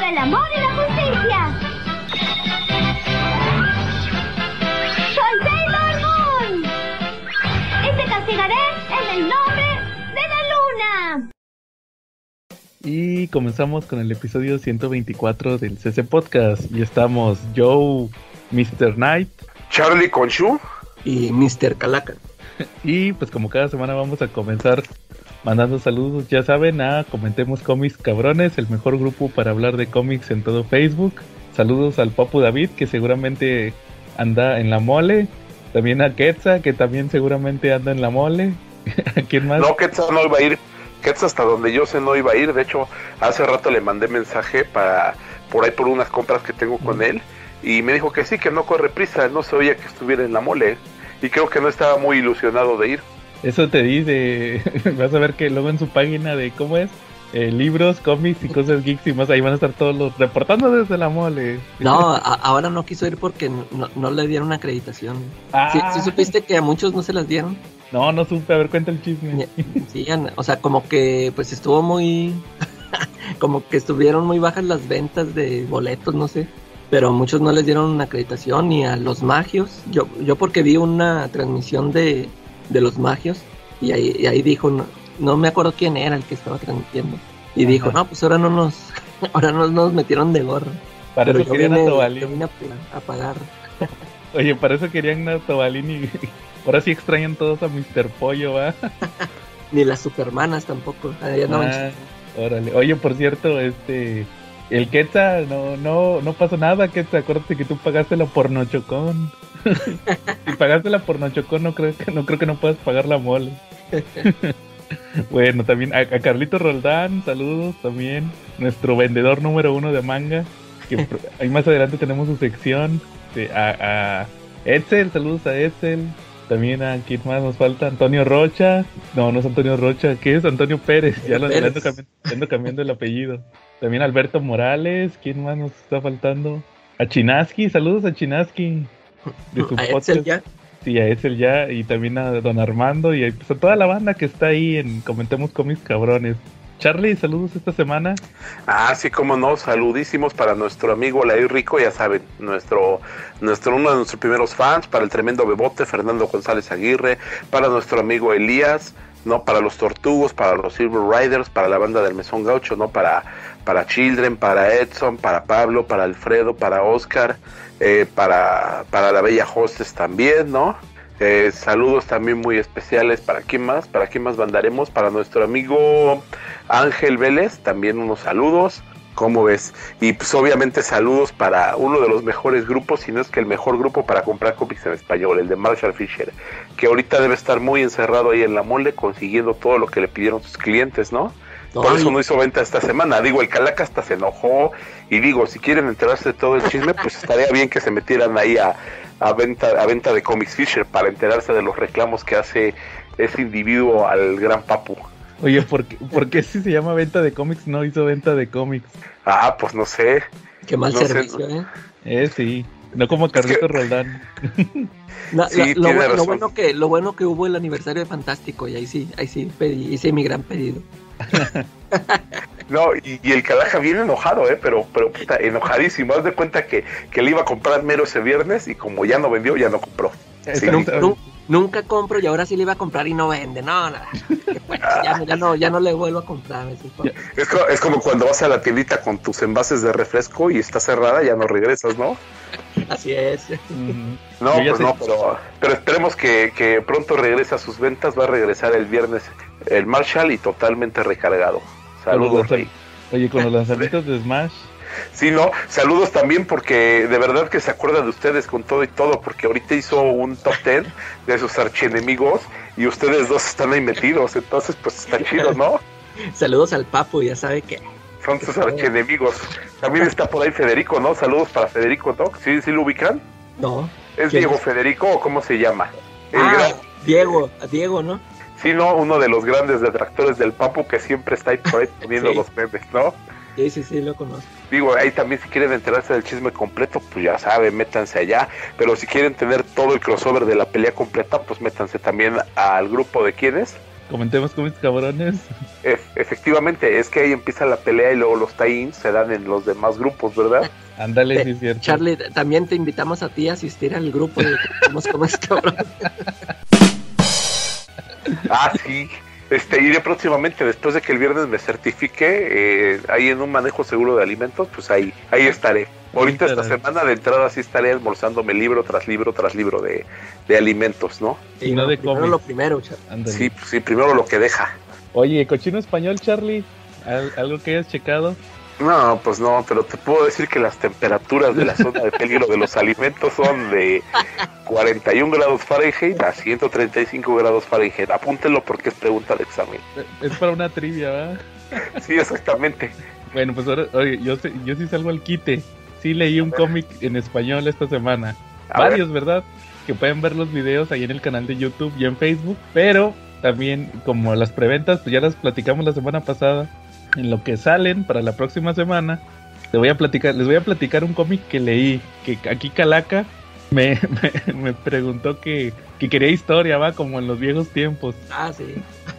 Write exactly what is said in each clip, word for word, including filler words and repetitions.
el amor y la justicia. ¡Soy Sailor Moon! Y te castigaré en el nombre de la luna. Y comenzamos con el episodio ciento veinticuatro del C C Podcast. Y estamos Joe, mister Knight, Charlie Conchu y mister Calaca. Y pues como cada semana vamos a comenzar mandando saludos, ya saben, a Comentemos Cómics Cabrones, el mejor grupo para hablar de cómics en todo Facebook. Saludos al Papu David, que seguramente anda en la mole. También a Quetza, que también seguramente anda en la mole. ¿A quién más? No, Quetza no iba a ir. Quetza, hasta donde yo sé, no iba a ir. De hecho, hace rato le mandé mensaje para por ahí por unas compras que tengo con él. Y me dijo que sí, que no corre prisa, no se oía que estuviera en la mole. Y creo que no estaba muy ilusionado de ir. Eso te dice, vas a ver que luego en su página de, ¿cómo es? Eh, libros, cómics y cosas geeks y más, ahí van a estar todos los reportando desde la mole. No, a, ahora no quiso ir porque no, no le dieron acreditación. Ah. ¿Sí, ¿Sí supiste que a muchos no se las dieron? No, no supe, a ver, cuenta el chisme. Sí, o sea, como que pues estuvo muy... como que estuvieron muy bajas las ventas de boletos, no sé. Pero a muchos no les dieron una acreditación, ni a los magios. Yo yo porque vi una transmisión de, de los magios y ahí, y ahí dijo, no, no me acuerdo quién era el que estaba transmitiendo. Y Ajá. dijo, no, pues ahora no nos ahora no nos metieron de gorro. Para Pero eso querían vine, a Tobalín. Yo vine a, a pagar. Oye, para eso querían a Tobalín y ahora sí extrañan todos a mister Pollo, ¿va? Ni las supermanas tampoco. Allá no ah, órale. Oye, por cierto, este... El Quetza, no, no, no pasó nada, Quetza, acuérdate que tú pagaste la pornochocón. Si pagaste la pornochocón, no creo que no creo que no puedas pagar la mole. Bueno, también a, a Carlito Roldán, saludos también, nuestro vendedor número uno de manga, que ahí más adelante tenemos su sección. A, a Edsel, saludos a Edsel. También a quién más nos falta, Antonio Rocha. No, no es Antonio Rocha, ¿qué es? Antonio Pérez, ya lo le ando, cambi- ando cambiando el apellido. También Alberto Morales, ¿quién más nos está faltando? A Chinaski, saludos a Chinaski. De su ¿A Edsel ya? Sí, a Edsel ya, y también a Don Armando, y a, pues, a toda la banda que está ahí en Comentemos Cómics Cabrones. Charlie, saludos esta semana. Ah, sí, cómo no, saludísimos para nuestro amigo Laí Rico, ya saben, nuestro, nuestro uno de nuestros primeros fans, para el tremendo Bebote, Fernando González Aguirre, para nuestro amigo Elías, no, para los Tortugos, para los Silver Riders, para la banda del Mesón Gaucho, no, para, para Children, para Edson, para Pablo, para Alfredo, para Oscar, eh, para, para la bella Hostes también, ¿no? Eh, saludos también muy especiales para quién más, para quién más mandaremos, para nuestro amigo Ángel Vélez, también unos saludos, ¿cómo ves? Y pues obviamente saludos para uno de los mejores grupos, si no es que el mejor grupo para comprar cómics en español, el de Marshall Fisher, que ahorita debe estar muy encerrado ahí en la mole consiguiendo todo lo que le pidieron sus clientes, ¿no? Por Ay. eso no hizo venta esta semana. Digo, el Calaca hasta se enojó. Y digo, si quieren enterarse de todo el chisme, pues estaría bien que se metieran ahí a, a venta a venta de Comics Fisher para enterarse de los reclamos que hace ese individuo al gran Papu. Oye, ¿por qué, ¿por qué si se llama venta de cómics no hizo venta de cómics? Ah, pues no sé. Qué mal no servicio, sé. ¿eh? Eh, sí. No como Carlito es que... Roldán. No, sí, lo, lo, lo bueno que lo bueno que hubo el aniversario de Fantástico y ahí sí, ahí sí pedí, hice mi gran pedido. No, y, y el Calaja viene enojado, eh, pero, pero puta, enojadísimo. Haz de cuenta que, que le iba a comprar mero ese viernes y como ya no vendió, ya no compró. Sí, nunca, no, nunca compro y ahora sí le iba a comprar y no vende. No, no, bueno, ya, ya no, ya no le vuelvo a comprar. Es como, es como cuando vas a la tiendita con tus envases de refresco y está cerrada, ya no regresas, ¿no? Así es. Mm-hmm. No, pues sé. no, pero, pero esperemos que, que pronto regrese a sus ventas. Va a regresar el viernes el Marshall y totalmente recargado. Saludos, Rey. Oye, con los lanzamientos de Smash. Sí, no, saludos también porque de verdad que se acuerda de ustedes con todo y todo, porque ahorita hizo un top ten de sus archienemigos y ustedes dos están ahí metidos, entonces pues está chido, ¿no? Saludos al Papu, ya sabe que... Son sus archienemigos. También está por ahí Federico, ¿no? Saludos para Federico, ¿no? ¿Sí, sí lo ubican? No. ¿Es Diego es? Federico o cómo se llama? El ah, gran... Diego, Diego, ¿no? Sí, no, uno de los grandes detractores del Papu que siempre está ahí por ahí poniendo sí. los memes, ¿no? Sí, sí, sí, lo conozco. Digo, ahí también si quieren enterarse del chisme completo, pues ya saben, métanse allá. Pero si quieren tener todo el crossover de la pelea completa, pues métanse también al grupo de quienes, Comentemos cómics cabrones. E- efectivamente, es que ahí empieza la pelea y luego los tie-ins se dan en los demás grupos, ¿verdad? Ándale, Eh, sí es cierto. Charlie, también te invitamos a ti a asistir al grupo de Comentemos Cómics Cabrones. Ah, sí. Este, iré próximamente, después de que el viernes me certifique, eh, ahí en un manejo seguro de alimentos, pues ahí, ahí estaré. Ahorita esta Caray. semana de entrada sí estaré almorzándome libro tras libro tras libro de, de alimentos, ¿no? Y no de primero cómics. lo primero, Charlie. Ándale. Sí, pues sí, primero lo que deja. Oye, cochino español, Charlie. ¿Al- ¿Algo que hayas checado? No, pues no, pero te puedo decir que las temperaturas de la zona de peligro de los alimentos son de cuarenta y un grados Fahrenheit a ciento treinta y cinco grados Fahrenheit. Apúntenlo porque es pregunta de examen. Es para una trivia, ¿verdad? Sí, exactamente. Bueno, pues ahora, oye, yo, sé- yo sí salgo al quite. Sí leí un cómic en español esta semana. A ver. Varios, ¿verdad? Que pueden ver los videos ahí en el canal de YouTube y en Facebook. Pero también, como las preventas, pues ya las platicamos la semana pasada. En lo que salen para la próxima semana, les voy a platicar, les voy a platicar un cómic que leí. Que aquí Calaca me, me, me preguntó que, que quería historia, va, como en los viejos tiempos. Ah, sí.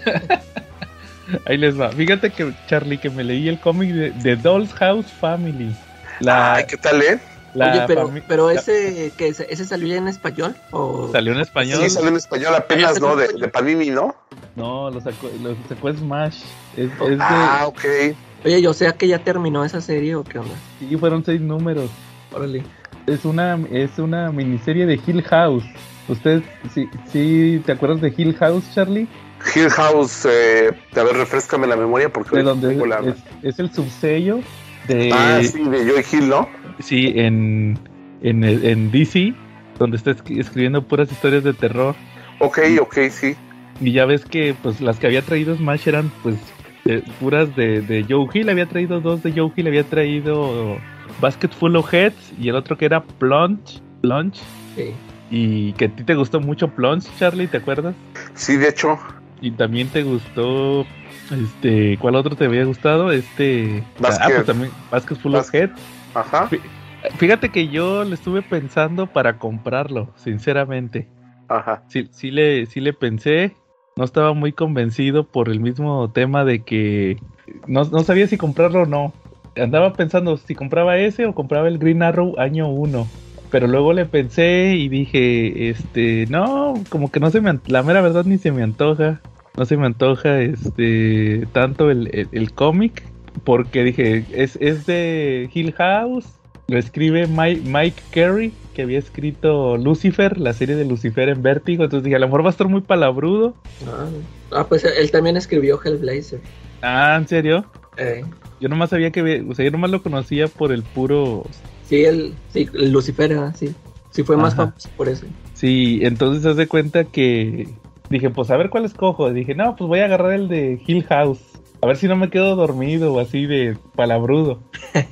Ahí les va. Fíjate que, Charlie, que me leí el cómic de, de Doll's House Family. La, Ay, ¿qué tal, eh? la Oye, pero, fami- pero la- ese, que ese, ese salió ya en español o salió en español. Sí, salió en español apenas, ¿no? De, de Panini, ¿no? No, lo sacó, lo sacó Smash. Es, es de, Ah, ok. Oye, yo sé que ya terminó esa serie o qué onda. sí, fueron seis números. Órale. Es una, es una miniserie de Hill House. ¿Ustedes sí, sí te acuerdas de Hill House, Charlie? Hill House, eh, a ver, refrescame la memoria porque De ahorita donde tengo la... es, es el subsello de Ah, sí, de Joy Hill, ¿no? sí, en, en, en D C, donde está escri- escribiendo puras historias de terror. Ok, ok, sí. Y ya ves que pues las que había traído Smash eran pues de- puras de, de Joe Hill. Había traído dos de Joe Hill, había traído Basket Full of Heads y el otro que era Plunge, Plunge. Sí. Y que a ti te gustó mucho Plunge, Charlie, ¿te acuerdas? Sí, de hecho, Y también te gustó, este, ¿cuál otro te había gustado? Este, ah, Basket. pues también Basket Full of Basket. Heads. ajá. Fíjate que yo le estuve pensando para comprarlo, sinceramente. Ajá. Sí, sí le, sí le pensé. No estaba muy convencido por el mismo tema de que no, no sabía si comprarlo o no. Andaba pensando si compraba ese o compraba el Green Arrow año uno. Pero luego le pensé y dije, este, no, como que no se me, an- la mera verdad ni se me antoja. No se me antoja, este, tanto el, el, el cómic. Porque dije, es, es de Hill House. Lo escribe Mike, Mike Carey, que había escrito Lucifer, la serie de Lucifer en Vértigo. Entonces dije, a lo mejor va a estar muy palabrudo. Ah, ah, pues él también escribió Hellblazer. Ah, ¿en serio? Eh, Yo nomás sabía que, ve- o sea, yo nomás lo conocía por el puro... sí, el, sí, el Lucifer, ah, sí. Sí fue más Ajá. famoso por eso. Sí, entonces haz de cuenta que dije, pues a ver cuál escojo. Dije, no, pues voy a agarrar el de Hill House. A ver si no me quedo dormido o así de palabrudo.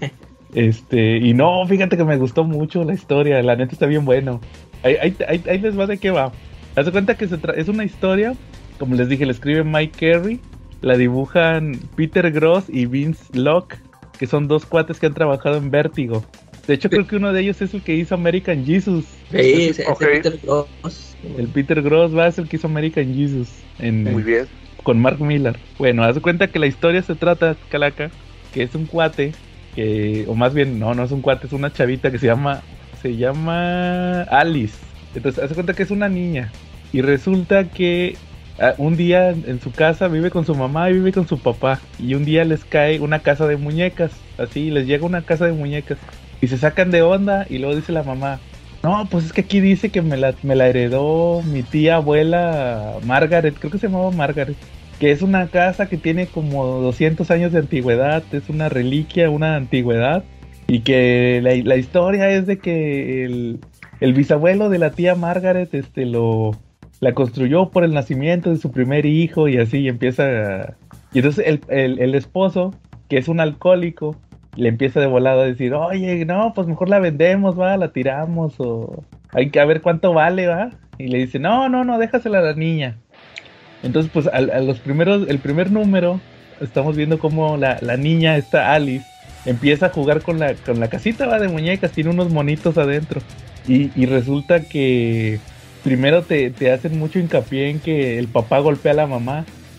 Este, y no, fíjate que me gustó mucho la historia, la neta está bien bueno. Ahí, ahí, ahí, ahí les va de qué va. Haz de cuenta que se tra- es una historia, como les dije, la escribe Mike Carey, la dibujan Peter Gross y Vince Locke, que son dos cuates que han trabajado en Vértigo. De hecho, creo que uno de ellos es el que hizo American Jesus. Sí, ese, ese Ok. Peter Gross. El Peter Gross va, es el que hizo American Jesus en, Muy bien. con Mark Millar. Bueno, haz de cuenta que la historia se trata, Calaca, que es un cuate, que, o más bien, no, no es un cuate, es una chavita que se llama, se llama Alice. Entonces, haz de cuenta que es una niña. Y resulta que ah, un día en su casa vive con su mamá y vive con su papá. Y un día les cae una casa de muñecas. Así, les llega una casa de muñecas. Y se sacan de onda y luego dice la mamá, no, pues es que aquí dice que me la, me la heredó mi tía abuela Margaret, creo que se llamaba Margaret, que es una casa que tiene como doscientos años de antigüedad, es una reliquia, una antigüedad, y que la, la historia es de que el, el bisabuelo de la tía Margaret este, lo, la construyó por el nacimiento de su primer hijo y así, y empieza... a- y entonces el, el, el esposo, que es un alcohólico, le empieza de volada a decir, oye, no, pues mejor la vendemos, va, la tiramos, o hay que a ver cuánto vale, va. Y le dice, no, no, no, déjasela a la niña. Entonces, pues, a, a los primeros, el primer número, estamos viendo cómo la, la niña, esta Alice, empieza a jugar con la, con la casita, va, de muñecas, tiene unos monitos adentro. Y, y resulta que primero te, te hacen mucho hincapié en que el papá golpea a la mamá.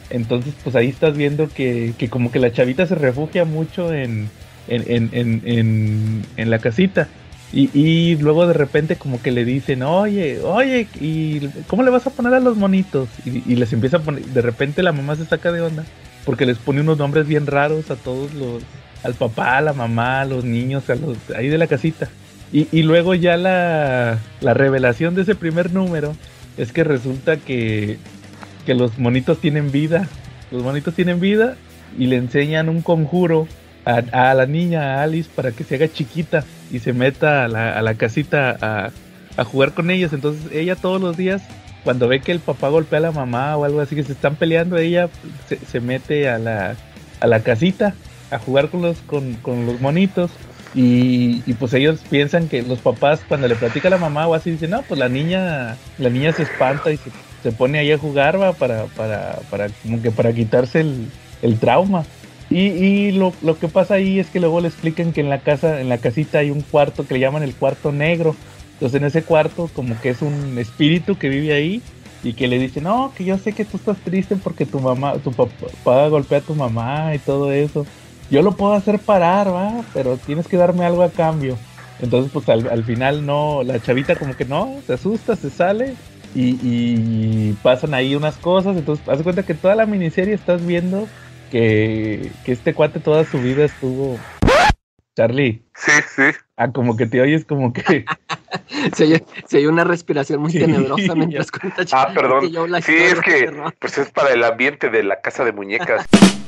Entonces, pues ahí estás viendo que, que como que la chavita se refugia mucho en, en, en, en, en, en la casita. Y, y luego de repente como que le dicen, oye, oye, ¿y cómo le vas a poner a los monitos? Y, y les empieza a poner, de repente la mamá se saca de onda, porque les pone unos nombres bien raros a todos los, al papá, a la mamá, a los niños, a los ahí de la casita. Y, y luego ya la, la revelación de ese primer número es que resulta que, que los monitos tienen vida. Los monitos tienen vida y le enseñan un conjuro a, a la niña, a Alice, para que se haga chiquita y se meta a la, a la casita a, a jugar con ellos. Entonces ella todos los días, cuando ve que el papá golpea a la mamá o algo así, que se están peleando, ella se, se mete a la, a la casita a jugar con los, con, con los monitos. Y, y pues ellos piensan que los papás, cuando le platica a la mamá o así, dicen, no, pues la niña la niña se espanta y se, se pone ahí a jugar, va, para, para, para, como que para quitarse el, el trauma. Y, y lo, lo que pasa ahí es que luego le explican que en la casa, en la casita hay un cuarto que le llaman el cuarto negro. Entonces en ese cuarto como que es un espíritu que vive ahí y que le dice, no, que yo sé que tú estás triste porque tu mamá, tu papá golpea a tu mamá y todo eso. Yo lo puedo hacer parar, va, pero tienes que darme algo a cambio. Entonces, pues al, al final no, la chavita como que no, se asusta, se sale y, y pasan ahí unas cosas. Entonces, haz de cuenta que toda la miniserie estás viendo que, que este cuate toda su vida estuvo... Charlie. Sí, sí. Ah, como que te oyes como que... se, oye, se oye una respiración muy tenebrosa mientras cuenta Charlie. Ah, perdón. Sí, es que terror. Pues es para el ambiente de la casa de muñecas.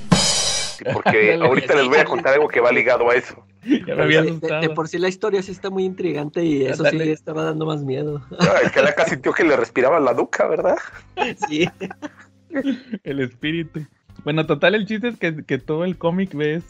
Porque ahorita les voy a contar algo que va ligado a eso. Ya me había de, de, de por sí la historia sí está muy intrigante y eso Dale. sí le estaba dando más miedo. No, el Calaca sintió que le respiraba la nuca, ¿verdad? Sí. El espíritu. Bueno, total, el chiste es que, que todo el cómic ves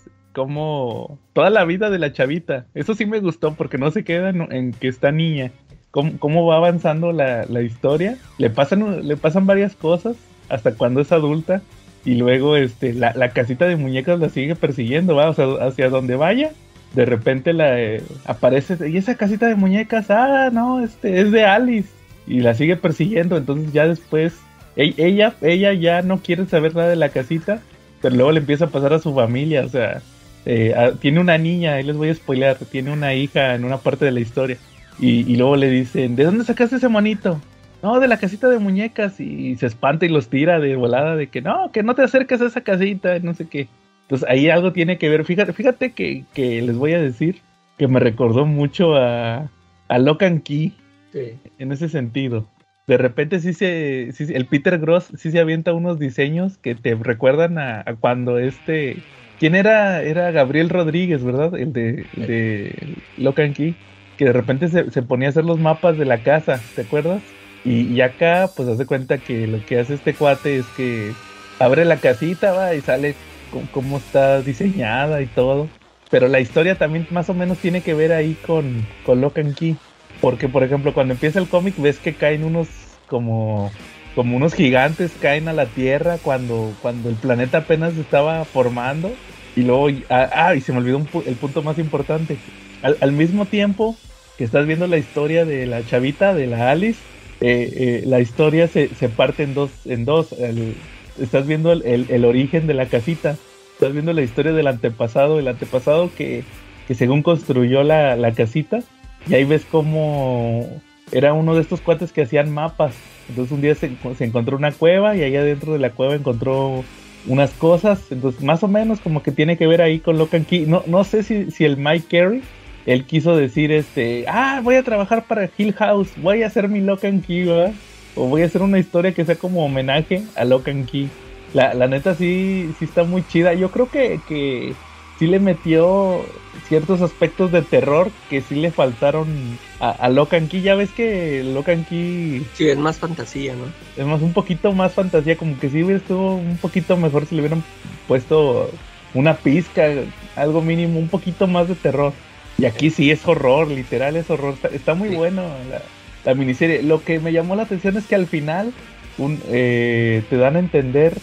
como toda la vida de la chavita. Eso sí me gustó porque no se queda en, en que está niña. Cómo, cómo va avanzando la, la historia. Le pasan, le pasan varias cosas hasta cuando es adulta. Y luego este la, la casita de muñecas la sigue persiguiendo, va, o sea, hacia donde vaya, de repente la eh, aparece, y esa casita de muñecas, ah, no, este es de Alice, y la sigue persiguiendo. Entonces ya después, ella, ella ya no quiere saber nada de la casita, pero luego le empieza a pasar a su familia, o sea, eh, a, tiene una niña, ahí les voy a spoilear, tiene una hija en una parte de la historia, y, y luego le dicen, ¿de dónde sacaste ese monito? No, de la casita de muñecas, y se espanta y los tira de volada de que no, que no te acerques a esa casita, no sé qué. Entonces ahí algo tiene que ver. Fíjate, fíjate que, que les voy a decir que me recordó mucho a, a Lock and Key, sí, en ese sentido. De repente sí se, sí, el Peter Gross sí se avienta unos diseños que te recuerdan a, a cuando este, ¿quién era? Era Gabriel Rodríguez, ¿verdad? El de, el de Lock and Key, que de repente se, se ponía a hacer los mapas de la casa, ¿te acuerdas? Y, y acá, pues, haz de cuenta que lo que hace este cuate es que abre la casita, va, y sale con, cómo está diseñada y todo. Pero la historia también más o menos tiene que ver ahí con, con Lock and Key. Porque, por ejemplo, cuando empieza el cómic ves que caen unos como, como unos gigantes, caen a la Tierra cuando, cuando el planeta apenas se estaba formando. Y luego, ah, ah y se me olvidó un, el punto más importante. Al, al mismo tiempo que estás viendo la historia de la chavita, de la Alice, Eh, eh, la historia se, se parte en dos, en dos. El, estás viendo el, el, el origen de la casita, estás viendo la historia del antepasado, el antepasado que, que según construyó la, la casita, y ahí ves cómo era uno de estos cuates que hacían mapas. Entonces un día se, se encontró una cueva y ahí adentro de la cueva encontró unas cosas, entonces más o menos como que tiene que ver ahí con Lock and Key. No, no sé si, si el Mike Carey él quiso decir, este, ah, voy a trabajar para Hill House, voy a hacer mi Lock and Key, ¿verdad? O voy a hacer una historia que sea como homenaje a Lock and Key. La, la neta sí, sí está muy chida. Yo creo que, que sí le metió ciertos aspectos de terror que sí le faltaron a, a Lock and Key. Ya ves que Lock and Key... Sí, es más fantasía, ¿no? Es más, un poquito más fantasía, como que sí estuvo un poquito mejor si le hubieran puesto una pizca, algo mínimo, un poquito más de terror. Y aquí sí es horror, literal es horror. Está, está muy sí. bueno la, la miniserie. Lo que me llamó la atención es que al final un, eh, te dan a entender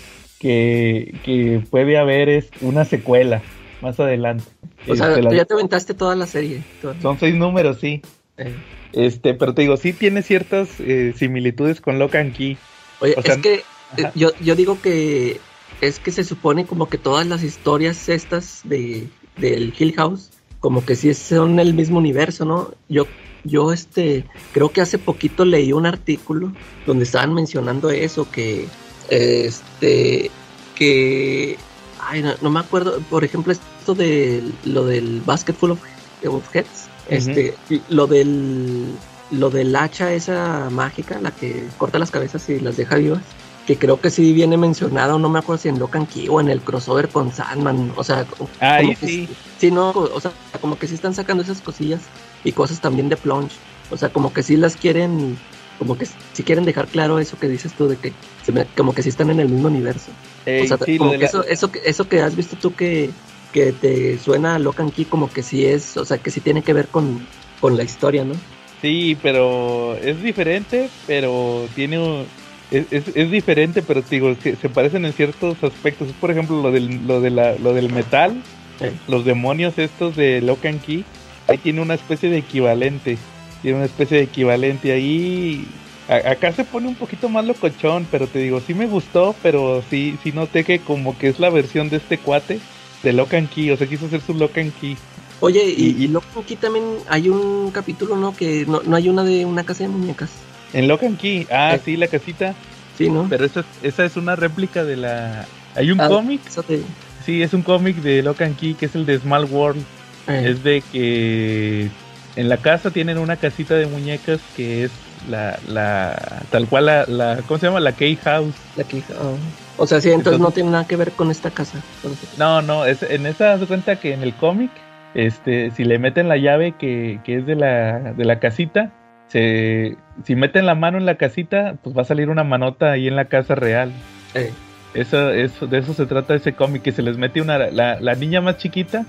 que, que puede haber es una secuela más adelante. O sea, este, la, ya te aventaste toda la serie. Toda. Son seis números, sí. Eh. Este, pero te digo, sí tiene ciertas eh, similitudes con Lock and Key. Oye, o sea, es que eh, yo, yo digo que es que se supone como que todas las historias estas de del Hill House, como que sí son el mismo universo, ¿no? Yo, yo este, creo que hace poquito leí un artículo donde estaban mencionando eso, que, este, que, ay, no, no me acuerdo, por ejemplo, esto de lo del Basket Full of, of Heads, uh-huh. este, lo del, lo del hacha esa mágica, la que corta las cabezas y las deja vivas, que creo que sí viene mencionado, no me acuerdo si en Lock and Key o en el crossover con Sandman, o sea, como, Ahí como que sí. sí, no, o sea, como que sí están sacando esas cosillas y cosas también de Plunge, o sea, como que sí las quieren, como que sí quieren dejar claro eso que dices tú de que se me, como que sí están en el mismo universo. Ey, o sea, sí, como que la... eso, eso, eso que has visto tú que, que te suena a Lock and Key, como que sí es, o sea, que sí tiene que ver con, con la historia, ¿no? Sí, pero es diferente, pero tiene un... Es, es, es diferente, pero te digo, se, se parecen en ciertos aspectos. Por ejemplo, lo del, lo de la, lo del metal, eh. los demonios estos de Lock and Key, ahí tiene una especie de equivalente. Tiene una especie de equivalente ahí. A, acá se pone un poquito más locochón, pero te digo, sí me gustó, pero sí, sí noté que como que es la versión de este cuate de Lock and Key, o sea, quiso hacer su Lock and Key. Oye, y, y, y Lock and Key también hay un capítulo, ¿no? Que no, no hay una de una casa de muñecas. En Lock and Key, ah, eh. sí, la casita. Sí, ¿no? Pero esa, esa es una réplica de la... Hay un ah, cómic. Te... Sí, es un cómic de Lock and Key que es el de Small World. Eh. Es de que en la casa tienen una casita de muñecas que es la... la tal cual la... la ¿cómo se llama? La Key House. La Key House. Oh. O sea, sí, entonces, entonces no tiene nada que ver con esta casa. Entonces... No, no, es, en esa das cuenta que en el cómic, este, si le meten la llave que, que es de la, de la casita... Se, si meten la mano en la casita, pues va a salir una manota ahí en la casa real. Eh. Eso, eso, de eso se trata ese cómic, que se les mete una la, la niña más chiquita.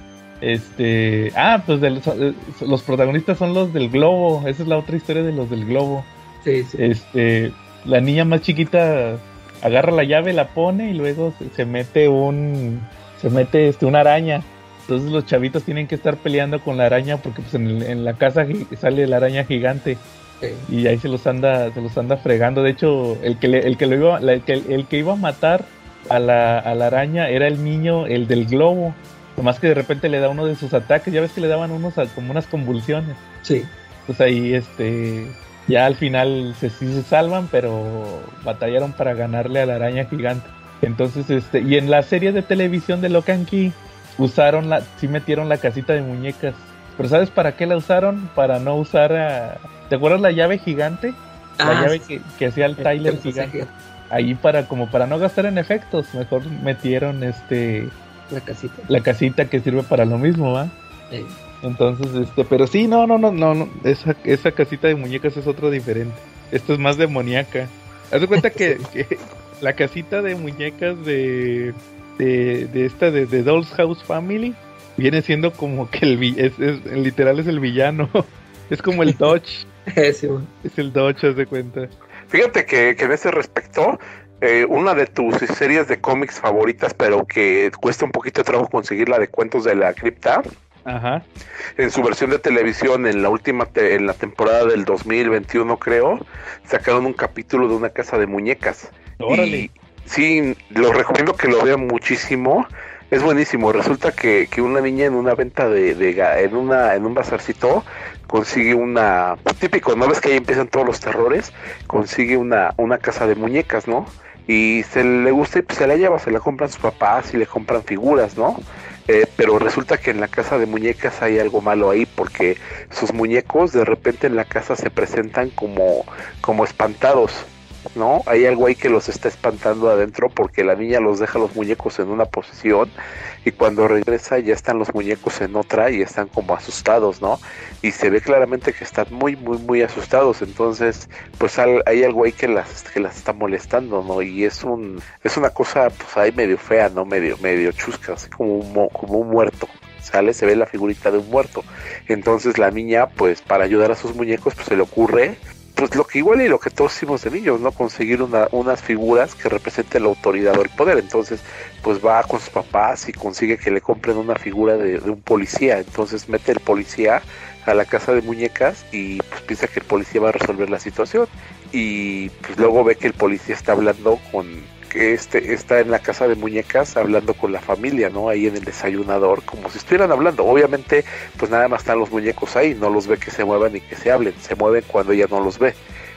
Este, ah, pues de los, los protagonistas son los del globo. Esa es la otra historia de los del globo. Sí, sí. Este, la niña más chiquita agarra la llave, la pone y luego se, se mete un, se mete este una araña. Entonces los chavitos tienen que estar peleando con la araña porque pues en, el, en la casa sale la araña gigante. Sí. Y ahí se los anda se los anda fregando. De hecho, el que le, el que lo iba el que el que iba a matar a la, a la araña era el niño, el del globo. Nomás que de repente le da uno de sus ataques. Ya ves que le daban unos como unas convulsiones. Sí. Pues ahí este ya al final se, sí se salvan, pero batallaron para ganarle a la araña gigante. Entonces este y en la serie de televisión de Lock and Key usaron la, sí metieron la casita de muñecas. Pero ¿sabes para qué la usaron? Para no usar a... ¿Te acuerdas la llave gigante? La ah, llave que, que hacía el Tyler gigante. Ahí para, como para no gastar en efectos, mejor metieron este... La casita. La casita que sirve para lo mismo, ¿va? Sí. Entonces, este, pero sí, no, no, no, no, no. Esa, esa casita de muñecas es otra diferente. Esto es más demoníaca. Haz de cuenta que, que la casita de muñecas de... De, de esta de, de Doll's House Family viene siendo como que el es, es literal es el villano. Es como el Dodge. Sí, bueno. Es el Dodge, haz de cuenta. Fíjate que, que en ese respecto, eh, una de tus series de cómics favoritas, pero que cuesta un poquito de trabajo conseguirla, de Cuentos de la Cripta. Ajá. En su versión de televisión, en la última te, en la temporada del dos mil veintiuno, creo, sacaron un capítulo de una casa de muñecas. Órale. Y sí, lo recomiendo que lo vean muchísimo. Es buenísimo. Resulta que, que una niña en una venta de, de en una en un bazarcito consigue una, típico, ¿no ves que ahí empiezan todos los terrores? Consigue una una casa de muñecas, ¿no? Y se le gusta y pues se la lleva, se la compran sus papás y le compran figuras, ¿no? Eh, pero resulta que en la casa de muñecas hay algo malo ahí, porque sus muñecos de repente en la casa se presentan como como espantados, ¿no? Hay algo ahí que los está espantando adentro, porque la niña los deja los muñecos en una posición y cuando regresa ya están los muñecos en otra y están como asustados, ¿no? Y se ve claramente que están muy, muy, muy asustados. Entonces, pues hay algo ahí que las que las está molestando, ¿no? Y es un es una cosa, pues ahí medio fea, ¿no? Medio, medio chusca, así como un, como un muerto. Sale, se ve la figurita de un muerto. Entonces la niña, pues para ayudar a sus muñecos, pues se le ocurre pues lo que igual y lo que todos hicimos de niños, ¿no? Conseguir una, unas figuras que representen la autoridad o el poder. Entonces, pues va con sus papás y consigue que le compren una figura de, de un policía. Entonces mete el policía a la casa de muñecas y pues piensa que el policía va a resolver la situación. Y pues luego ve que el policía está hablando con, que este está en la casa de muñecas hablando con la familia, ¿no? Ahí en el desayunador, como si estuvieran hablando. Obviamente, pues nada más están los muñecos ahí, no los ve que se muevan ni que se hablen, se mueven cuando ella no los ve.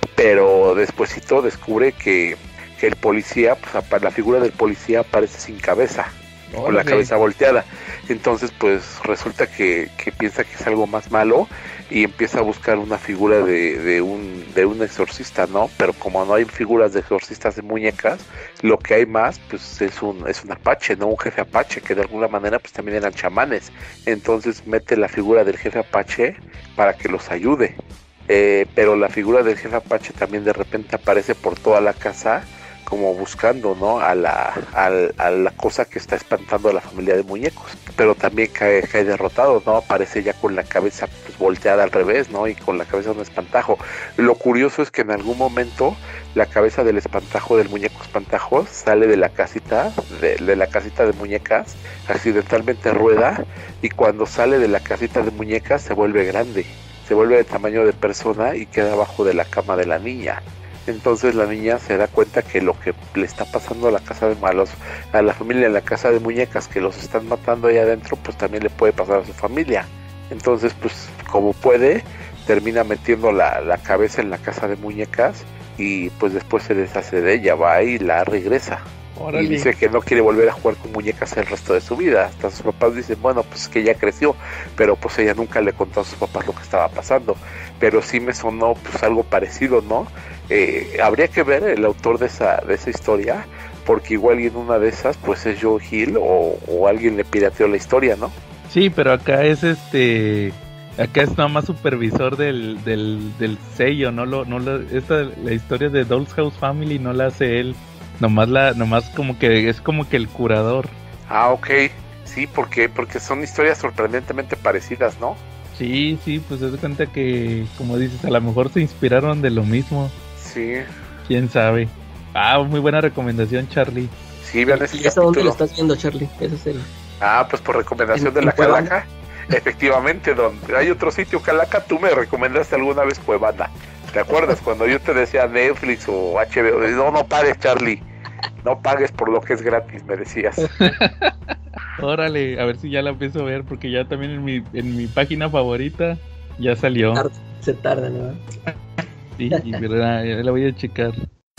Pero despuesito descubre que, que el policía, pues la figura del policía aparece sin cabeza, oh, con la sí. cabeza volteada. Entonces pues resulta que, que piensa que es algo más malo y empieza a buscar una figura de, de un de un exorcista, ¿no? Pero como no hay figuras de exorcistas de muñecas, lo que hay más pues es un es un apache, ¿no? Un jefe apache, que de alguna manera pues también eran chamanes. Entonces mete la figura del jefe apache para que los ayude. Eh, pero la figura del jefe apache también de repente aparece por toda la casa, como buscando, ¿no? A la, a, a la cosa que está espantando a la familia de muñecos, pero también cae, cae derrotado, ¿no? Aparece ya con la cabeza pues, volteada al revés, ¿no? Y con la cabeza de un espantajo. Lo curioso es que en algún momento la cabeza del espantajo, del muñeco espantajo, sale de la casita, de, de la casita de muñecas, accidentalmente rueda, y cuando sale de la casita de muñecas se vuelve grande, se vuelve de tamaño de persona y queda abajo de la cama de la niña. Entonces la niña se da cuenta que lo que le está pasando a la casa de malos, a la familia en la casa de muñecas, que los están matando ahí adentro, pues también le puede pasar a su familia. Entonces pues como puede, termina metiendo la, la cabeza en la casa de muñecas y pues después se deshace de ella, va y la regresa. Órale. Y dice que no quiere volver a jugar con muñecas el resto de su vida. Hasta sus papás dicen, bueno, pues que ya creció, pero pues ella nunca le contó a sus papás lo que estaba pasando. Pero sí me sonó pues algo parecido, ¿no? Eh, habría que ver el autor de esa de esa historia, porque igual en una de esas pues es Joe Hill o, o alguien le pirateó la historia, ¿no? Sí, pero acá es este... Acá es nada más supervisor del, del, del sello, no lo, no lo, esta, la historia de Doll's House Family no la hace él, nomás la, nomás como que es como que el curador. Ah, ok, sí, porque, porque son historias sorprendentemente parecidas, ¿no? Sí, sí, pues se da cuenta que, como dices, a lo mejor se inspiraron de lo mismo. Sí. Quién sabe. Ah, muy buena recomendación, Charlie. Sí, vean ese ¿Y eso dónde lo estás viendo, Charlie? Ese es el... Ah, pues por recomendación ¿En, de en la Cuevana? Calaca. Efectivamente, donde hay otro sitio, Calaca, tú me recomendaste alguna vez Cuevana. ¿Te acuerdas cuando yo te decía Netflix o H B O? No, no pagues, Charlie. No pagues por lo que es gratis, me decías. Órale, a ver si ya la empiezo a ver, porque ya también en mi, en mi página favorita ya salió. Tarde, se tarda, ¿no? Sí, verdad, ya la voy a checar.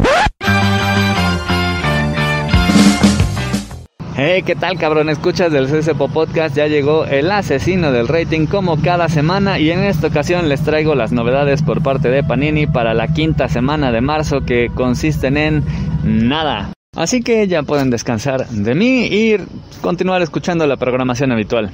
Hey, ¿qué tal, cabrón? Escuchas del C S P O Podcast. Ya llegó el asesino del rating como cada semana, y en esta ocasión les traigo las novedades por parte de Panini para la quinta semana de marzo, que consisten en nada. Así que ya pueden descansar de mí y continuar escuchando la programación habitual.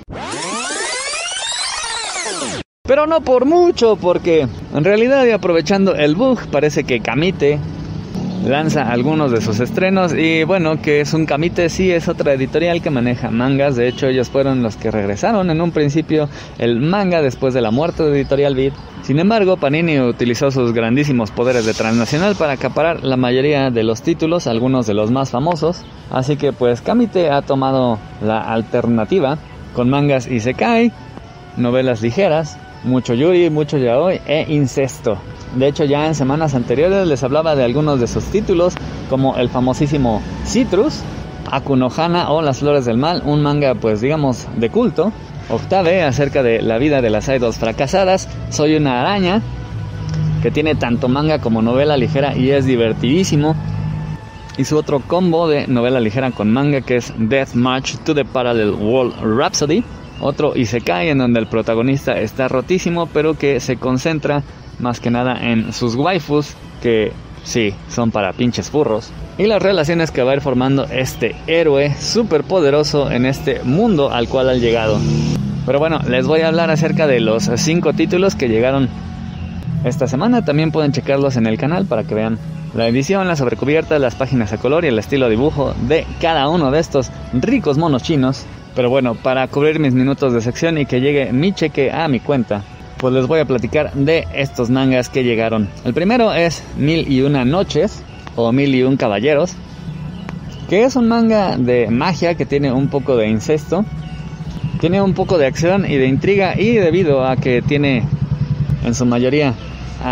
Pero no por mucho, porque en realidad, y aprovechando el bug, parece que Kamite lanza algunos de sus estrenos. Y bueno, que es un Kamite, sí, es otra editorial que maneja mangas. De hecho, ellos fueron los que regresaron en un principio el manga después de la muerte de Editorial Beat. Sin embargo, Panini utilizó sus grandísimos poderes de transnacional para acaparar la mayoría de los títulos, algunos de los más famosos. Así que pues Kamite ha tomado la alternativa con mangas isekai, novelas ligeras, mucho yuri, mucho yaoi e incesto. De hecho, ya en semanas anteriores les hablaba de algunos de sus títulos, como el famosísimo Citrus, Aku no Hana o Las Flores del Mal, un manga pues digamos de culto. Octave, acerca de la vida de las idols fracasadas. Soy una araña, que tiene tanto manga como novela ligera y es divertidísimo. Y su otro combo de novela ligera con manga, que es Death March to the Parallel World Rhapsody. Otro isekai en donde el protagonista está rotísimo, pero que se concentra más que nada en sus waifus, que sí, son para pinches furros, y las relaciones que va a ir formando este héroe súper poderoso en este mundo al cual ha llegado. Pero bueno, les voy a hablar acerca de los cinco títulos que llegaron esta semana. También pueden checarlos en el canal para que vean la edición, la sobrecubierta, las páginas a color y el estilo de dibujo de cada uno de estos ricos monos chinos. Pero bueno, para cubrir mis minutos de sección y que llegue mi cheque a mi cuenta, pues les voy a platicar de estos mangas que llegaron. El primero es Mil y Una Noches, o Mil y Un Caballeros, que es un manga de magia que tiene un poco de incesto, tiene un poco de acción y de intriga, y debido a que tiene en su mayoría a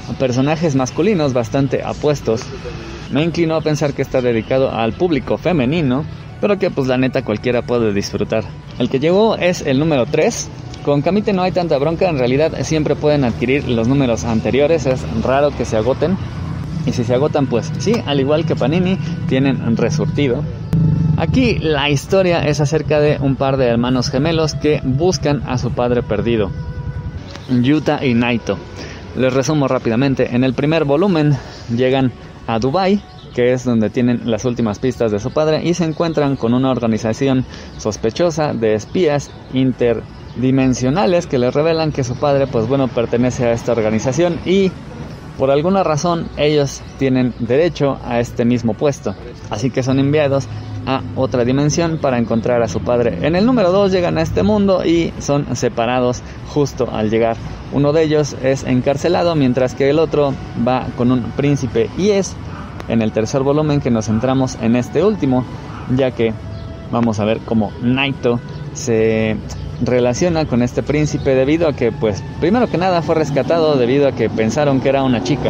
personajes masculinos bastante apuestos. Me inclino a pensar que está dedicado al público femenino, pero que pues la neta cualquiera puede disfrutar. El que llegó es el número tres. Con Kamite no hay tanta bronca, en realidad siempre pueden adquirir los números anteriores, es raro que se agoten. Y si se agotan, pues sí, al igual que Panini, tienen resurtido. Aquí la historia es acerca de un par de hermanos gemelos que buscan a su padre perdido, Yuta y Naito. Les resumo rápidamente. En el primer volumen llegan a Dubai, que es donde tienen las últimas pistas de su padre, y se encuentran con una organización sospechosa de espías interdimensionales que les revelan que su padre, pues bueno, pertenece a esta organización y por alguna razón ellos tienen derecho a este mismo puesto, así que son enviados a otra dimensión para encontrar a su padre. En el número dos llegan a este mundo y son separados justo al llegar. Uno de ellos es encarcelado mientras que el otro va con un príncipe, y es en el tercer volumen que nos centramos en este último, ya que vamos a ver cómo Naito se relaciona con este príncipe debido a que, pues, primero que nada fue rescatado debido a que pensaron que era una chica,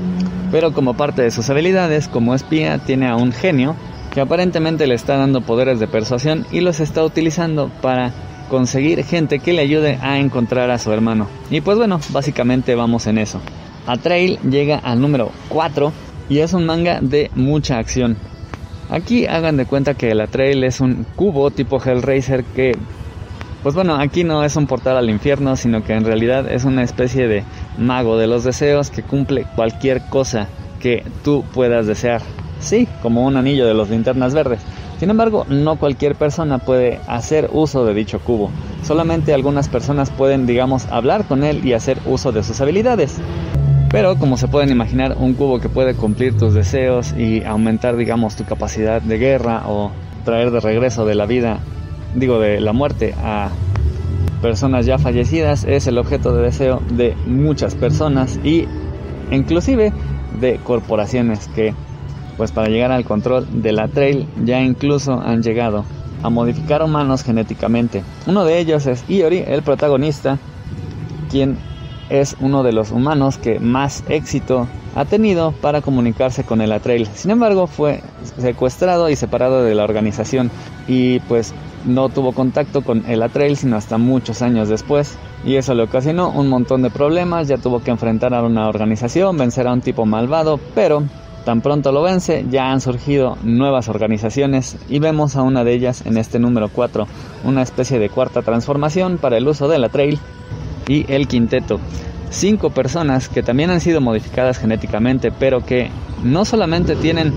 pero como parte de sus habilidades como espía tiene a un genio que aparentemente le está dando poderes de persuasión y los está utilizando para conseguir gente que le ayude a encontrar a su hermano. Y pues bueno, básicamente vamos en eso. Atrail llega al número cuatro y es un manga de mucha acción. Aquí hagan de cuenta que el Atrail es un cubo tipo Hellraiser que, pues bueno, aquí no es un portal al infierno, sino que en realidad es una especie de mago de los deseos que cumple cualquier cosa que tú puedas desear. Sí, como un anillo de los linternas verdes. Sin embargo, no cualquier persona puede hacer uso de dicho cubo. Solamente algunas personas pueden, digamos, hablar con él y hacer uso de sus habilidades. Pero, como se pueden imaginar, un cubo que puede cumplir tus deseos y aumentar, digamos, tu capacidad de guerra o traer de regreso de la vida, digo, de la muerte a personas ya fallecidas, es el objeto de deseo de muchas personas y inclusive de corporaciones que, pues para llegar al control del Atrail, ya incluso han llegado a modificar humanos genéticamente. Uno de ellos es Iori, el protagonista, quien es uno de los humanos que más éxito ha tenido para comunicarse con el Atrail. Sin embargo, fue secuestrado y separado de la organización y pues no tuvo contacto con el Atrail sino hasta muchos años después, y eso le ocasionó un montón de problemas. Ya tuvo que enfrentar a una organización, vencer a un tipo malvado, pero tan pronto lo vence, ya han surgido nuevas organizaciones y vemos a una de ellas en este número cuatro, una especie de cuarta transformación para el uso del Atrail, y el quinteto. Cinco personas que también han sido modificadas genéticamente, pero que no solamente tienen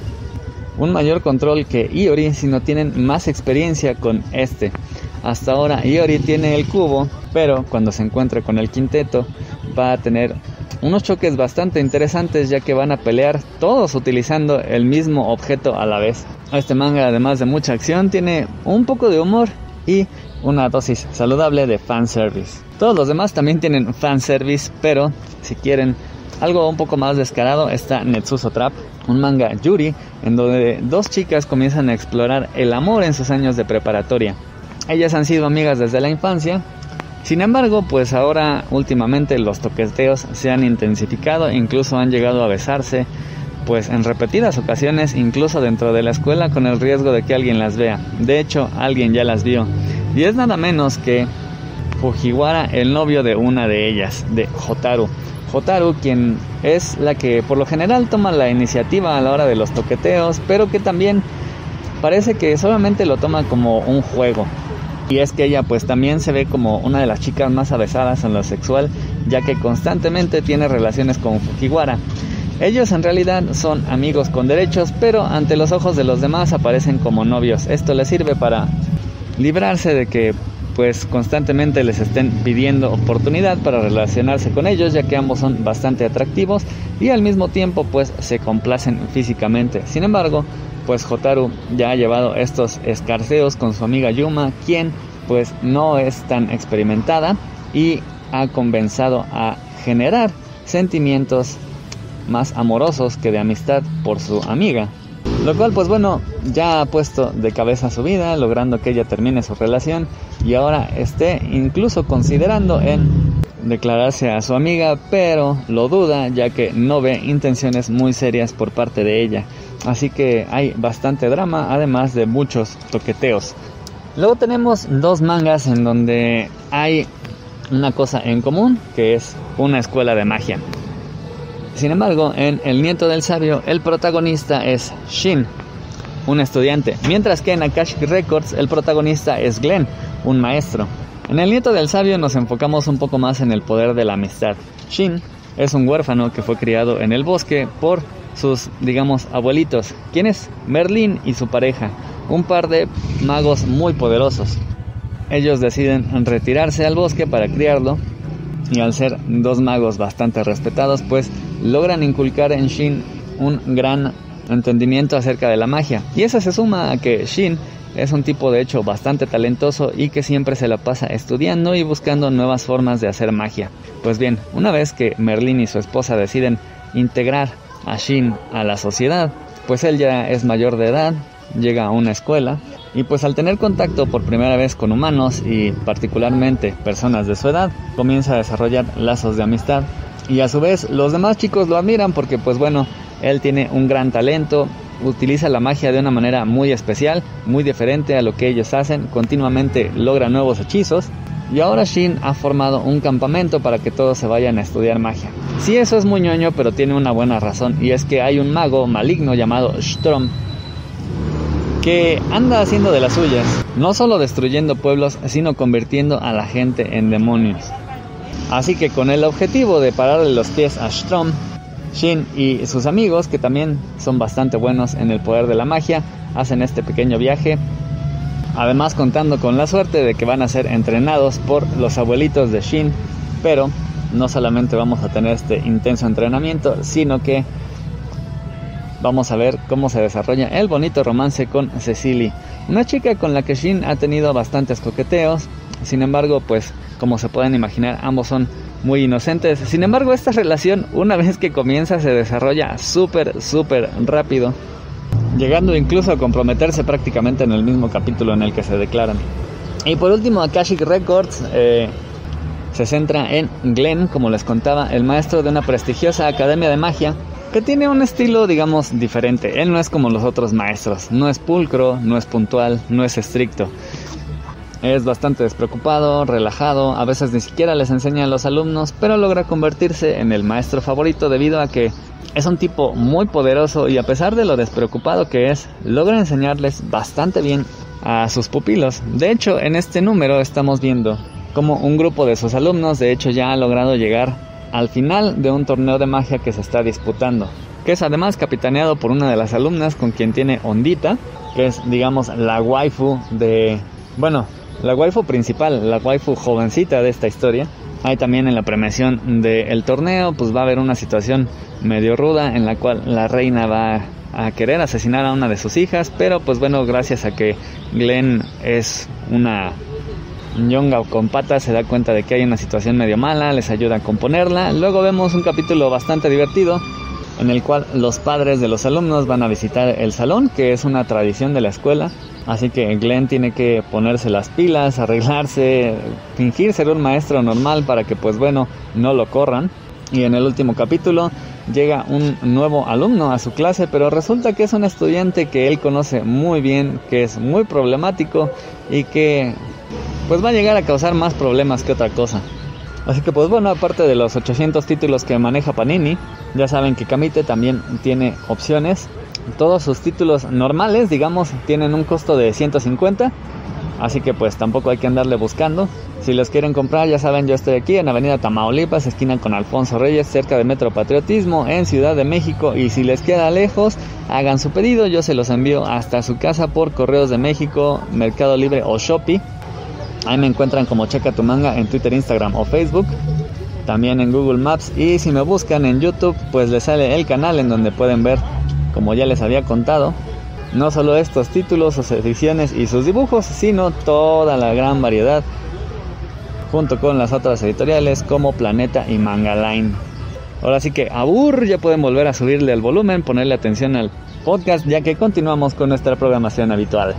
un mayor control que Iori, sino tienen más experiencia con este. Hasta ahora Iori tiene el cubo, pero cuando se encuentre con el quinteto va a tener unos choques bastante interesantes, ya que van a pelear todos utilizando el mismo objeto a la vez. Este manga, además de mucha acción, tiene un poco de humor y una dosis saludable de fanservice. Todos los demás también tienen fanservice, pero si quieren algo un poco más descarado está Netsuzo Trap, un manga yuri en donde dos chicas comienzan a explorar el amor en sus años de preparatoria. Ellas han sido amigas desde la infancia. Sin embargo, pues ahora últimamente los toqueteos se han intensificado, incluso han llegado a besarse, pues en repetidas ocasiones, incluso dentro de la escuela, con el riesgo de que alguien las vea. De hecho, alguien ya las vio, y es nada menos que Fujiwara, el novio de una de ellas, de Hotaru. Hotaru, quien es la que por lo general toma la iniciativa a la hora de los toqueteos, pero que también parece que solamente lo toma como un juego. Y es que ella pues también se ve como una de las chicas más avesadas en lo sexual, ya que constantemente tiene relaciones con Fujiwara. Ellos en realidad son amigos con derechos, pero ante los ojos de los demás aparecen como novios. Esto les sirve para librarse de que pues constantemente les estén pidiendo oportunidad para relacionarse con ellos, ya que ambos son bastante atractivos y al mismo tiempo pues se complacen físicamente. Sin embargo, pues Hotaru ya ha llevado estos escarceos con su amiga Yuma, quien pues no es tan experimentada y ha comenzado a generar sentimientos más amorosos que de amistad por su amiga. Lo cual pues bueno, ya ha puesto de cabeza su vida, logrando que ella termine su relación y ahora esté incluso considerando en declararse a su amiga, pero lo duda ya que no ve intenciones muy serias por parte de ella. Así que hay bastante drama, además de muchos toqueteos. Luego tenemos dos mangas en donde hay una cosa en común, que es una escuela de magia. Sin embargo, en El Nieto del Sabio, el protagonista es Shin, un estudiante, mientras que en Akashic Records el protagonista es Glenn, un maestro. En El Nieto del Sabio nos enfocamos un poco más en el poder de la amistad. Shin es un huérfano que fue criado en el bosque por sus, digamos, abuelitos, quienes Merlín y su pareja, un par de magos muy poderosos. Ellos deciden retirarse al bosque para criarlo, y al ser dos magos bastante respetados, pues logran inculcar en Shin un gran entendimiento acerca de la magia. Y eso se suma a que Shin es un tipo de hecho bastante talentoso y que siempre se la pasa estudiando y buscando nuevas formas de hacer magia. Pues bien, una vez que Merlín y su esposa deciden integrar a Shin a la sociedad, pues él ya es mayor de edad, llega a una escuela y pues al tener contacto por primera vez con humanos y particularmente personas de su edad, comienza a desarrollar lazos de amistad y a su vez los demás chicos lo admiran porque pues bueno, él tiene un gran talento, utiliza la magia de una manera muy especial, muy diferente a lo que ellos hacen, continuamente logra nuevos hechizos y ahora Shin ha formado un campamento para que todos se vayan a estudiar magia. Sí, eso es muy ñoño, pero tiene una buena razón y es que hay un mago maligno llamado Strom que anda haciendo de las suyas, no solo destruyendo pueblos, sino convirtiendo a la gente en demonios. Así que con el objetivo de pararle los pies a Strom, Shin y sus amigos, que también son bastante buenos en el poder de la magia, hacen este pequeño viaje, además contando con la suerte de que van a ser entrenados por los abuelitos de Shin, pero no solamente vamos a tener este intenso entrenamiento, sino que vamos a ver cómo se desarrolla el bonito romance con Cecily, una chica con la que Shin ha tenido bastantes coqueteos. Sin embargo, pues como se pueden imaginar, ambos son muy inocentes. Sin embargo, esta relación, una vez que comienza, se desarrolla súper, súper rápido, llegando incluso a comprometerse prácticamente en el mismo capítulo en el que se declaran. Y por último, Akashic Records eh, se centra en Glenn, como les contaba, el maestro de una prestigiosa academia de magia, que tiene un estilo, digamos, diferente. Él no es como los otros maestros, no es pulcro, no es puntual, no es estricto. Es bastante despreocupado, relajado, a veces ni siquiera les enseña a los alumnos, pero logra convertirse en el maestro favorito debido a que es un tipo muy poderoso y a pesar de lo despreocupado que es, logra enseñarles bastante bien a sus pupilos. De hecho, en este número estamos viendo cómo un grupo de sus alumnos de hecho ya ha logrado llegar al final de un torneo de magia que se está disputando, que es además capitaneado por una de las alumnas con quien tiene ondita, que es, digamos, la waifu de... bueno, la waifu principal, la waifu jovencita de esta historia. Hay también en la premiación del torneo, pues va a haber una situación medio ruda en la cual la reina va a querer asesinar a una de sus hijas, pero pues bueno, gracias a que Glenn es una ñonga con patas, se da cuenta de que hay una situación medio mala, les ayuda a componerla. Luego vemos un capítulo bastante divertido en el cual los padres de los alumnos van a visitar el salón, que es una tradición de la escuela. Así que Glenn tiene que ponerse las pilas, arreglarse, fingir ser un maestro normal para que pues bueno, no lo corran. Y en el último capítulo llega un nuevo alumno a su clase, pero resulta que es un estudiante que él conoce muy bien, que es muy problemático y que pues va a llegar a causar más problemas que otra cosa. Así que pues bueno, aparte de los ochocientos títulos que maneja Panini, ya saben que Kamite también tiene opciones. Todos sus títulos normales, digamos, tienen un costo de ciento cincuenta, así que pues tampoco hay que andarle buscando. Si los quieren comprar, ya saben, yo estoy aquí en Avenida Tamaulipas, esquina con Alfonso Reyes, cerca de Metro Patriotismo, en Ciudad de México. Y si les queda lejos, hagan su pedido, yo se los envío hasta su casa por Correos de México, Mercado Libre o Shopee. Ahí me encuentran como Checa Tu Manga en Twitter, Instagram o Facebook, también en Google Maps. Y si me buscan en YouTube, pues les sale el canal en donde pueden ver, como ya les había contado, no solo estos títulos, sus ediciones y sus dibujos, sino toda la gran variedad, junto con las otras editoriales como Planeta y Manga Line. Ahora sí que abur, ya pueden volver a subirle al volumen, ponerle atención al podcast, ya que continuamos con nuestra programación habitual.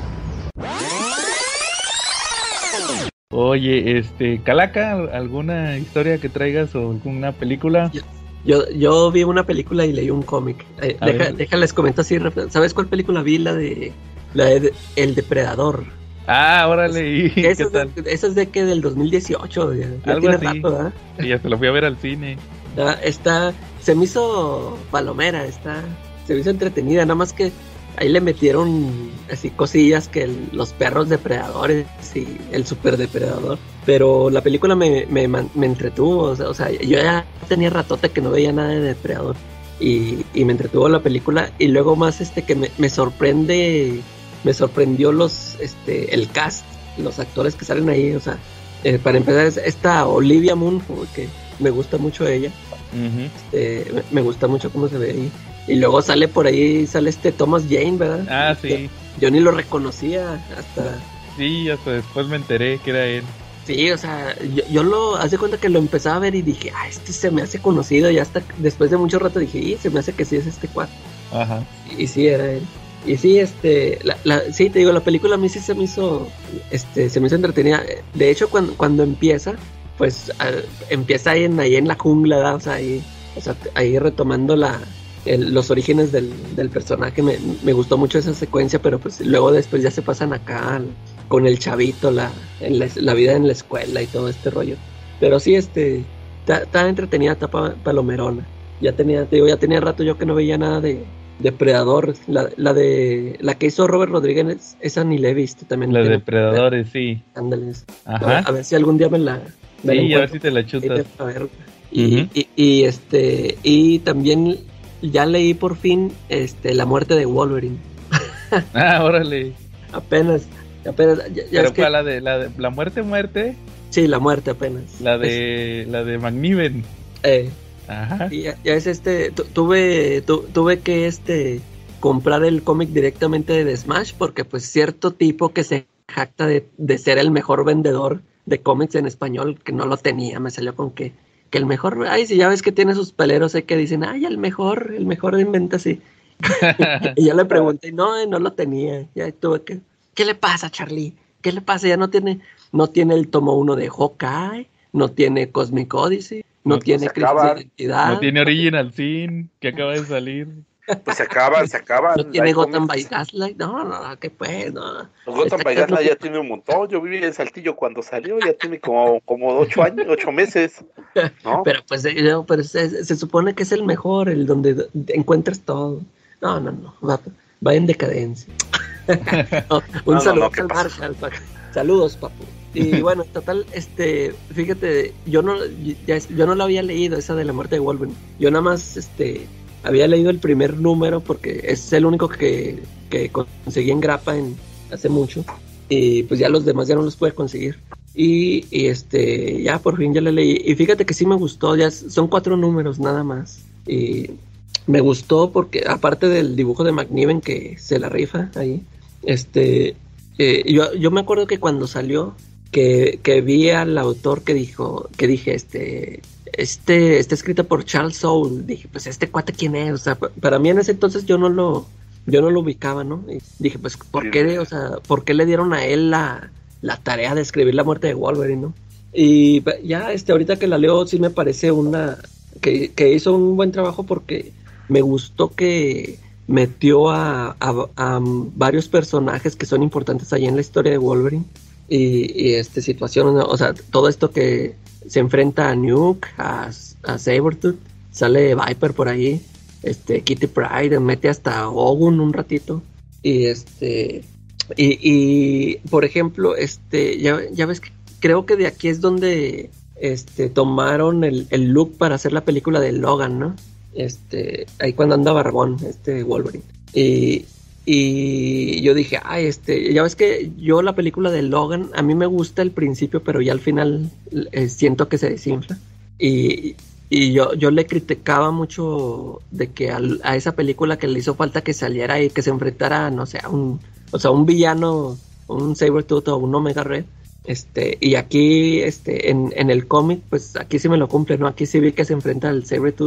Oye, este, Calaca, ¿alguna historia que traigas o alguna película? Yo, yo, yo vi una película y leí un cómic. Eh, deja, déjales comento así. ¿Sabes cuál película vi? La de, la de El Depredador. Ah, órale, ¿y qué esa tal? Es de, esa es de que del dos mil dieciocho, ya, ya Algo tiene así. rato, ¿verdad? Y hasta lo fui a ver al cine. Está, está, se me hizo palomera, está, se me hizo entretenida, nada más que ahí le metieron así cosillas que el, los perros depredadores y el super depredador, pero la película me, me, me entretuvo, o sea, o sea, yo ya tenía ratote que no veía nada de depredador y, y me entretuvo la película, y luego más este que me, me sorprende, me sorprendió los, este, el cast, los actores que salen ahí, o sea, eh, para empezar es esta Olivia Munn, que me gusta mucho ella. Uh-huh. Este, me, me gusta mucho cómo se ve ahí. Y luego sale por ahí, sale este Thomas Jane, ¿verdad? Ah, sí. Yo, yo ni lo reconocía hasta... Sí, hasta después me enteré que era él. Sí, o sea, yo, yo lo... Haz de cuenta que lo empezaba a ver y dije, ah, este se me hace conocido. Y hasta después de mucho rato dije, y se me hace que sí es este cuate. Ajá. Y, y sí, era él. Y sí, este, la, la, sí, te digo, la película a mí sí se me hizo, este, se me hizo entretenida. De hecho, cuando, cuando empieza, pues, a, empieza ahí en, ahí en la jungla, ¿verdad? O sea, ahí, o sea, ahí retomando la, el, los orígenes del, del personaje. Me, me gustó mucho esa secuencia, pero pues luego después ya se pasan acá con el chavito, la, en la, la vida en la escuela y todo este rollo. Pero sí, este, estaba entretenida, está palomerona. Ya tenía, te digo, ya tenía rato yo que no veía nada de Depredador. La, la de la que hizo Robert Rodríguez, esa ni la he visto también. La de Depredadores, sí. Ándale. Ajá. A, a ver si algún día me la... Me sí, la a ver si te la chutas. A ver. Y, uh-huh. y, y este y también ya leí por fin este La muerte de Wolverine. Ah, órale. Apenas, apenas. Ya, ya Pero es que... para la de la de la muerte muerte. Sí, la muerte apenas. La de es... la de McNiven. Eh. Ajá. Y ya, ya es este, tu, tuve tu, tuve que este comprar el cómic directamente de Smash porque pues cierto tipo que se jacta de, de ser el mejor vendedor de cómics en español que no lo tenía, me salió con que que el mejor, ay, si ya ves que tiene sus peleros, sé que dicen, ay, el mejor, el mejor inventa así. Y yo le pregunté, no, no lo tenía, ya tuve que, ¿qué le pasa, Charlie? ¿Qué le pasa? Ya no tiene, no tiene el tomo uno de Hawkeye, no tiene Cosmic Odyssey, no, no tiene Crisis de Identidad. No tiene Original Sin, que acaba de salir. Pues se acaban, se acaban. No tiene Gotham by Gaslight, no, no, ¿qué pues? No. Pues Gotham by Gaslight ya tiene un montón. Yo viví en Saltillo cuando salió, ya tiene como, como ocho años, ocho meses, ¿no? Pero pues yo, pero se, se supone que es el mejor, el donde encuentras todo. No, no, no, va, va en decadencia. No, un no, saludo no, no, al Marshall, saludos, papu. Y bueno, total, este, fíjate, yo no, ya, yo no lo había leído esa de la muerte de Wolverine. Yo nada más, este, había leído el primer número porque es el único que, que conseguí en grapa en, hace mucho. Y pues ya los demás ya no los pude conseguir. Y, y este, ya por fin ya la leí. Y fíjate que sí me gustó, ya son cuatro números nada más. Y me gustó porque, aparte del dibujo de McNiven que se la rifa ahí, este, eh, yo, yo me acuerdo que cuando salió, que, que vi al autor que dijo, que dije, este, este, está escrito por Charles Soule. Dije, pues este cuate quién es, o sea, para mí en ese entonces yo no lo, yo no lo ubicaba, ¿no? Y dije, pues, ¿por qué, o sea, por qué le dieron a él la, la tarea de escribir la muerte de Wolverine, ¿no? Y ya, este, ahorita que la leo sí me parece una, que, que hizo un buen trabajo porque me gustó que metió a, a, a varios personajes que son importantes ahí en la historia de Wolverine. Y, y este situación, o sea, todo esto que se enfrenta a Nuke, a, a Sabretooth, sale Viper por ahí, este, Kitty Pryde, mete hasta Ogun un ratito, y este, y, y por ejemplo, este, ya, ya ves que creo que de aquí es donde este, tomaron el, el look para hacer la película de Logan, ¿no? Este, ahí cuando anda barbón, este Wolverine, y Y yo dije, ay, este, ya ves que yo la película de Logan, a mí me gusta el principio, pero ya al final eh, siento que se desinfla. Y, y yo, yo le criticaba mucho de que al, a esa película que le hizo falta que saliera y que se enfrentara, no sé, a un, o sea, un villano, un Sabretooth o un Omega Red. Este, y aquí, este, en, en el cómic, pues aquí sí me lo cumple, ¿no? Aquí sí vi que se enfrenta al Sabretooth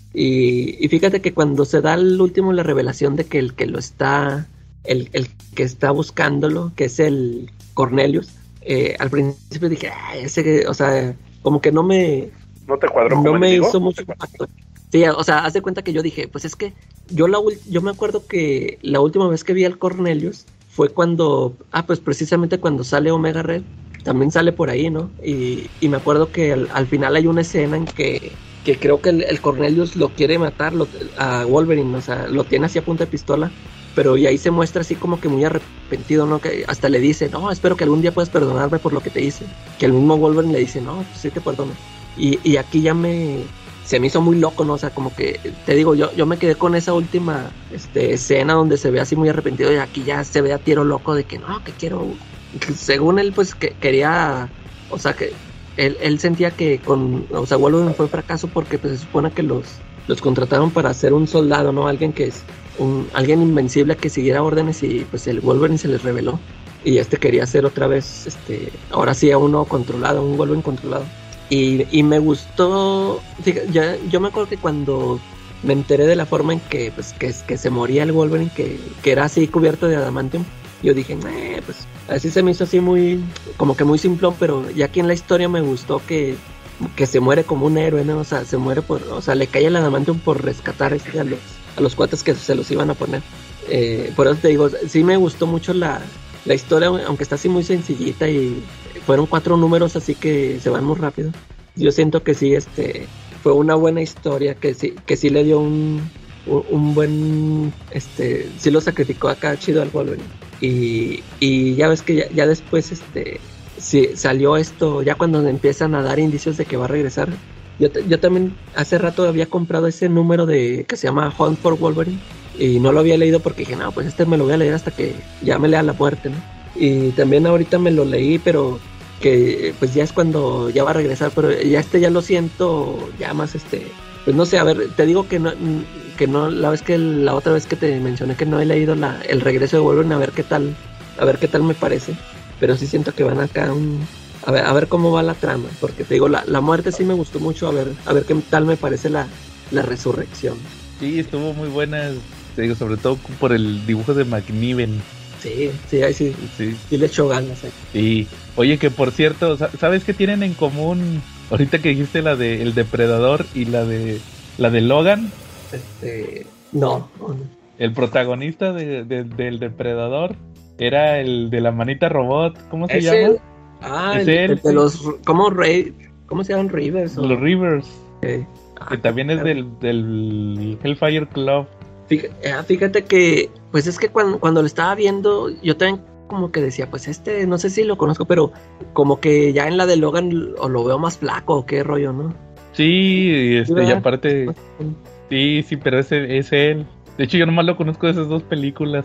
Y, y fíjate que cuando se da al último la revelación de que el que lo está, el, el que está buscándolo, que es el Cornelius, eh, al principio dije, ah, ese, o sea, como que no me, ¿No te cuadró no como me enemigo? hizo mucho impacto. Sí, o sea, haz de cuenta que yo dije, pues es que yo la ul- yo me acuerdo que la última vez que vi al Cornelius fue cuando, ah, pues precisamente cuando sale Omega Red, también sale por ahí, ¿no? Y, y me acuerdo que al, al final hay una escena en que, que creo que el, el Cornelius lo quiere matar lo- a Wolverine, o sea, lo tiene así a punta de pistola, pero y ahí se muestra así como que muy arrepentido, ¿no? Que hasta le dice, no, espero que algún día puedas perdonarme por lo que te hice. Que el mismo Wolverine le dice, no, pues sí te perdono. Y, y aquí ya me... se me hizo muy loco, ¿no? O sea, como que, te digo, yo, yo me quedé con esa última este, escena donde se ve así muy arrepentido y aquí ya se ve a tiro loco de que no, que quiero... que según él, pues, que quería... O sea, que él, él sentía que con... O sea, Wolverine fue fracaso porque pues, se supone que los, los contrataron para ser un soldado, ¿no? Alguien que es... Un, alguien invencible que siguiera órdenes y pues el Wolverine se les reveló. Y este quería ser otra vez, este... ahora sí a uno controlado, un Wolverine controlado. Y, y me gustó, fíjate, yo, yo me acuerdo que cuando me enteré de la forma en que, pues, que, que se moría el Wolverine, que, que era así cubierto de adamantium, yo dije, eh, pues así se me hizo así muy, como que muy simplón, pero ya aquí en la historia me gustó que, que se muere como un héroe, ¿no? O sea, se muere por, o sea, le cae el adamantium por rescatar este, a los, a los cuates que se los iban a poner. Eh, por eso te digo, sí me gustó mucho la, la historia, aunque está así muy sencillita y fueron cuatro números así que se van muy rápido. Yo siento que sí, este, fue una buena historia, que sí, que sí le dio un, un, un buen, este, sí lo sacrificó acá chido al Wolverine. Y, y ya ves que ya, ya después, este, sí, salió esto, ya cuando empiezan a dar indicios de que va a regresar. Yo, yo también hace rato había comprado ese número de que se llama Hunt for Wolverine y no lo había leído porque dije, no, pues este me lo voy a leer hasta que ya me lea la muerte, ¿no? Y también ahorita me lo leí, pero que pues ya es cuando ya va a regresar, pero ya este ya lo siento ya más este, pues no sé, a ver, te digo que no, que no, la vez que la otra vez que te mencioné que no he leído la, el regreso de Wolverine, a ver qué tal, a ver qué tal me parece, pero sí siento que van acá un, a ver, a ver cómo va la trama, porque te digo, la, la muerte sí me gustó mucho, a ver, a ver qué tal me parece la, la resurrección. Sí, estuvo muy buena, te digo, sobre todo por el dibujo de McNiven. Sí, sí, ahí sí, Sí. sí le echó ganas. Eh. Y, oye, que por cierto, ¿sabes qué tienen en común? Ahorita que dijiste la de El Depredador y la de la de Logan. Este, no, no. El protagonista de, de, del Depredador era el de la manita robot, ¿cómo se ¿Es llama? él? Ah, Es el, él, el de sí. los, ¿cómo, Ray, ¿cómo se llaman? Rivers. o- Los Rivers, Eh, ah, que también es claro. del, del Hellfire Club. Fíjate, ah, fíjate que, pues es que cuando, cuando lo estaba viendo, yo también como que decía, pues este, no sé si lo conozco, pero como que ya en la de Logan o lo veo más flaco o qué rollo, ¿no? Sí, y, este, y ¿verdad? aparte, sí, sí, pero es, es él. De hecho, yo nomás lo conozco de esas dos películas.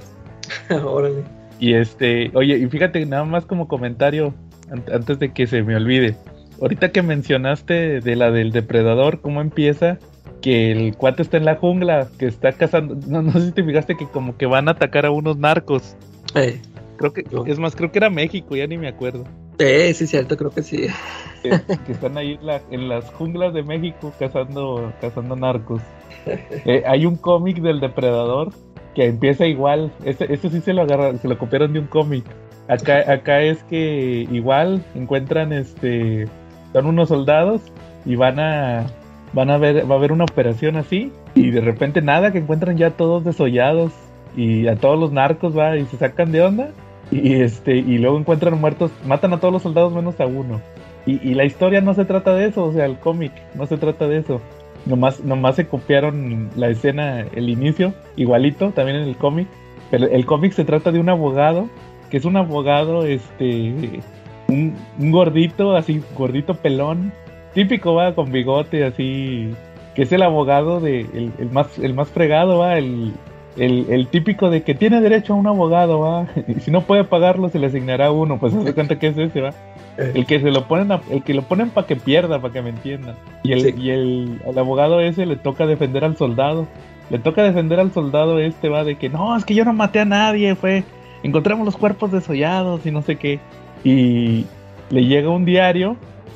Órale. Y este, oye, y fíjate, nada más como comentario, an- antes de que se me olvide. Ahorita que mencionaste de la del depredador, cómo empieza, que el cuate está en la jungla, que está cazando, no, no sé si te fijaste que como que van a atacar a unos narcos. Eh, Creo que, No. es más, creo que era México, ya ni me acuerdo. eh, sí, cierto, creo que sí. Que, que están ahí en, la- en las junglas de México cazando, cazando narcos. Eh, hay un cómic del depredador que empieza igual. Ese, ese sí se lo agarra, se lo copiaron de un cómic. Acá, acá es que igual encuentran este, son unos soldados y van a, van a ver, va a haber una operación así y de repente nada, que encuentran ya todos desollados y a todos los narcos va y se sacan de onda y este y luego encuentran muertos, matan a todos los soldados menos a uno. Y, y la historia no se trata de eso, o sea, el cómic no se trata de eso. Nomás, nomás se copiaron la escena, el inicio, igualito, también en el cómic. Pero el cómic se trata de un abogado, que es un abogado, este, un, un gordito, así, gordito pelón, típico, va, con bigote, así, que es el abogado de, el, el más, el más fregado, va, el, el, el típico de que tiene derecho a un abogado, va, y si no puede pagarlo se le asignará uno, pues se da cuenta que es ese, va. El que se lo ponen a, el que lo ponen para que pierda, para que me entiendan. Y el, Sí. y el, al abogado ese le toca defender al soldado. Le toca defender al soldado este, va, de que no, es que yo no maté a nadie, fue, encontramos los cuerpos desollados y no sé qué. Y le llega un diario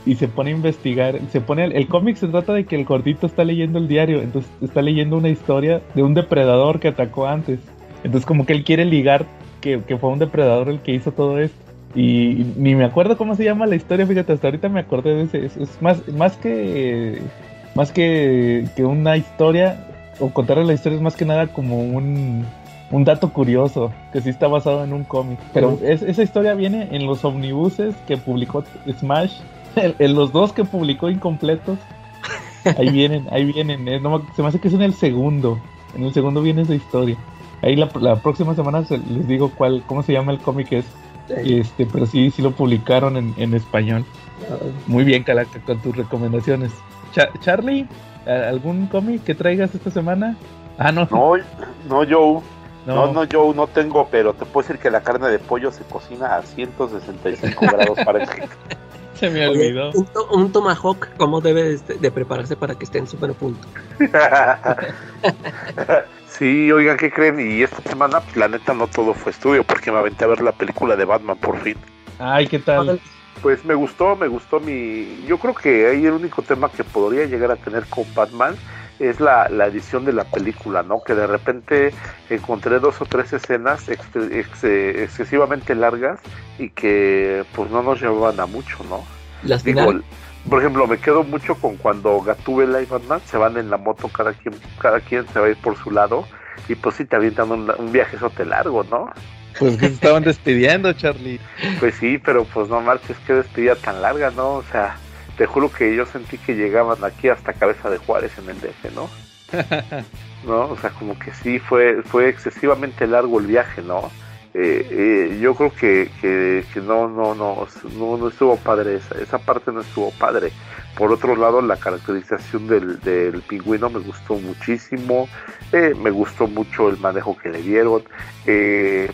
y se pone a investigar, se pone el, el cómic se trata de que el gordito está leyendo el diario, entonces está leyendo una historia de un depredador que atacó antes, entonces como que él quiere ligar que, que fue un depredador el que hizo todo esto, y, y ni me acuerdo cómo se llama la historia, fíjate, hasta ahorita me acordé de ese, es, es más, más que más que, que una historia, o contarle la historia es más que nada como un un dato curioso, que sí está basado en un cómic, pero uh-huh. es, esa historia viene en los omnibuses que publicó Smash, en, en los dos que publicó incompletos, ahí vienen, ahí vienen, eh, no, se me hace que es en el segundo, en el segundo viene esa historia, ahí la, la próxima semana se, les digo cuál, cómo se llama el cómic es, sí. este, pero sí, sí lo publicaron en, en español. Uh-huh. Muy bien, Calaca, con tus recomendaciones. Cha- Charlie, ¿algún cómic que traigas esta semana? Ah, no. No, no, Joe. No. no, no, yo no tengo, pero te puedo decir que la carne de pollo se cocina a ciento sesenta y cinco grados Fahrenheit. Se me olvidó. Oye, un, to- un tomahawk, ¿cómo debe de, de prepararse para que esté en su buen punto? Sí, oigan, ¿qué creen? Y esta semana, pues, la neta, no todo fue estudio, porque me aventé a ver la película de Batman por fin. Ay, ¿qué tal? Pues me gustó, me gustó mi... Yo creo que ahí el único tema que podría llegar a tener con Batman es la, la edición de la película, ¿no? Que de repente encontré dos o tres escenas ex, ex, excesivamente largas y que pues no nos llevaban a mucho, ¿no? Las Digo, finales. por ejemplo, me quedo mucho con cuando Gatúbela y Batman se van en la moto, cada quien cada quien se va a ir por su lado y pues sí te avientan un, un viajezote largo, ¿no? Pues que se estaban despidiendo, Charlie. Pues sí, pero pues no marches, qué despedida tan larga, ¿no? O sea, te juro que yo sentí que llegaban aquí hasta Cabeza de Juárez en el D F, ¿no? ¿No? O sea, como que sí, fue fue excesivamente largo el viaje, ¿no? Eh, eh, yo creo que, que, que no, no, no, no, no estuvo padre esa, esa parte no estuvo padre. Por otro lado, la caracterización del, del pingüino me gustó muchísimo, eh, me gustó mucho el manejo que le dieron, eh,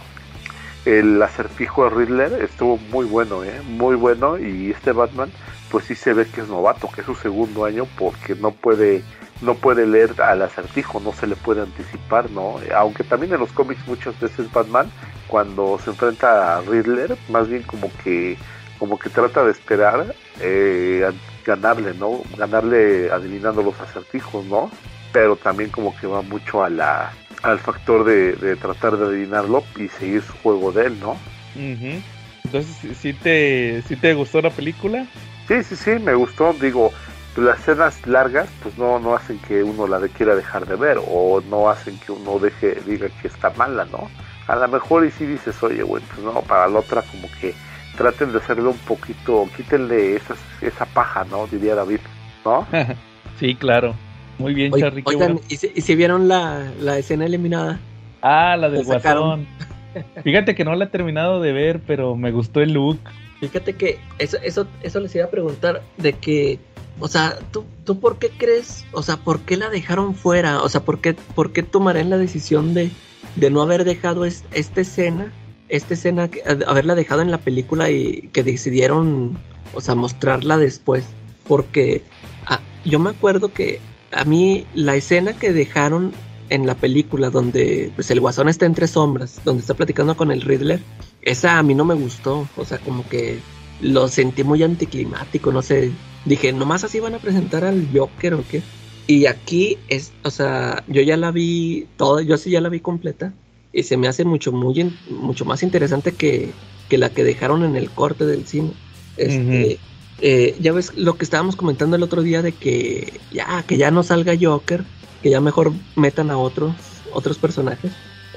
el acertijo de Riddler estuvo muy bueno, eh, muy bueno, y este Batman pues sí se ve que es novato, que es su segundo año, porque no puede no puede leer al acertijo, no se le puede anticipar, ¿no? Aunque también en los cómics muchas veces Batman, cuando se enfrenta a Riddler, más bien como que como que trata de esperar eh, a ganarle, ¿no? Ganarle adivinando los acertijos, ¿no? Pero también como que va mucho a la al factor de, de tratar de adivinarlo y seguir su juego de él, ¿no? Uh-huh. Entonces, ¿sí te, ¿sí te gustó la película? Sí, sí, sí, me gustó, digo, las escenas largas pues no, no hacen que uno la de quiera dejar de ver, o no hacen que uno deje, diga que está mala, ¿no? A lo mejor y si dices, oye, güey, pues no, para la otra como que traten de hacerle un poquito, quítenle esas, esa paja, ¿no? Diría David, ¿no? Sí, claro. Muy bien, Oye, Charly. oigan, ¿y si, ¿y si vieron la, la escena eliminada? Ah, la del La sacaron. Guasón. Fíjate que no la he terminado de ver, pero me gustó el look. Fíjate que eso, eso, eso les iba a preguntar de que, o sea, ¿tú, tú por qué crees, o sea, por qué la dejaron fuera? O sea, ¿por qué, por qué tomarían la decisión de, de no haber dejado es, esta escena, esta escena, haberla dejado en la película y que decidieron, o sea, mostrarla después? Porque ah, yo me acuerdo que a mí la escena que dejaron en la película donde pues el Guasón está entre sombras, donde está platicando con el Riddler, esa a mí no me gustó, o sea, como que lo sentí muy anticlimático, no sé, dije, nomás así van a presentar al Joker o qué. Y aquí es, o sea, yo ya la vi toda, yo sí ya la vi completa y se me hace mucho muy mucho más interesante que, que la que dejaron en el corte del cine. Este, uh-huh. eh, ya ves lo que estábamos comentando el otro día de que ya que ya no salga Joker, que ya mejor metan a otros otros personajes.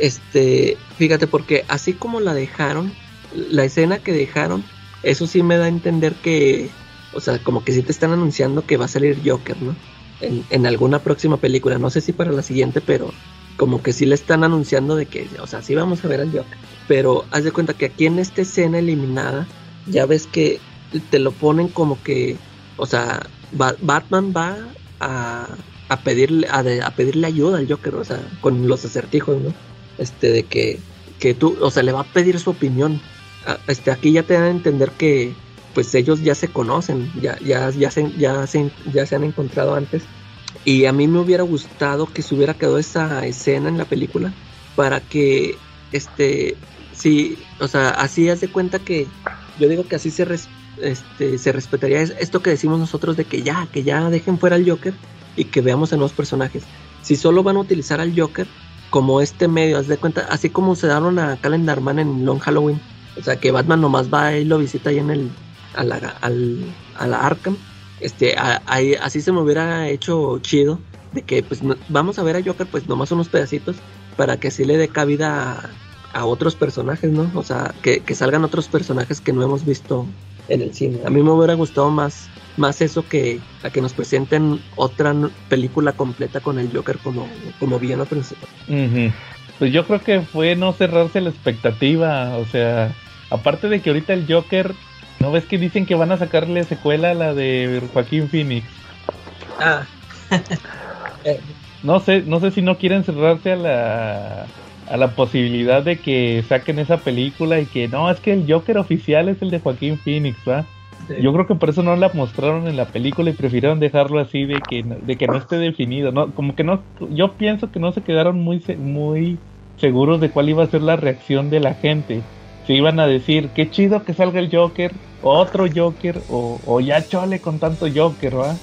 Este, fíjate, porque así como la dejaron, la escena que dejaron, eso sí me da a entender que, o sea, como que sí te están anunciando que va a salir Joker, ¿no? En, en alguna próxima película, no sé si para la siguiente, pero como que sí le están anunciando de que, o sea, sí vamos a ver al Joker. Pero haz de cuenta que aquí en esta escena eliminada, ya ves que te lo ponen como que, o sea, ba- Batman va a, a pedirle a, de, a pedirle ayuda al Joker, o sea, con los acertijos, ¿no? Este, de que, que tú, o sea, le va a pedir su opinión. Este, aquí ya te dan a entender que, pues ellos ya se conocen, ya, ya, ya, se, ya, se, ya se han encontrado antes. Y a mí me hubiera gustado que se hubiera quedado esa escena en la película para que, este, sí, o sea, así haz de cuenta que, yo digo que así se, res, este, se respetaría esto que decimos nosotros de que ya, que ya dejen fuera al Joker y que veamos a nuevos personajes. Si solo van a utilizar al Joker como este medio, haz de cuenta, así como se daron a Calendar Man en Long Halloween, o sea que Batman nomás va y lo visita ahí en el, a la, al, a la Arkham, este, a, a, así se me hubiera hecho chido, de que pues no, vamos a ver a Joker pues nomás unos pedacitos, para que así le dé cabida a, a otros personajes, ¿no? O sea, que, que salgan otros personajes que no hemos visto en el cine. A mí me hubiera gustado más, más eso que a que nos presenten otra película completa con el Joker como, como villano principal. Uh-huh. Pues yo creo que fue no cerrarse la expectativa, o sea, aparte de que ahorita el Joker, ¿no ves que dicen que van a sacarle secuela a la de Joaquín Phoenix? Ah. eh. No sé, no sé si no quieren cerrarse a la a la posibilidad de que saquen esa película y que no, es que el Joker oficial es el de Joaquín Phoenix, ¿va? Sí. Yo creo que por eso no la mostraron en la película y prefirieron dejarlo así de que de que no esté definido, no, como que no, yo pienso que no se quedaron muy muy seguros de cuál iba a ser la reacción de la gente. Si iban a decir, qué chido que salga el Joker, otro Joker, o, o ya chole con tanto Joker, ¿va?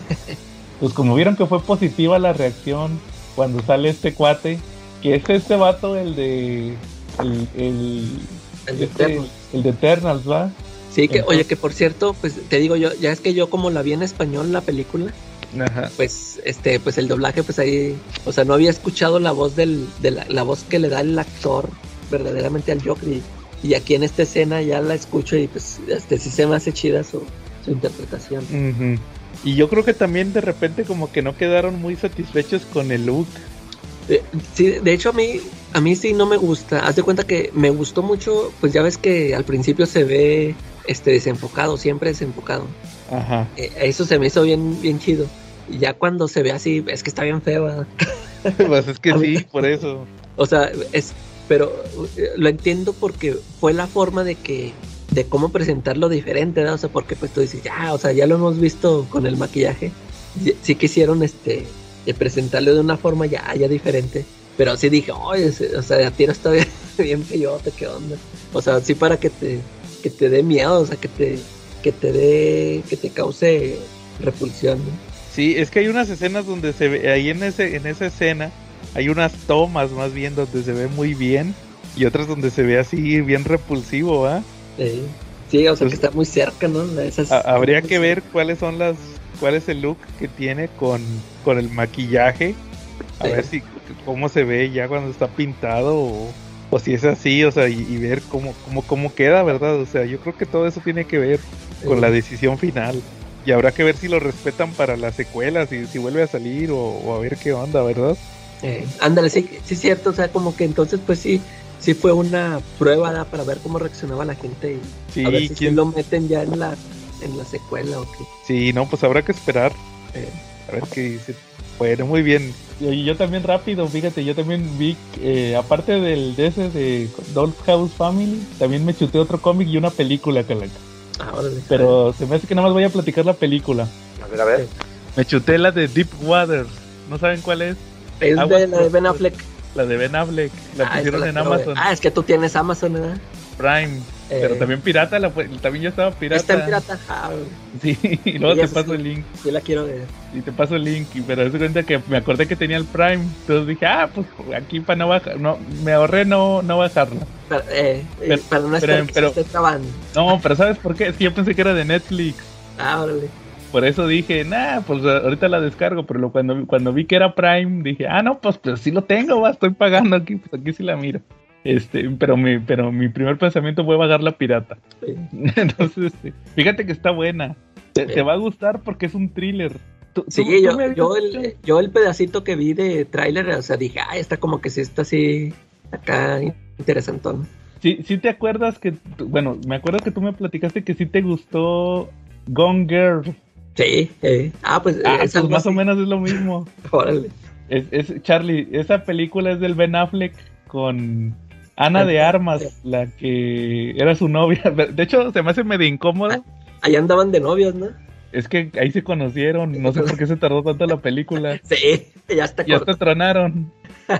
Pues como vieron que fue positiva la reacción cuando sale este cuate, que es este vato, el de el el, el, de, este, Eternals. el de Eternals, ¿va? Sí, que entonces, oye, que por cierto, pues te digo yo, ya es que yo como la vi en español la película, ajá. pues este pues el doblaje pues ahí, o sea, no había escuchado la voz del de la, la voz que le da el actor verdaderamente al Joker y, y aquí en esta escena ya la escucho y pues este sí se me hace chida su, su interpretación. Uh-huh. Y yo creo que también de repente como que no quedaron muy satisfechos con el look. Eh, sí, de hecho a mí a mí sí no me gusta. Haz de cuenta que me gustó mucho, pues ya ves que al principio se ve este desenfocado, siempre desenfocado. Ajá. Eh, eso se me hizo bien bien chido. Y ya cuando se ve así, es que está bien feo. Pues es que sí, por eso. O sea, es pero eh, lo entiendo porque fue la forma de que de cómo presentarlo diferente, ¿no? O sea, porque pues tú dices, ya, o sea, ya lo hemos visto con el maquillaje, sí quisieron este de presentarlo de una forma ya, ya diferente, pero sí dije, oye, o sea, a tiro está bien, bien feyote, ¿qué onda? O sea, sí para que te, que te dé miedo, o sea, que te, que te dé, que te cause repulsión, ¿no? Sí, es que hay unas escenas donde se ve, ahí en ese, en esa escena, hay unas tomas más bien donde se ve muy bien, y otras donde se ve así bien repulsivo, ¿ah? Sí, sí, o sea, pues, que está muy cerca, ¿no? Esas, a, habría que ver cuáles son las, cuál es el look que tiene con, con el maquillaje, a sí. ver si cómo se ve ya cuando está pintado o, o si es así, o sea, y, y ver cómo, cómo, cómo queda, ¿verdad? O sea, yo creo que todo eso tiene que ver con sí. la decisión final. Y habrá que ver si lo respetan para las secuelas, si, si vuelve a salir o, o a ver qué onda, ¿verdad? Eh, ándale, sí, sí es cierto, o sea, como que entonces pues sí, sí fue una prueba, ¿da? Para ver cómo reaccionaba la gente y sí, a ver si ¿quién... lo meten ya en la en la secuela o qué. Sí, no, pues habrá que esperar eh. a ver qué dice. Bueno, muy bien. Y yo también rápido, fíjate, yo también vi, eh, aparte del de ese de Dollhouse Family, también me chuté otro cómic y una película, Calaca. Ah, órale. Pero se me hace que nada más voy a platicar la película. A ver, a ver. Me chuté la de Deep Water. ¿No saben cuál es? Es Aguas de la de Ben Affleck. La de Ben Affleck. La ah, pusieron en Amazon. Ah, es que tú tienes Amazon, ¿verdad? Prime. Eh. Pero también pirata. La, también yo estaba pirata. Está en pirata. Ah, sí, y luego sí, te paso sí, el link. Sí, la quiero ver. Y te paso el link. Pero se cuenta que me acordé que tenía el Prime. Entonces dije, ah, pues aquí para no bajar. No, me ahorré no, no bajarla. Para, eh, pero, para no estar pero, pero, esté trabando. No, pero ¿sabes por qué? Es que yo pensé que era de Netflix. Ah, órale. Por eso dije, nah, pues ahorita la descargo, pero lo, cuando, cuando vi que era Prime, dije, ah, no, pues, pues sí lo tengo, va, estoy pagando aquí, pues aquí sí la miro. Este, pero mi, pero mi primer pensamiento fue bajar la pirata. Sí. Entonces, fíjate que está buena. Te, sí. te va a gustar porque es un thriller. ¿Tú, sí, tú, yo, tú yo, el, yo el pedacito que vi de tráiler, o sea, dije, ah, está como que sí está así, acá, interesantón. Sí, sí te acuerdas que, bueno, me acuerdo que tú me platicaste que sí te gustó Gone Girl. Sí, eh. ah, pues, ah, es pues más así. O menos es lo mismo. Órale. Es, es, Charlie, esa película es del Ben Affleck con Ana de Armas, la que era su novia. De hecho, se me hace medio incómodo. Ah, ahí andaban de novios, ¿no? Es que ahí se conocieron, no sé por qué se tardó tanto la película. Sí, ya está. Ya hasta tronaron.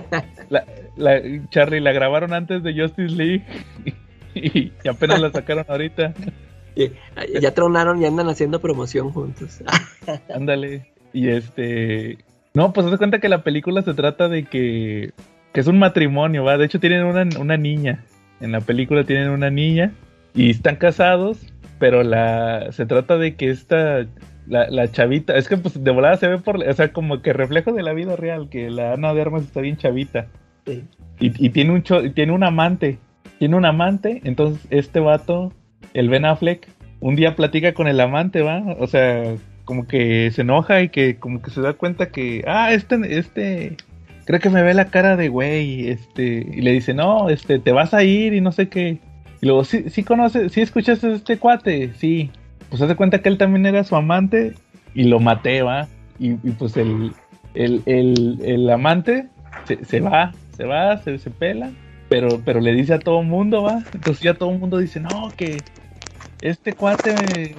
La, la, Charlie, la grabaron antes de Justice League y, y apenas la sacaron ahorita. Y, ya tronaron y andan haciendo promoción juntos. Ándale. Y este... No, pues haz de cuenta que la película se trata de que... Que es un matrimonio, ¿va? De hecho tienen una, una niña. En la película tienen una niña. Y están casados. Pero la... Se trata de que esta... La, la chavita... Es que pues de volada se ve por... O sea, como que reflejo de la vida real. Que la Ana de Armas está bien chavita. Sí. Y, y tiene un cho- tiene un amante. Tiene un amante. Entonces este vato... El Ben Affleck... Un día platica con el amante, ¿va? O sea... Como que se enoja y que como que se da cuenta que... Ah, este... este creo que me ve la cara de güey. Este... Y le dice, no, este... Te vas a ir y no sé qué. Y luego, ¿sí, sí conoces? ¿Sí escuchaste a este cuate? Sí. Pues hace cuenta que él también era su amante. Y lo maté, ¿va? Y, y pues el... El, el, el amante... Se, se va. Se va, se, se pela. Pero, pero le dice a todo el mundo, ¿va? Entonces ya todo el mundo dice, no, que... Este cuate...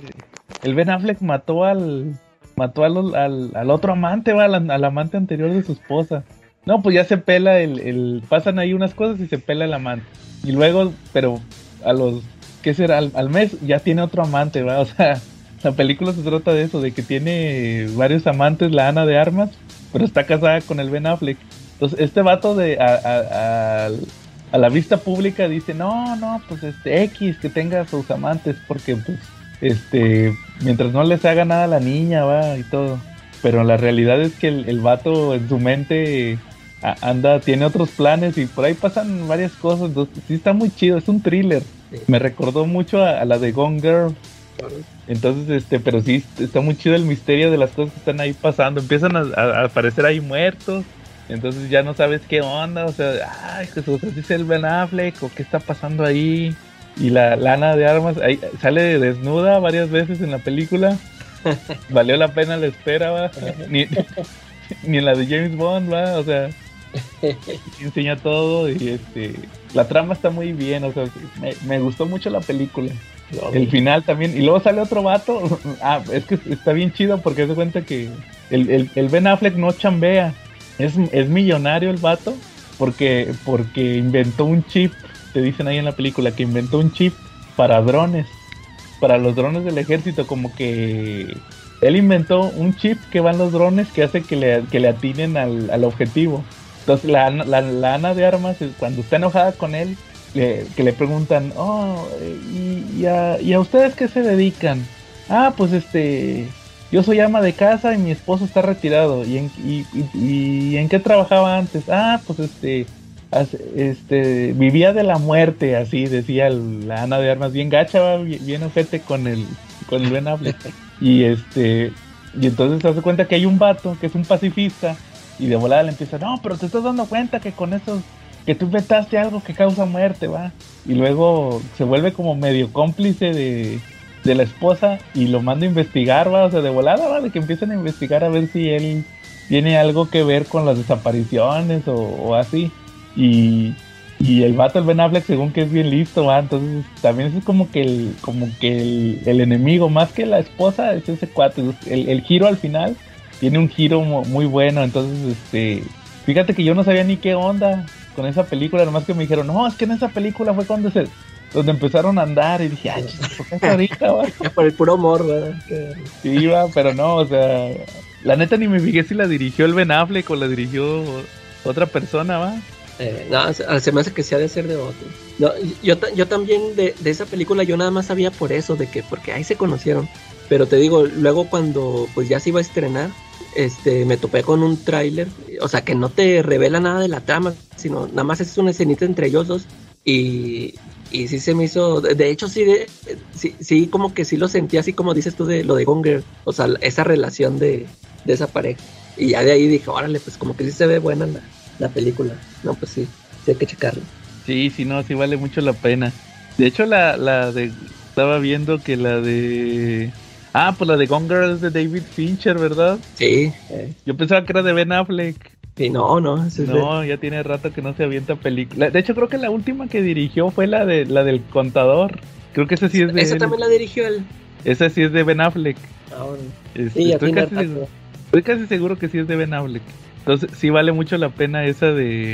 El Ben Affleck mató al mató al, al, al otro amante, va, al, al amante anterior de su esposa. No, pues ya se pela el, el pasan ahí unas cosas y se pela el amante. Y luego, pero a los ¿qué será? Al, al mes ya tiene otro amante, va, o sea, la película se trata de eso, de que tiene varios amantes la Ana de Armas, pero está casada con el Ben Affleck. Entonces, este vato de a, a, a, a la vista pública dice, "No, no, pues este X que tenga sus amantes porque pues Este, mientras no les haga nada a la niña, va, y todo." Pero la realidad es que el, el vato en su mente a, anda, tiene otros planes y por ahí pasan varias cosas. Entonces, sí está muy chido, es un thriller. Sí. Me recordó mucho a, a la de Gone Girl. Entonces, este, pero sí está muy chido el misterio de las cosas que están ahí pasando. Empiezan a, a aparecer ahí muertos. Entonces ya no sabes qué onda, o sea, ay, Jesús, ¿es el Ben Affleck o qué está pasando ahí? Y la, la Ana de Armas ahí sale desnuda varias veces en la película. Valió la pena la espera, va. Ni, ni en la de James Bond, va. O sea, enseña todo y este, la trama está muy bien, o sea, me, me gustó mucho la película. El final también, y luego sale otro vato. Ah, es que está bien chido porque se cuenta que el, el, el Ben Affleck no chambea. Es, es millonario el vato porque, porque inventó un chip. Te dicen ahí en la película que inventó un chip para drones, para los drones del ejército, como que él inventó un chip que va en los drones que hace que le, que le atinen al, al objetivo. Entonces la, la, la Ana de Armas, cuando está enojada con él, le, que le preguntan, oh, ¿y, y, a, ¿y a ustedes qué se dedican? Ah, pues este, yo soy ama de casa y mi esposo está retirado. ¿Y en, y, y, y en qué trabajaba antes? Ah, pues este... Este, vivía de la muerte, así decía el, la Ana de Armas, bien gacha, bien, bien ojete con el con el Ben Affleck. Y este, y entonces se hace cuenta que hay un vato que es un pacifista y de volada le empieza, no, pero te estás dando cuenta que con eso, que tú inventaste algo que causa muerte, va. Y luego se vuelve como medio cómplice de, de la esposa y lo manda a investigar, va, o sea, de volada, va, de que empiezan a investigar a ver si él tiene algo que ver con las desapariciones o, o así. Y, y el vato, el Ben Affleck, según que es bien listo, ¿va? Entonces también es como que el como que el, el enemigo, más que la esposa, es ese cuate. El, el giro al final tiene un giro muy bueno. Entonces, este, fíjate que yo no sabía ni qué onda con esa película, nomás que me dijeron, no, es que en esa película fue cuando se donde empezaron a andar y dije, ay, ¿por qué es ahorita, va? Por el puro amor, ¿verdad? Sí, va, pero no, o sea, la neta ni me fijé si la dirigió el Ben Affleck o la dirigió otra persona, va. Eh, no, se me hace que sí ha de ser de otro. No, yo, yo también de, de esa película yo nada más sabía por eso, de que porque ahí se conocieron. Pero te digo, luego cuando pues ya se iba a estrenar, este, me topé con un tráiler, o sea que no te revela nada de la trama, sino nada más es una escenita entre ellos dos y, y sí se me hizo, de hecho sí, de, sí, sí como que sí lo sentí así como dices tú de lo de Gone Girl, o sea esa relación de, de esa pareja. Y ya de ahí dije, órale, pues como que sí se ve buena la la película. No, pues sí, sí hay que checarlo. Sí, sí, no, sí vale mucho la pena. De hecho, la, la de... Estaba viendo que la de... Ah, pues la de Gone Girl es de David Fincher, ¿verdad? Sí. Eh. Yo pensaba que era de Ben Affleck. Sí, no, no. Es no, de... ya tiene rato que no se avienta película. De hecho, creo que la última que dirigió fue la de la del Contador. Creo que esa sí es de... Esa él. También la dirigió él. Esa sí es de Ben Affleck. Ahora. Este, sí, ya estoy, casi seguro, estoy casi seguro que sí es de Ben Affleck. Entonces sí vale mucho la pena esa de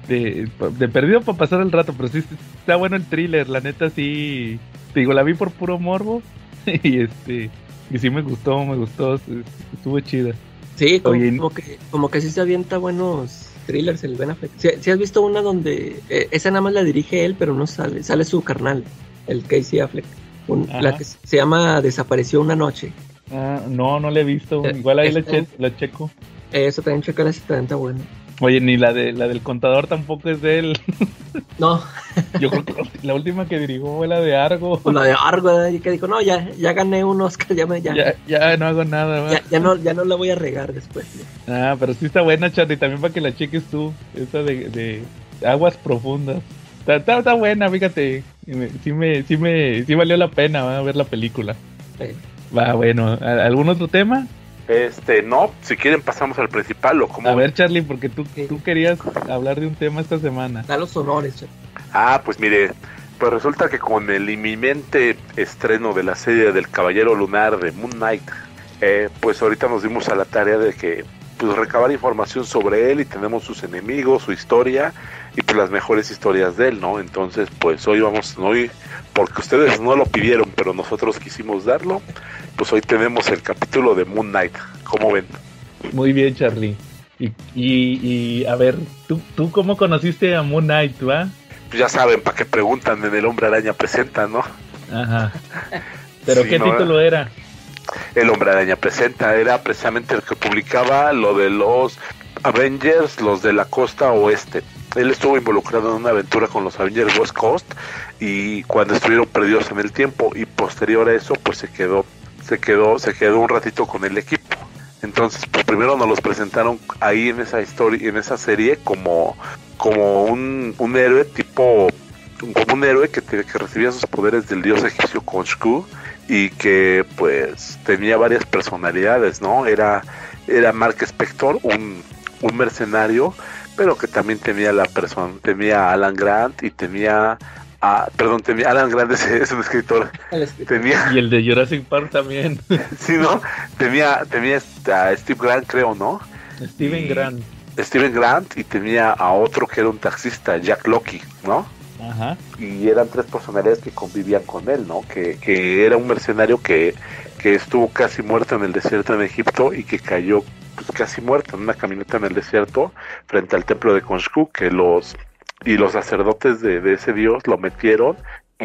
de, de perdido para pasar el rato, pero sí está bueno el thriller, la neta sí, te digo, la vi por puro morbo y este y sí me gustó, me gustó, estuvo chida. Sí, como, Oye, como que como que sí se avienta buenos thrillers el Ben Affleck. Si ¿Sí, sí has visto una donde eh, esa nada más la dirige él, pero no sale, sale su carnal, el Casey Affleck, un, la que se llama Desapareció una noche. Ah, no, no la he visto, Eh, igual ahí la, este- che, la checo. Eh, eso también checa, esa también está bueno. Oye, ni la de la del contador tampoco es de él. No, Yo creo que la última que dirigió fue la de Argo. pues la de Argo, eh, que dijo, no, ya, ya gané un Oscar, ya me, ya, Ya, ya no hago nada, ¿va? ya, ya no, ya no la voy a regar después. Ah, pero sí está buena, Charlie, también para que la cheques tú. Esa de, de aguas profundas. Está, está, está buena, fíjate. Y me- Sí me, sí me, sí valió la pena, ¿va? Ver la película. Eh, Va, bueno, ¿a- ¿algún otro tema? Este, no, si quieren pasamos al principal o como. A ver, Charlie, porque tú, tú querías hablar de un tema esta semana. da los honores, che. Ah, pues mire, pues resulta que con el inminente estreno de la serie del Caballero Lunar de Moon Knight, eh, pues ahorita nos dimos a la tarea de que pues recabar información sobre él y tenemos sus enemigos, su historia y pues las mejores historias de él, ¿no? Entonces, pues hoy vamos, hoy, porque ustedes no lo pidieron, pero nosotros quisimos darlo, pues hoy tenemos el capítulo de Moon Knight, ¿cómo ven? Muy bien, Charlie. Y, y, y a ver, ¿tú, ¿tú cómo conociste a Moon Knight, va? Pues ya saben, para qué preguntan en El Hombre Araña Presenta, ¿no? Ajá. ¿Pero Sí, qué ¿no? título era? El Hombre Araña Presenta era precisamente el que publicaba lo de los Avengers, los de la costa oeste. Él estuvo involucrado en una aventura con los Avengers West Coast y cuando estuvieron perdidos en el tiempo, y posterior a eso pues se quedó se quedó se quedó un ratito con el equipo. Entonces, pues primero nos los presentaron ahí en esa historia, en esa serie como como un, un héroe tipo como un héroe que, te- que recibía sus poderes del dios egipcio Khonshu y que pues tenía varias personalidades, ¿no? Era era Mark Spector, un un mercenario, pero que también tenía la persona, tenía a Alan Grant y tenía a, perdón, tenía Alan Grant es, es un escritor, El escritor. tenía, Y el de Jurassic Park también. sí, ¿no? Tenía, tenía a Steve Grant, creo, ¿no? Steven Y- Grant. Steven Grant y tenía a otro que era un taxista, Jack Loki, ¿no? Ajá. Y eran tres personalidades que convivían con él, ¿no? Que, que era un mercenario que, que estuvo casi muerto en el desierto en Egipto y que cayó pues, casi muerto en una camioneta en el desierto frente al templo de Khonshu, que los y los sacerdotes de, de ese dios lo metieron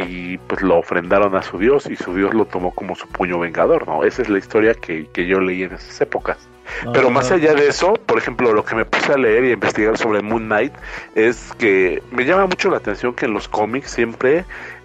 y pues lo ofrendaron a su dios y su dios lo tomó como su puño vengador, ¿no? Esa es la historia que, que yo leí en esas épocas. Pero Ah, más allá de eso, por ejemplo, lo que me puse a leer y a investigar sobre Moon Knight es que me llama mucho la atención que en los cómics siempre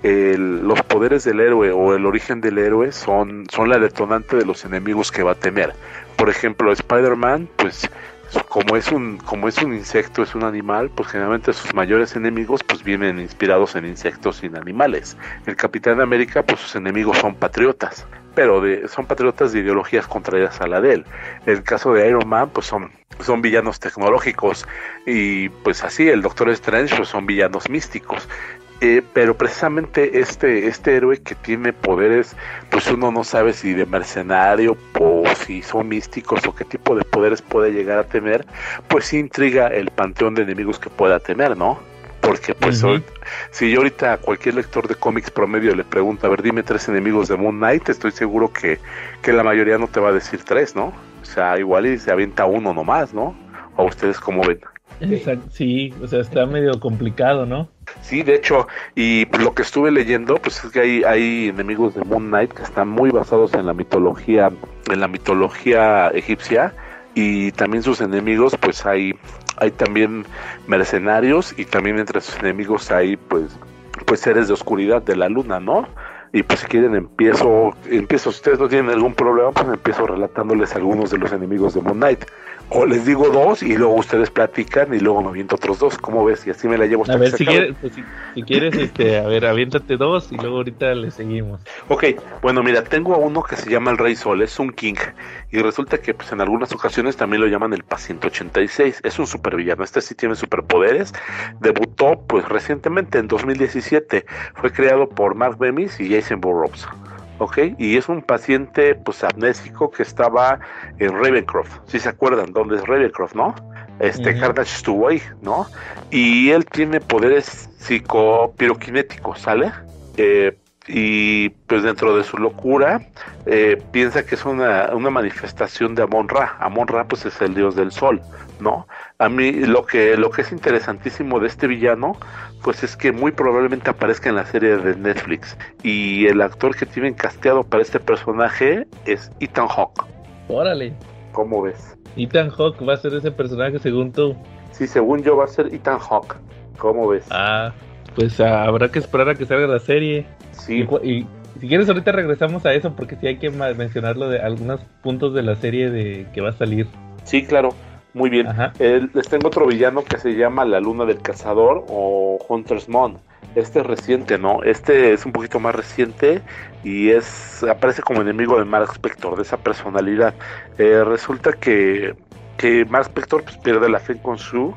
el- los poderes del héroe o el origen del héroe son, son la detonante de los enemigos que va a tener. Por ejemplo, Spider-Man, pues como es un como es un insecto, es un animal, pues generalmente sus mayores enemigos pues vienen inspirados en insectos y en animales. El Capitán América, pues sus enemigos son patriotas, pero de, son patriotas de ideologías contrarias a la de él. El caso de Iron Man, pues son, son villanos tecnológicos, y pues así el Doctor Strange, pues son villanos místicos. Eh, pero precisamente este, este héroe que tiene poderes, pues uno no sabe si de mercenario o si son místicos o qué tipo de poderes puede llegar a tener, pues sí intriga el panteón de enemigos que pueda tener, ¿no? Porque pues Ujú. hoy- si yo ahorita a cualquier lector de cómics promedio le pregunto, a ver, dime tres enemigos de Moon Knight, estoy seguro que, que la mayoría no te va a decir tres, ¿no? O sea, igual y se avienta uno nomás, ¿no? ¿O ustedes cómo ven? Exacto, sí, o sea, está medio complicado, ¿no? Sí, de hecho, y lo que estuve leyendo, pues es que hay, hay enemigos de Moon Knight que están muy basados en la mitología, en la mitología egipcia, y también sus enemigos, pues hay, hay también mercenarios, y también entre sus enemigos hay pues, pues seres de oscuridad de la luna, ¿no? Y pues si quieren empiezo, empiezo, si ustedes no tienen algún problema, pues empiezo relatándoles algunos de los enemigos de Moon Knight. O les digo dos y luego ustedes platican y luego me aviento otros dos, ¿cómo ves? Y así me la llevo hasta A que ver, se si acabe. quieres, pues, si, si quieres, este, a ver, aviéntate dos y luego ahorita le seguimos. Ok, bueno, mira, tengo a uno que se llama el Rey Sol, es un King, y resulta que pues en algunas ocasiones también lo llaman el Paciente ochenta y seis, es un supervillano, este sí tiene superpoderes, debutó pues recientemente en dos mil diecisiete, fue creado por Mark Bemis y Jason Burrows, ok, y es un paciente pues amnésico que estaba en Ravencroft, si se acuerdan dónde es Ravencroft, ¿no? Este Ujú. Carnage estuvo ahí, ¿no? Y él tiene poderes psicopiroquinéticos, ¿sale? Eh, y pues dentro de su locura eh, piensa que es una, una manifestación de Amon-Ra. Amon-Ra pues es el dios del sol, ¿no? A mí lo que, lo que es interesantísimo de este villano pues es que muy probablemente aparezca en la serie de Netflix, y el actor que tienen casteado para este personaje es Ethan Hawke. Órale. ¿Cómo ves? Ethan Hawke va a ser ese personaje según tú. Sí, según yo va a ser Ethan Hawke. ¿Cómo ves? Ah, pues ah, habrá que esperar a que salga la serie. Sí, Y, cu- y si quieres ahorita regresamos a eso porque sí hay que ma- mencionarlo de algunos puntos de la serie de que va a salir. sí, claro. Muy bien. Ajá. Eh, les tengo otro villano que se llama la Luna del Cazador o Hunter's Moon. Este es reciente, ¿no? Este es un poquito más reciente y es aparece como enemigo de Mark Spector, de esa personalidad. Eh, resulta que, que Mark Spector pues, pierde la fe en Khonshu,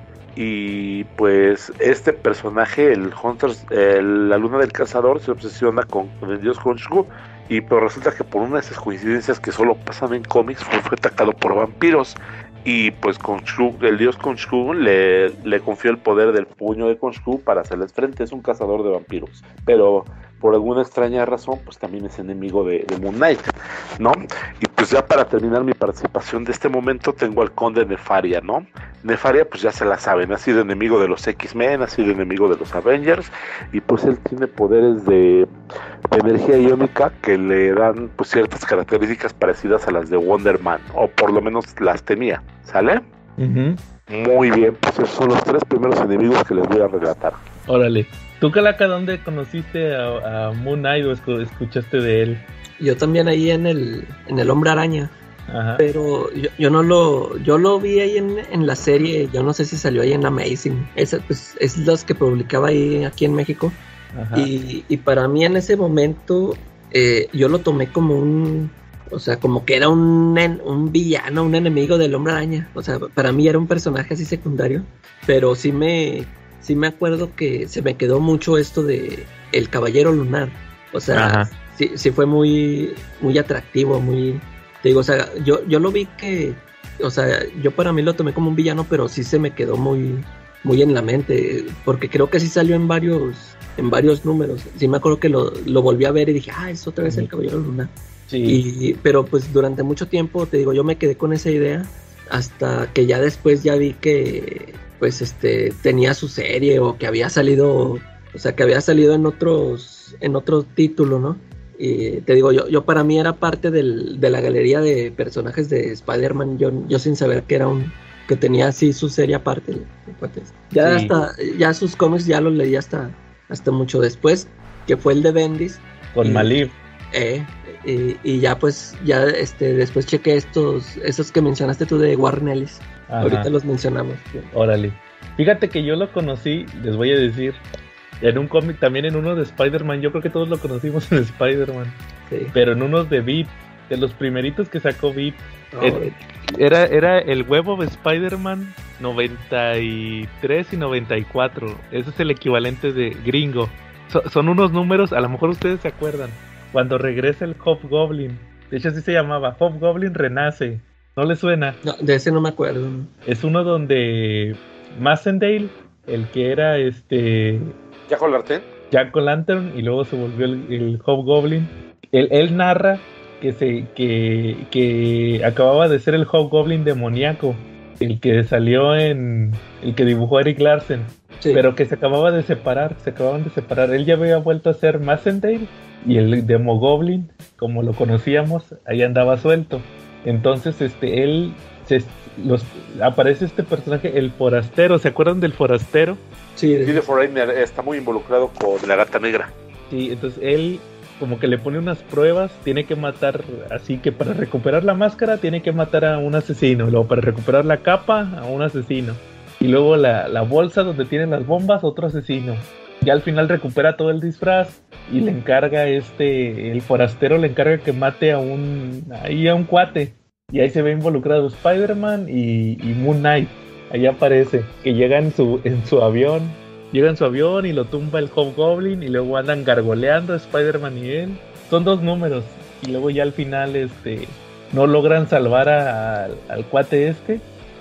y pues este personaje, el Hunters, el- la Luna del Cazador, se obsesiona con, con el dios Khonshu, y pero resulta que por una de esas coincidencias que solo pasan en cómics fue, fue atacado por vampiros. Y pues Khonshu, el dios Khonshu le, le confió el poder del puño de Khonshu para hacerles frente. Es un cazador de vampiros, pero por alguna extraña razón pues también es enemigo de, de Moon Knight, ¿no? Y pues ya para terminar mi participación de este momento tengo al conde Nefaria, ¿no? Nefaria pues ya se la saben, ha sido enemigo de los X-Men, ha sido enemigo de los Avengers, y pues él tiene poderes de, de energía iónica que le dan pues ciertas características parecidas a las de Wonder Man, o por lo menos las tenía, ¿sale? Ujú. Muy bien, pues esos son los tres primeros enemigos que les voy a relatar. Órale. ¿Tú, Calaca, dónde conociste a, a Moon Knight o escu- escuchaste de él? Yo también ahí en el, en el Hombre Araña, Ajá. pero yo, yo no lo, yo lo vi ahí en, en la serie, yo no sé si salió ahí en Amazing, esa pues es los que publicaba ahí aquí en México, Ajá. y, y para mí en ese momento eh, yo lo tomé como un, o sea, como que era un, en- un villano, un enemigo del Hombre Araña, o sea, para mí era un personaje así secundario, pero sí me, sí me acuerdo que se me quedó mucho esto de el Caballero Lunar, o sea, Ajá. sí, sí fue muy, muy atractivo, muy, te digo, o sea, yo, yo lo vi que, o sea, yo para mí lo tomé como un villano, pero sí se me quedó muy, muy en la mente, porque creo que sí salió en varios, en varios números, sí me acuerdo que lo, lo volví a ver y dije, ah, es otra vez el Caballero Lunar, Sí. y, pero pues durante mucho tiempo, te digo, yo me quedé con esa idea, hasta que ya después ya vi que, pues, este, tenía su serie, o que había salido, o sea, que había salido en otros, en otro título, ¿no? Y te digo, yo, yo para mí era parte del, de la galería de personajes de Spider-Man, yo, yo sin saber que era un, que tenía así su serie aparte. el- el cuate este. Ya Sí. hasta, ya sus cómics ya los leí hasta, hasta mucho después, que fue el de Bendis, Con y- Malib. eh, y, y ya pues, ya este, después chequé estos, esos que mencionaste tú de Warren Ellis, Ajá. ahorita los mencionamos. Órale. Fíjate que yo lo conocí, les voy a decir, en un cómic, también en uno de Spider-Man. Yo creo que todos lo conocimos en Spider-Man, Sí. pero en unos de Beat, de los primeritos que sacó Beat. No, Eh, Era, era el huevo de Spider-Man noventa y tres y noventa y cuatro. Ese es el equivalente de gringo. So- son unos números, a lo mejor ustedes se acuerdan, cuando regresa el Hobgoblin. De hecho así se llamaba, Hobgoblin Renace. ¿No le suena? no, de ese no me acuerdo. Es uno donde Massendale, el que era este ¿Ya con Larten? Jack O'Lantern y luego se volvió el, el Hobgoblin, él, él narra que se que, que acababa de ser el Hobgoblin demoníaco, el que salió en el que dibujó Eric Larsen, Sí. pero que se acababa de separar, se acababan de separar. Él ya había vuelto a ser Massendale y el Demogoblin, como lo conocíamos, ahí andaba suelto. Entonces, este, él se, los, aparece este personaje, el forastero. ¿Se acuerdan del forastero? Sí, de- Sí, The Foreigner está muy involucrado con la Gata Negra. Sí, entonces él como que le pone unas pruebas, tiene que matar, así que para recuperar la máscara tiene que matar a un asesino, luego para recuperar la capa a un asesino, y luego la, la bolsa donde tienen las bombas, otro asesino. Ya al final recupera todo el disfraz y le encarga este, el forastero le encarga que mate a un, ahí a un cuate, y ahí se ve involucrado Spider-Man y, y Moon Knight. Ahí aparece, que llega en su, en su avión, llega en su avión y lo tumba el Hobgoblin y luego andan gargoleando Spider-Man y él. Son dos números y luego ya al final este no logran salvar a- al, al cuate este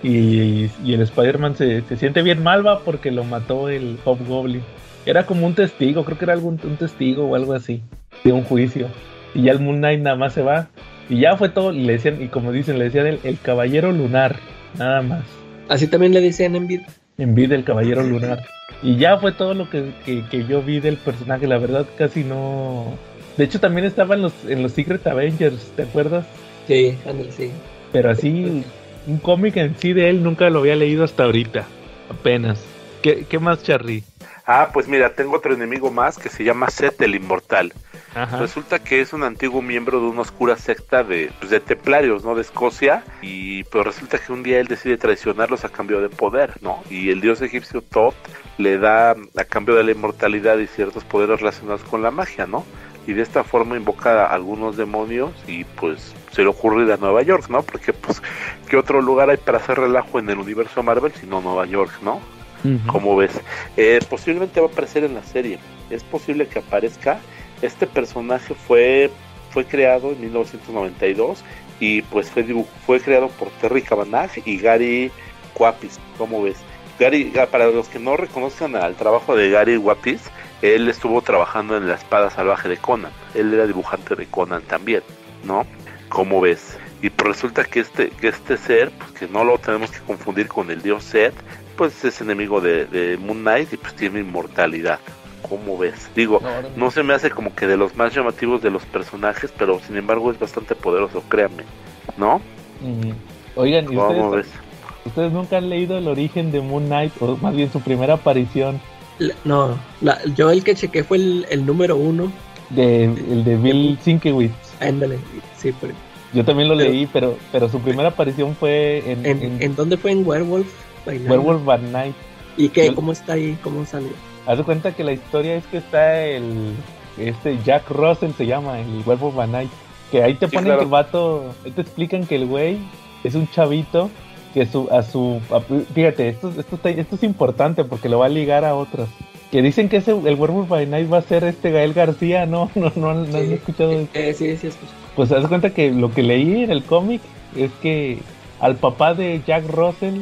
Y, y el Spider-Man se, se siente bien mal, va, porque lo mató el Hobgoblin. Era como un testigo, creo que era algún un testigo o algo así, de un juicio. Y ya el Moon Knight nada más se va. Y ya fue todo, y le decían, y como dicen, le decían el, el Caballero Lunar, nada más. Así también le decían en vida. En vida el Caballero Lunar. Y ya fue todo lo que, que, que yo vi del personaje, la verdad casi no... De hecho también estaba en los, en los Secret Avengers, ¿te acuerdas? Sí, ándale, sí. Pero así, un cómic en sí de él nunca lo había leído hasta ahorita, apenas. ¿Qué, qué más, Charly? Ah, pues mira, tengo otro enemigo más que se llama Set el Inmortal. Ajá. Resulta que es un antiguo miembro de una oscura secta de, pues, de templarios, ¿no? De Escocia. Y pues resulta que un día él decide traicionarlos a cambio de poder, ¿no? Y el dios egipcio Thoth le da a cambio de la inmortalidad y ciertos poderes relacionados con la magia, ¿no? Y de esta forma invoca a algunos demonios y pues se le ocurre ir a Nueva York, ¿no? Porque pues, ¿qué otro lugar hay para hacer relajo en el universo Marvel sino Nueva York, ¿no? Uh-huh. ¿Cómo ves? Eh, posiblemente va a aparecer en la serie. Es posible que aparezca. Este personaje fue fue creado en mil novecientos noventa y dos y pues fue dibuj- fue creado por Terry Cavanagh y Gary Guapis. ¿Cómo ves? Gary, para los que no reconozcan al trabajo de Gary Guapis, él estuvo trabajando en La Espada Salvaje de Conan. Él era dibujante de Conan también, ¿no? ¿Cómo ves? Y pues resulta que este que este ser, pues que no lo tenemos que confundir con el dios Set, pues es enemigo de, de Moon Knight y pues tiene inmortalidad. ¿Cómo ves? Digo, no, no, no se me hace como que de los más llamativos de los personajes, pero sin embargo es bastante poderoso, créanme, ¿no? Mm. Oigan, ¿y ¿cómo ustedes, ves? ustedes nunca han leído el origen de Moon Knight, o más bien su primera aparición? La, no, la, yo el que chequé fue el, el número uno. De, el de Bill Sienkiewicz. Ándale, sí, pero... Yo también lo pero, leí, pero pero su primera aparición fue en... ¿En, en, ¿en dónde fue? ¿En Werewolf? Werewolf by Night. ¿Y qué? Yo, ¿cómo está ahí? ¿Cómo salió? Haz de cuenta que la historia es que está el... Este Jack Russell se llama, el Werewolf by Night. Que ahí te sí, ponen claro. que el vato... Ahí te explican que el güey es un chavito que su, a su... A, fíjate, esto, esto, está, esto es importante porque lo va a ligar a otros. Que dicen que ese, el Werewolf by Night va a ser este Gael García, ¿no? No, no, no, sí, no he escuchado eh, eh, sí, sí, escucho. Pues haz de cuenta que lo que leí en el cómic es que al papá de Jack Russell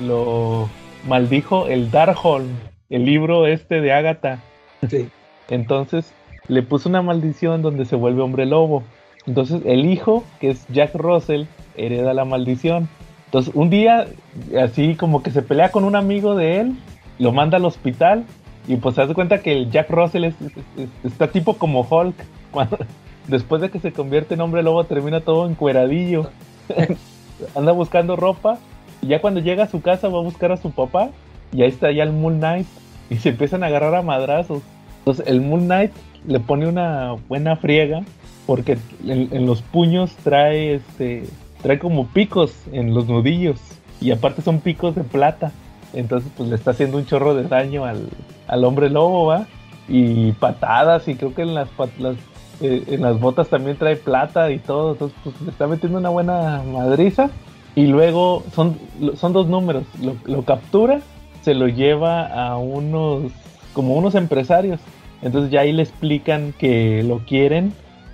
lo maldijo el Darkhold, el libro este de Agatha. Sí. Entonces le puso una maldición donde se vuelve hombre lobo. Entonces el hijo, que es Jack Russell, hereda la maldición. Entonces un día, así como que se pelea con un amigo de él, lo manda al hospital y pues se hace cuenta que el Jack Russell es, es, es, está tipo como Hulk. Cuando, después de que se convierte en hombre lobo termina todo encueradillo. Anda buscando ropa y ya cuando llega a su casa va a buscar a su papá y ahí está ya el Moon Knight y se empiezan a agarrar a madrazos. Entonces el Moon Knight le pone una buena friega porque en, en los puños trae este trae como picos en los nudillos y aparte son picos de plata. Entonces pues le está haciendo un chorro de daño al, al hombre lobo, ¿va? Y patadas y creo que en las, las eh, en las botas también trae plata y todo. Entonces pues le está metiendo una buena madriza y luego son, son dos números, lo, lo captura, se lo lleva a unos como unos empresarios. Entonces ya ahí le explican que lo quieren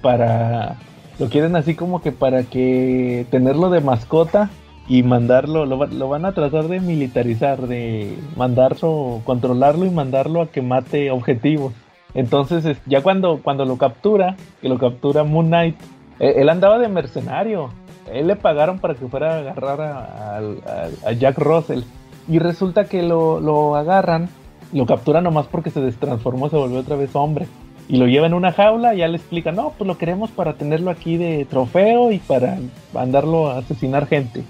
para lo quieren así como que para que tenerlo de mascota y mandarlo, lo, lo van a tratar de militarizar, de mandarlo, controlarlo y mandarlo a que mate objetivos. Entonces ya cuando, cuando lo captura, que lo captura Moon Knight, él, él andaba de mercenario, él le pagaron para que fuera a agarrar a, a, a, a Jack Russell y resulta que lo, lo agarran, lo capturan nomás porque se destransformó, se volvió otra vez hombre. Y lo lleva en una jaula y ya le explican, no, pues lo queremos para tenerlo aquí de trofeo y para mandarlo a asesinar gente.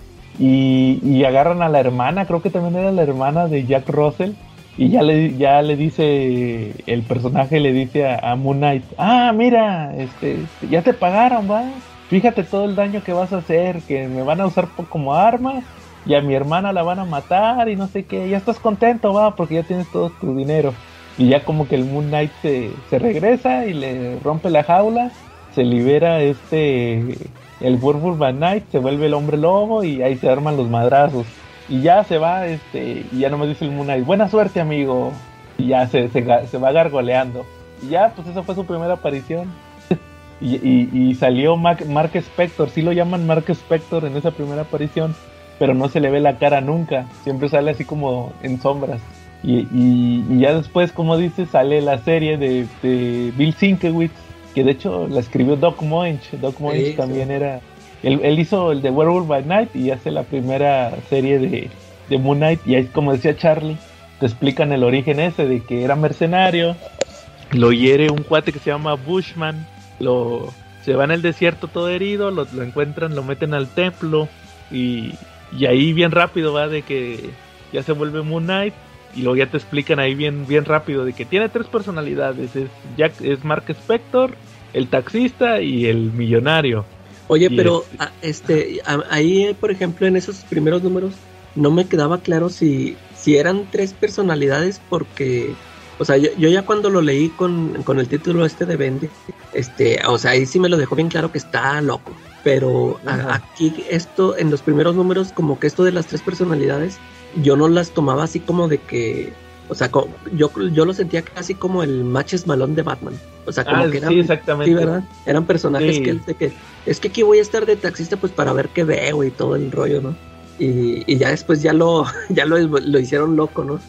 Y, y agarran a la hermana, creo que también era la hermana de Jack Russell. Y ya le, ya le dice, el personaje le dice a, a Moon Knight, ah, mira, este, ya te pagaron, va. Fíjate todo el daño que vas a hacer, que me van a usar como arma y a mi hermana la van a matar y no sé qué. Ya estás contento, va, porque ya tienes todo tu dinero. Y ya como que el Moon Knight se, se regresa y le rompe la jaula, se libera este el Werewolf by Night, se vuelve el hombre lobo y ahí se arman los madrazos. Y ya se va, este, y ya nomás dice el Moon Knight, buena suerte amigo. Y ya se, se, se va gargoleando. Y ya, pues esa fue su primera aparición. y, y, y salió Mark, Mark Spector, sí lo llaman Mark Spector en esa primera aparición. pero no se le ve la cara nunca, siempre sale así como en sombras. Y, y, y ya después, como dices, sale la serie de, de Bill Sienkiewicz, que de hecho la escribió Doc Moench. Doc Moench sí, también sí. era... Él, él hizo el de Werewolf by Night y hace la primera serie de, de Moon Knight. Y ahí, como decía Charlie, te explican el origen ese de que era mercenario. Lo hiere un cuate que se llama Bushman. Lo, se va en el desierto todo herido, lo, lo encuentran, lo meten al templo. Y, y ahí bien rápido va de que ya se vuelve Moon Knight. Y luego ya te explican ahí bien, bien rápido de que tiene tres personalidades. Es, Jack, es Mark Spector, el taxista y el millonario. Oye, y pero este, este a, ahí, por ejemplo, en esos primeros números, no me quedaba claro si, si eran tres personalidades porque... O sea, yo, yo ya cuando lo leí con, con el título este de Bendy, este, o sea, ahí sí me lo dejó bien claro que está loco. Pero a, aquí esto, en los primeros números, como que esto de las tres personalidades, yo no las tomaba así como de que, o sea, como, yo, yo lo sentía casi como el Matches Malone de Batman. O sea, como ah, que eran, sí, exactamente. Sí, ¿verdad? Eran personajes sí. que él de que, es que aquí voy a estar de taxista pues para ver qué veo y todo el rollo, ¿no? Y, y ya después ya lo, ya lo, lo hicieron loco, ¿no?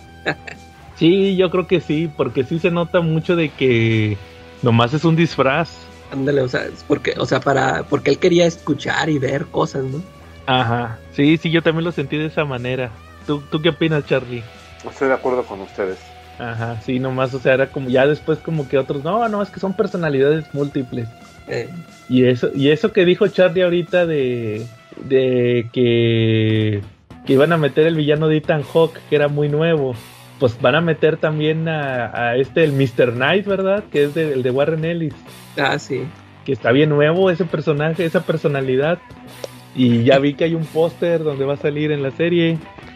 Sí, yo creo que sí, porque sí se nota mucho de que nomás es un disfraz. Ándale, o sea, es porque, o sea, para, porque él quería escuchar y ver cosas, ¿no? Ajá, sí, sí, yo también lo sentí de esa manera. ¿Tú, tú qué opinas, Charlie? Estoy de acuerdo con ustedes. Ajá, sí, nomás, o sea, era como, ya después como que otros, no, no, es que son personalidades múltiples. Eh. Y eso, y eso que dijo Charlie ahorita de, de que, que iban a meter el villano de Ethan Hawke, que era muy nuevo. Pues van a meter también a, a este, el mister Knight, ¿verdad? Que es de, el de Warren Ellis. Ah, sí. Que está bien nuevo ese personaje, esa personalidad. Y ya vi que hay un póster donde va a salir en la serie.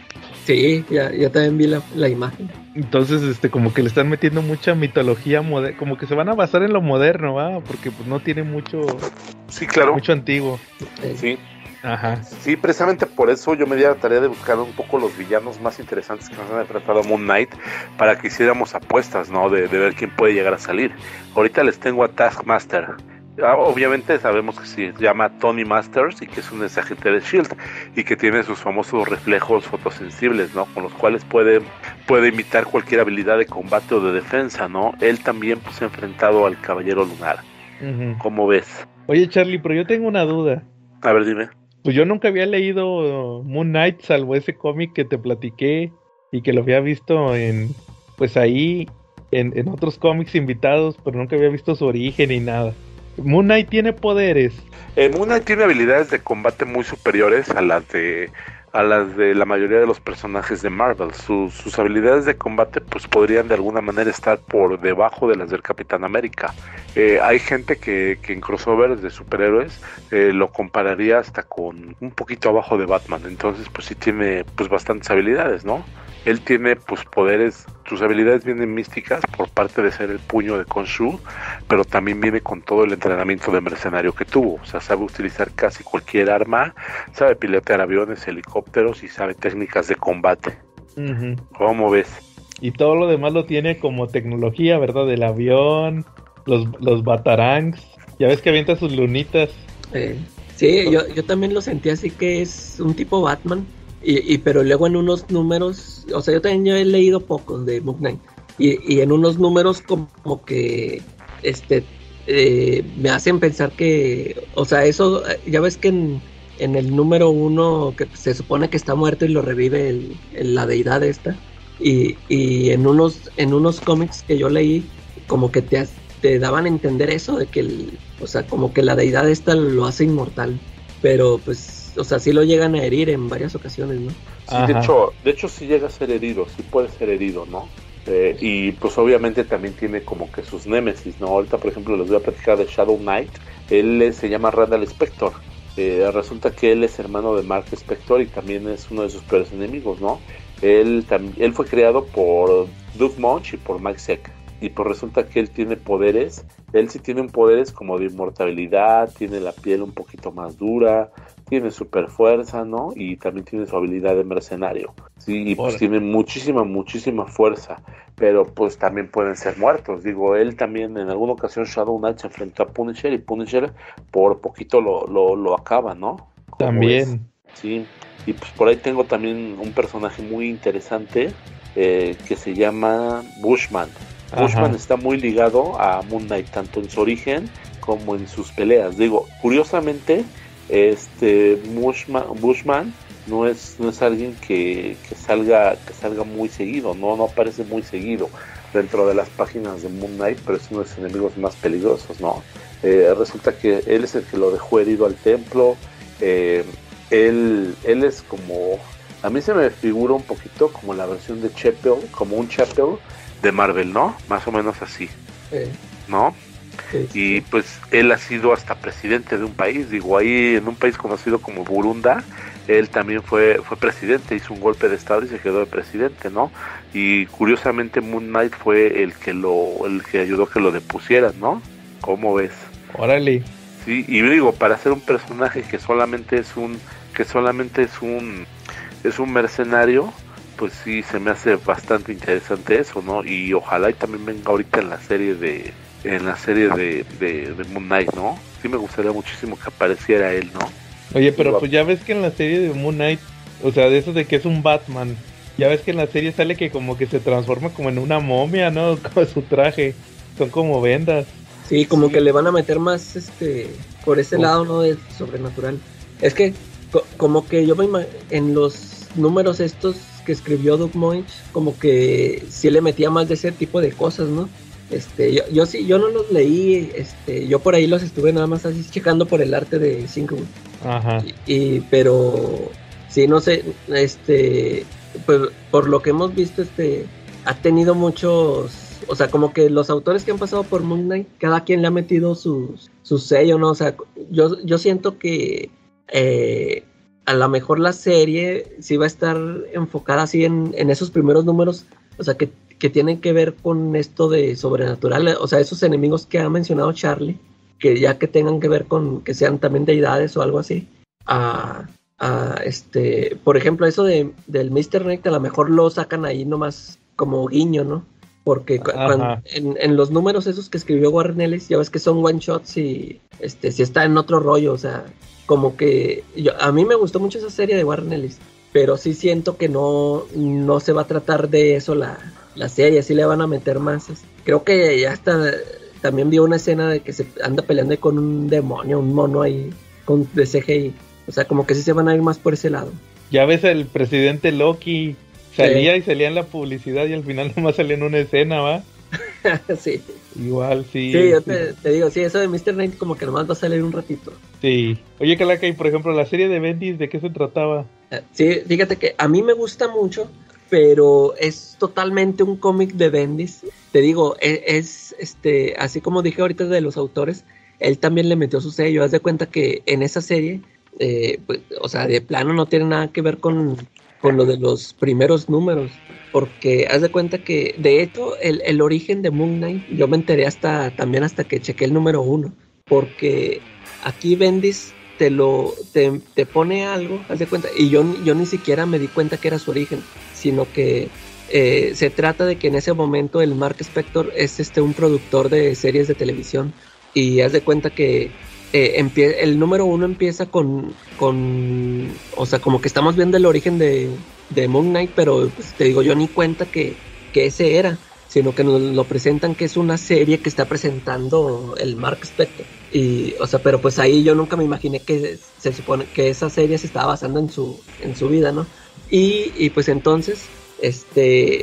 Sí, ya, ya también vi la, la imagen. Entonces, este, como que le están metiendo mucha mitología moderna, como que se van a basar en lo moderno, ¿va? Porque pues no tiene mucho... Sí, claro. Mucho antiguo. Sí. Ajá. Sí, precisamente por eso yo me di a la tarea de buscar un poco los villanos más interesantes que nos han enfrentado a Moon Knight para que hiciéramos apuestas, ¿no? De, de ver quién puede llegar a salir. Ahorita les tengo a Taskmaster. Obviamente sabemos que se llama Tony Masters y que es un agente de S H I E L D y que tiene sus famosos reflejos fotosensibles, ¿no? Con los cuales puede, puede imitar cualquier habilidad de combate o de defensa, ¿no? Él también pues, se ha enfrentado al Caballero Lunar. Uh-huh. ¿Cómo ves? Oye, Charlie, pero yo tengo una duda. A ver, dime. Pues yo nunca había leído Moon Knight, salvo ese cómic que te platiqué y que lo había visto en, pues ahí, en, en otros cómics invitados, pero nunca había visto su origen ni nada. Moon Knight tiene poderes. Eh, Moon Knight tiene habilidades de combate muy superiores a las de a las de la mayoría de los personajes de Marvel. Sus, sus habilidades de combate pues podrían de alguna manera estar por debajo de las del Capitán América. Eh, hay gente que, que en crossovers de superhéroes eh, lo compararía hasta con un poquito abajo de Batman. Entonces pues sí tiene pues bastantes habilidades, ¿no? Él tiene pues poderes, sus habilidades vienen místicas por parte de ser el puño de Khonshu, pero también viene con todo el entrenamiento de mercenario que tuvo. O sea, sabe utilizar casi cualquier arma, sabe pilotear aviones, helicópteros y sabe técnicas de combate. Uh-huh. ¿Cómo ves? Y todo lo demás lo tiene como tecnología, ¿verdad? El avión, los, los batarangs, ya ves que avienta sus lunitas. Eh, sí, yo, yo también lo sentí así que es un tipo Batman. Y, y pero luego en unos números, o sea, yo también yo he leído pocos de Moon Knight y, y en unos números como, como que este eh, me hacen pensar que, o sea, eso, ya ves que en, en el número uno que se supone que está muerto y lo revive el, el, la deidad esta y, y en unos en unos cómics que yo leí como que te, te daban a entender eso de que, el, o sea, como que la deidad esta lo hace inmortal, pero pues o sea, sí lo llegan a herir en varias ocasiones, ¿no? Sí, de hecho, de hecho sí llega a ser herido, sí puede ser herido, ¿no? Eh, y pues obviamente también tiene como que sus némesis, ¿no? Ahorita, por ejemplo, les voy a platicar de Shadow Knight. Él eh, se llama Randall Spector. Eh, resulta que él es hermano de Mark Spector y también es uno de sus peores enemigos, ¿no? Él, tam- él fue creado por Doug Moench y por Mike Zeck. Y pues resulta que él tiene poderes, él sí tiene poderes como de inmortalidad, tiene la piel un poquito más dura, tiene super fuerza, ¿no? Y también tiene su habilidad de mercenario, sí, y pues Hola. tiene muchísima, muchísima fuerza, pero pues también pueden ser muertos, digo, él también en alguna ocasión Shadow Knight se enfrentó a Punisher y Punisher por poquito lo, lo, lo acaba, ¿no? También. Sí, y pues por ahí tengo también un personaje muy interesante eh, que se llama Bushman. Ajá. Bushman está muy ligado a Moon Knight, tanto en su origen como en sus peleas. Digo, curiosamente, este Bushman, Bushman no es no es alguien que, que salga que salga muy seguido, no no aparece muy seguido dentro de las páginas de Moon Knight, pero es uno de los enemigos más peligrosos, ¿no? Eh, resulta que él es el que lo dejó herido al templo. Eh, él él es como, a mí se me figura un poquito como la versión de Chapel, como un Chapel de Marvel, ¿no? Más o menos así, Sí. ¿no? Sí, sí. Y pues él ha sido hasta presidente de un país, digo, ahí en un país conocido como Burundi, él también fue fue presidente, hizo un golpe de estado y se quedó de presidente, ¿no? Y curiosamente Moon Knight fue el que lo el que ayudó a que lo depusieran, ¿no? ¿Cómo ves? Órale. Sí, y digo, para ser un personaje que solamente es un que solamente es un es un mercenario, pues sí se me hace bastante interesante eso, ¿no? Y ojalá y también venga ahorita en la serie de en la serie de, de, de Moon Knight, ¿no? Sí me gustaría muchísimo que apareciera él, ¿no? Oye, pero pues ya ves que en la serie de Moon Knight, o sea, de eso de que es un Batman, ya ves que en la serie sale que como que se transforma como en una momia, ¿no? Con su traje, son como vendas. Sí, como Sí. que le van a meter más este por ese Oh. lado, ¿no? De sobrenatural. Es que co- como que yo me ima- en los números estos que escribió Doug Moench, como que sí le metía más de ese tipo de cosas, ¿no? Este, yo, yo sí, yo no los leí, este, yo por ahí los estuve nada más así checando por el arte de Sinkwood. Ajá. Y, y- pero sí, no sé, este, pues por lo que hemos visto, este, ha tenido muchos, o sea, como que los autores que han pasado por Moon Knight, cada quien le ha metido sus su sello, ¿no? O sea, yo, yo siento que eh, a lo mejor la serie sí va a estar enfocada así en, en esos primeros números, o sea, que, que tienen que ver con esto de sobrenatural, o sea, esos enemigos que ha mencionado Charlie, que ya que tengan que ver con que sean también deidades o algo así. A, a este, por ejemplo, eso de del míster Knight a lo mejor lo sacan ahí nomás como guiño, ¿no? Porque cu- Ajá. cuando, en, en los números esos que escribió Warren Ellis, ya ves que son one shots y este si está en otro rollo, o sea, como que yo, a mí me gustó mucho esa serie de Warren Ellis, pero sí siento que no, no se va a tratar de eso la, la serie, sí le van a meter más. Creo que ya está, también vi una escena de que se anda peleando ahí con un demonio, un mono ahí con de C G I. O sea, como que sí se van a ir más por ese lado. Ya ves el presidente Loki, salía y salía en la publicidad y al final nomás salía en una escena, ¿va? Sí. Igual, sí. Sí, yo sí. te, te digo, sí, eso de míster Knight como que nomás va a salir un ratito. Sí. Oye, Calaca, y por ejemplo, la serie de Bendis, ¿de qué se trataba? Eh, Sí, fíjate que a mí me gusta mucho, pero es totalmente un cómic de Bendis. Te digo, es, es este, así como dije ahorita de los autores, él también le metió su sello. Haz de cuenta que en esa serie, eh, pues, o sea, de plano no tiene nada que ver con, con lo de los primeros números. Porque haz de cuenta que, de hecho, el, el origen de Moon Knight, yo me enteré hasta también hasta que chequé el número uno. Porque aquí Bendis te lo te, te pone algo, haz de cuenta, y yo, yo ni siquiera me di cuenta que era su origen, sino que eh, se trata de que en ese momento el Mark Spector es este un productor de series de televisión, y haz de cuenta que eh, empie- el número uno empieza con, con, o sea, como que estamos viendo el origen de, de Moon Knight, pero pues, te digo, yo ni cuenta que, que ese era, sino que nos lo presentan que es una serie que está presentando el Mark Spector. Y, o sea, pero pues ahí yo nunca me imaginé que se supone que esa serie se estaba basando en su, en su vida, ¿no? Y, y pues entonces, este,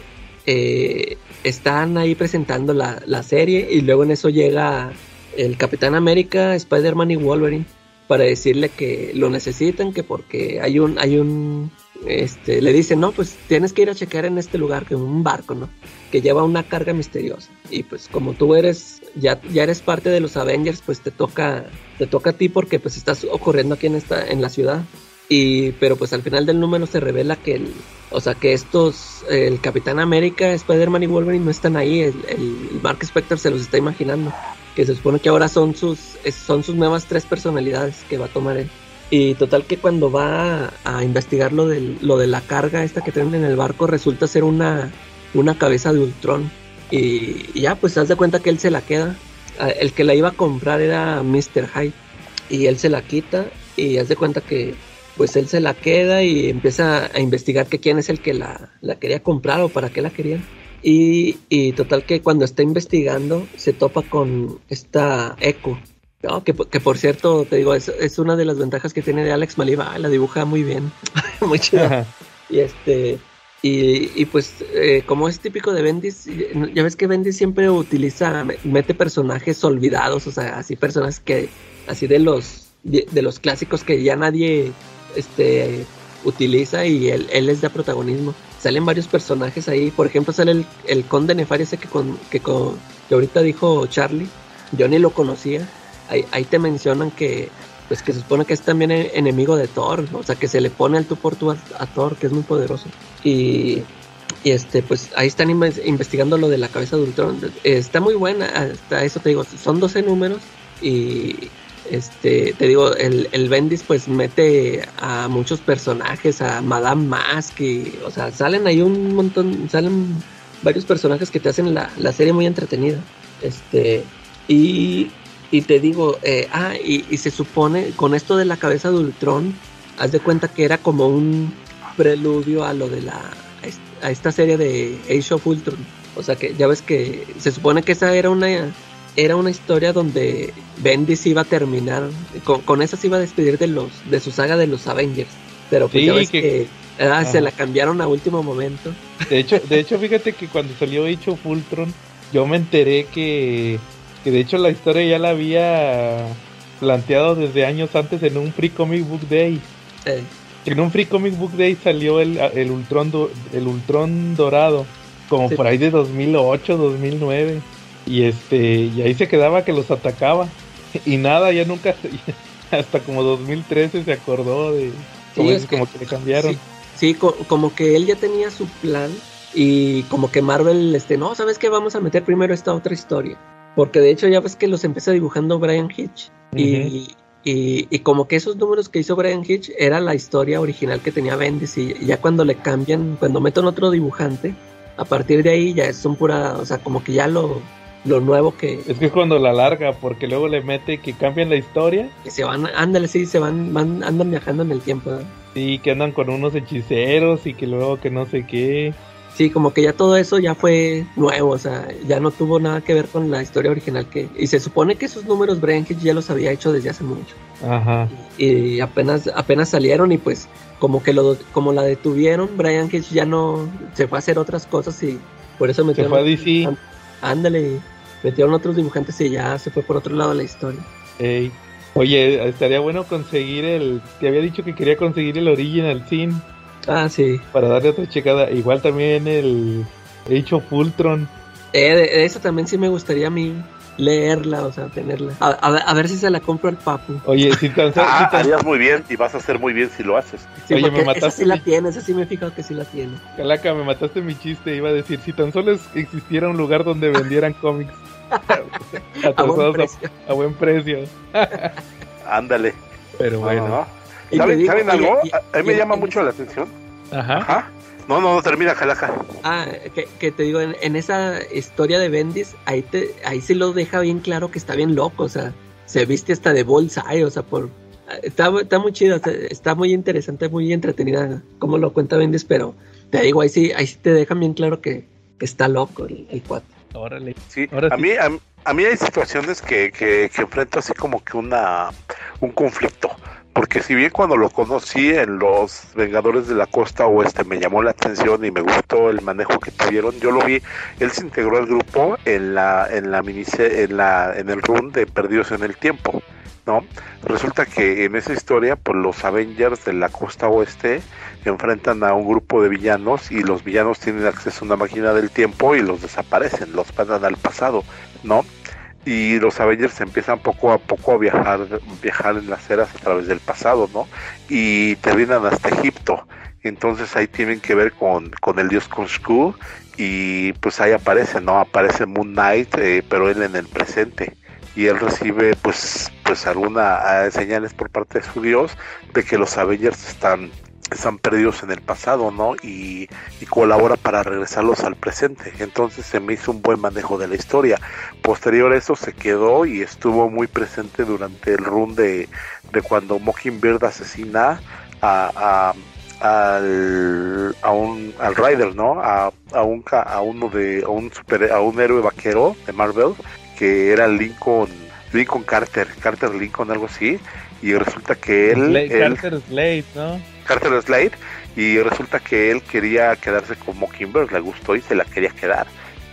eh, están ahí presentando la, la serie y luego en eso llega el Capitán América, Spider-Man y Wolverine para decirle que lo necesitan, que porque hay un, hay un, este, le dicen, no, pues tienes que ir a checar en este lugar, que un barco, ¿no? Que lleva una carga misteriosa. Y pues como tú eres, ya, ya eres parte de los Avengers, pues te toca, te toca a ti porque pues estás ocurriendo aquí en esta, en la ciudad. Y, pero pues al final del número se revela que el, o sea que estos, el Capitán América, Spider-Man y Wolverine no están ahí, el, el Mark Spector se los está imaginando. Que se supone que ahora son sus, son sus nuevas tres personalidades que va a tomar él. Y total que cuando va a, a investigar lo de, lo de la carga esta que tienen en el barco, resulta ser una, una cabeza de Ultron. Y, y ya, pues haz de cuenta que él se la queda. El que la iba a comprar era míster Hyde. Y él se la quita y haz de cuenta que pues él se la queda y empieza a investigar que quién es el que la, la quería comprar o para qué la querían. Y, y total que cuando está investigando se topa con esta Echo, ¿no? que, que por cierto, te digo, es, es una de las ventajas que tiene de Alex Maliva, la dibuja muy bien, muy chida. Y este... Y, y pues eh, como es típico de Bendis, ya ves que Bendis siempre utiliza, mete personajes olvidados, o sea, así personajes que, así de los de los clásicos que ya nadie este utiliza y él, él les da protagonismo. Salen varios personajes ahí, por ejemplo sale el, el Conde Nefario ese que, con, que, con, que ahorita dijo Charlie, yo ni lo conocía, ahí, ahí te mencionan que pues que se supone que es también enemigo de Thor, o sea que se le pone al tú por tú a, a Thor, que es muy poderoso. Y, y este pues ahí están investigando lo de la cabeza de Ultron. Está muy buena, hasta eso te digo, son doce números y este te digo, el, el Bendis pues mete a muchos personajes, a Madame Mask, y, o sea, salen ahí un montón, salen varios personajes que te hacen la, la serie muy entretenida. Este y Y te digo, eh, ah, y, y se supone, con esto de la cabeza de Ultron, haz de cuenta que era como un preludio a lo de la, a esta serie de Age of Ultron. O sea que ya ves que se supone que esa era una, era una historia donde Bendis iba a terminar, con, con esa se iba a despedir de los, de su saga de los Avengers. Pero pues sí, ya ves que, que ah, se la cambiaron a último momento. De hecho, de hecho, fíjate que cuando salió Age of Ultron, yo me enteré que... que de hecho la historia ya la había planteado desde años antes en un Free Comic Book Day. Eh. En un Free Comic Book Day salió el, el Ultron do, el Ultron dorado, como sí, por ahí de dos mil ocho, dos mil nueve, y este y ahí se quedaba que los atacaba y nada, ya nunca, hasta como dos mil trece se acordó de, como, sí, es como que, que le cambiaron. Sí, sí, co- como que él ya tenía su plan y como que Marvel, este, no, ¿sabes qué? Vamos a meter primero esta otra historia. Porque de hecho ya ves que los empezó dibujando Brian Hitch. Uh-huh. y, y, y como que esos números que hizo Brian Hitch era la historia original que tenía Bendis. Y ya cuando le cambian, cuando meten otro dibujante, a partir de ahí ya son pura, o sea, como que ya lo, lo nuevo que... Es que es cuando la larga, porque luego le mete que cambian la historia. Que se van, ándale, sí, se van, van andan viajando en el tiempo, ¿no? Sí, que andan con unos hechiceros y que luego que no sé qué... Sí, como que ya todo eso ya fue nuevo, o sea, ya no tuvo nada que ver con la historia original que... Y se supone que esos números Brian Hitch ya los había hecho desde hace mucho. Ajá. Y, y apenas apenas salieron y pues como que lo como la detuvieron, Brian Hitch ya no... Se fue a hacer otras cosas y por eso metieron... Se fue a D C. Ándale, metieron otros dibujantes y ya se fue por otro lado de la historia. Ey. Oye, estaría bueno conseguir el... Te había dicho que quería conseguir el Original Sin. Ah, sí. Para darle otra checada. Igual también el Age of Ultron. Eh, de, de eso también sí me gustaría a mí leerla, o sea, tenerla. A, a, a ver si se la compro al Papu. Oye, si tan solo... Ah, si tan... harías muy bien y vas a hacer muy bien si lo haces. Sí, oye, me mataste. Esa sí mi... la tiene, esa sí me he fijado que sí la tiene. Calaca, me mataste mi chiste. Iba a decir, si tan solo existiera un lugar donde vendieran cómics a, buen precio. A, a buen precio. Ándale. Pero bueno. No, no. ¿Saben, digo, ¿saben algo? Y, y, a mí me llama mucho la atención. Ajá. Ajá. No, no, no termina, Calaca. Ah, que, que te digo, en, en esa historia de Bendis, ahí te, ahí sí lo deja bien claro que está bien loco, o sea, se viste hasta de Bullseye, o sea, por... Está, está muy chido, está muy interesante, muy entretenida como lo cuenta Bendis, pero te digo, ahí sí, ahí sí te dejan bien claro que, que está loco el, el cuate. Órale. Sí, Ahora a sí. mí... A, a mí hay situaciones que, que, que enfrento así como que una un conflicto. Porque si bien cuando lo conocí en los Vengadores de la Costa Oeste me llamó la atención y me gustó el manejo que tuvieron, yo lo vi, él se integró al grupo en la en la miniserie, en la en el run de Perdidos en el Tiempo, ¿no? Resulta que en esa historia, pues los Avengers de la Costa Oeste enfrentan a un grupo de villanos y los villanos tienen acceso a una máquina del tiempo y los desaparecen, los mandan al pasado, ¿no? Y los Avengers empiezan poco a poco a viajar viajar en las eras a través del pasado, ¿no? Y terminan hasta Egipto. Entonces ahí tienen que ver con, con el dios Khonshu y pues ahí aparece, ¿no? Aparece Moon Knight, eh, pero él en el presente. Y él recibe pues pues alguna señales por parte de su dios de que los Avengers están están perdidos en el pasado, ¿no? Y, y colabora para regresarlos al presente. Entonces se me hizo un buen manejo de la historia. Posterior a eso se quedó y estuvo muy presente durante el run de, de cuando Mockingbird asesina a, a, al, a un al Rider, ¿no? A, a un a uno de a un super a un héroe vaquero de Marvel que era Lincoln Lincoln Carter, Carter Lincoln, algo así, y resulta que él, Slade, él Carter Slade, ¿no? Carter Slade, y resulta que él quería quedarse con Mockingbird, le gustó y se la quería quedar.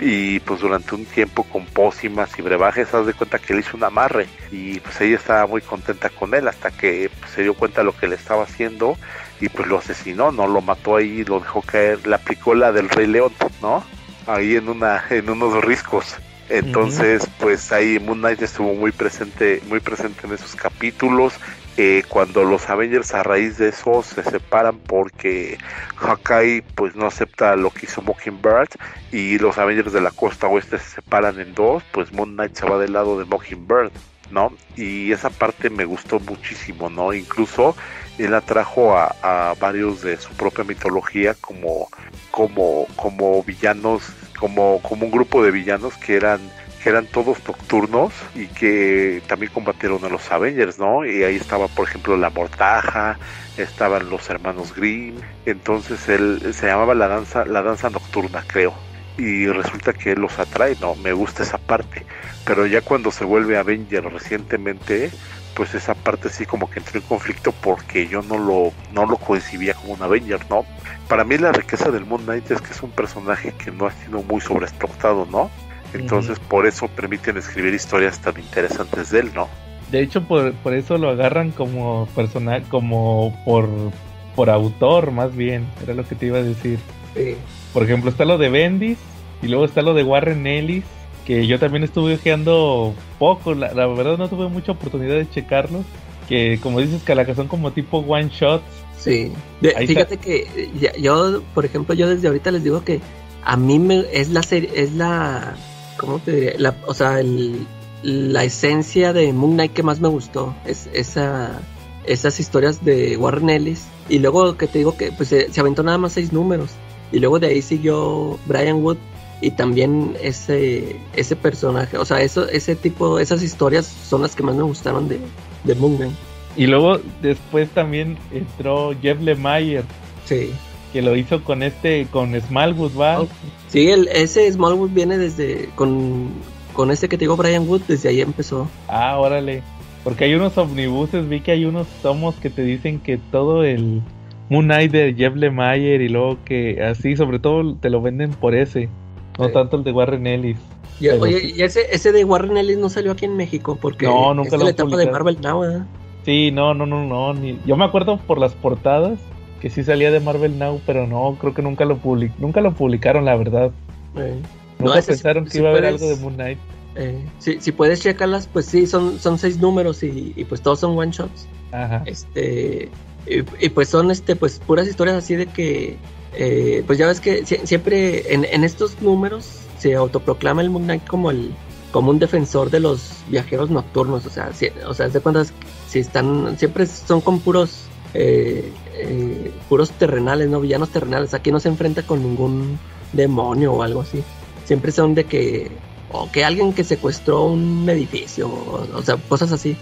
Y pues durante un tiempo con pócimas y brebajes, haz de cuenta que él hizo un amarre y pues ella estaba muy contenta con él hasta que pues, se dio cuenta de lo que le estaba haciendo y pues lo asesinó, no lo mató ahí, lo dejó caer, le aplicó la del Rey León, ¿no? Ahí en una en unos riscos. Entonces, uh-huh. pues ahí Moon Knight estuvo muy presente, muy presente en esos capítulos. Eh, cuando los Avengers a raíz de eso se separan porque Hawkeye pues no acepta lo que hizo Mockingbird y los Avengers de la costa oeste se separan en dos, pues Moon Knight se va del lado de Mockingbird, ¿no? Y esa parte me gustó muchísimo, ¿no? Incluso él atrajo a, a varios de su propia mitología como, como, como villanos, como, como un grupo de villanos que eran que eran todos nocturnos y que también combatieron a los Avengers, ¿no? Y ahí estaba, por ejemplo, la Mortaja, estaban los hermanos Grimm, entonces él se llamaba la danza, la danza nocturna, creo, y resulta que él los atrae, ¿no? Me gusta esa parte, pero ya cuando se vuelve Avenger recientemente, pues esa parte sí como que entró en conflicto porque yo no lo, no lo concibía como un Avenger, ¿no? Para mí la riqueza del Moon Knight es que es un personaje que no ha sido muy sobreexplotado, ¿no? Entonces uh-huh. por eso permiten escribir historias tan interesantes de él, ¿no? De hecho por, por eso lo agarran como personal, como por, por autor más bien, era lo que te iba a decir. Sí. Por ejemplo está lo de Bendis y luego está lo de Warren Ellis, que yo también estuve ojeando poco, la, la verdad no tuve mucha oportunidad de checarlos, que como dices que son como tipo one shots. Sí, de, fíjate está. que ya, yo, por ejemplo, yo desde ahorita les digo que a mí me es la serie, es la ¿cómo te diría? La, o sea, el, la esencia de Moon Knight que más me gustó es esa, esas historias de Warren Ellis. Y luego que te digo que pues se, se aventó nada más seis números. Y luego de ahí siguió Brian Wood. Y también ese ese personaje, o sea, eso ese tipo, esas historias son las que más me gustaron de, de Moon Knight. Y luego después también entró Jeff Lemire. Sí. Que lo hizo con este, con Smallwood, ¿va? Sí, el, ese Smallwood viene desde, con, con este que te digo, Brian Wood, desde ahí empezó. Ah, órale, porque hay unos omnibuses, vi que hay unos tomos que te dicen que todo el Moon Knight de Jeff Lemire y luego que así, sobre todo te lo venden por ese, no sí. tanto el de Warren Ellis. Y, oye, sí. y ese, ese de Warren Ellis no salió aquí en México, porque no, nunca es lo la etapa de Marvel Now, ¿verdad? Sí, no, no, no, no, ni... yo me acuerdo por las portadas que sí salía de Marvel Now, pero no, creo que nunca lo public, nunca lo publicaron, la verdad. Eh. Nunca no, pensaron si, que si iba puedes, a haber algo de Moon Knight. Eh, si, si puedes checarlas, pues sí, son, son seis números y, y pues todos son one shots. Ajá. Este y, y pues son este pues puras historias así de que eh, pues ya ves que si, siempre en, en estos números se autoproclama el Moon Knight como el como un defensor de los viajeros nocturnos, o sea, si, o sea, de cuentas si están siempre son con puros eh, eh, puros terrenales, no villanos terrenales. Aquí no se enfrenta con ningún demonio o algo así. Siempre son de que o que alguien que secuestró un edificio, o, o sea, cosas así.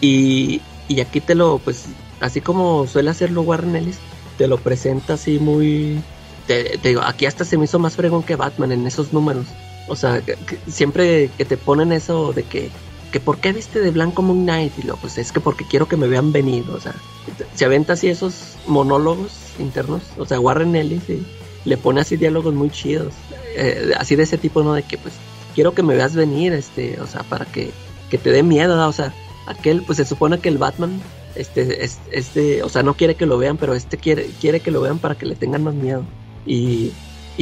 Y, y aquí te lo, pues, así como suele hacerlo Warren Ellis, te lo presenta así muy... Te, te digo, aquí hasta se me hizo más fregón que Batman en esos números. O sea, que, que siempre que te ponen eso de que, que ¿por qué viste de blanco Moon Knight? Y luego, pues es que porque quiero que me vean venir, o sea, se aventa así esos monólogos internos, o sea, Warren Ellis y le pone así diálogos muy chidos, eh, así de ese tipo, ¿no? De que, pues, quiero que me veas venir, este, o sea, para que, que te dé miedo, ¿no? O sea, aquel, pues se supone que el Batman, este, es, este, o sea, no quiere que lo vean, pero este quiere, quiere que lo vean para que le tengan más miedo. Y,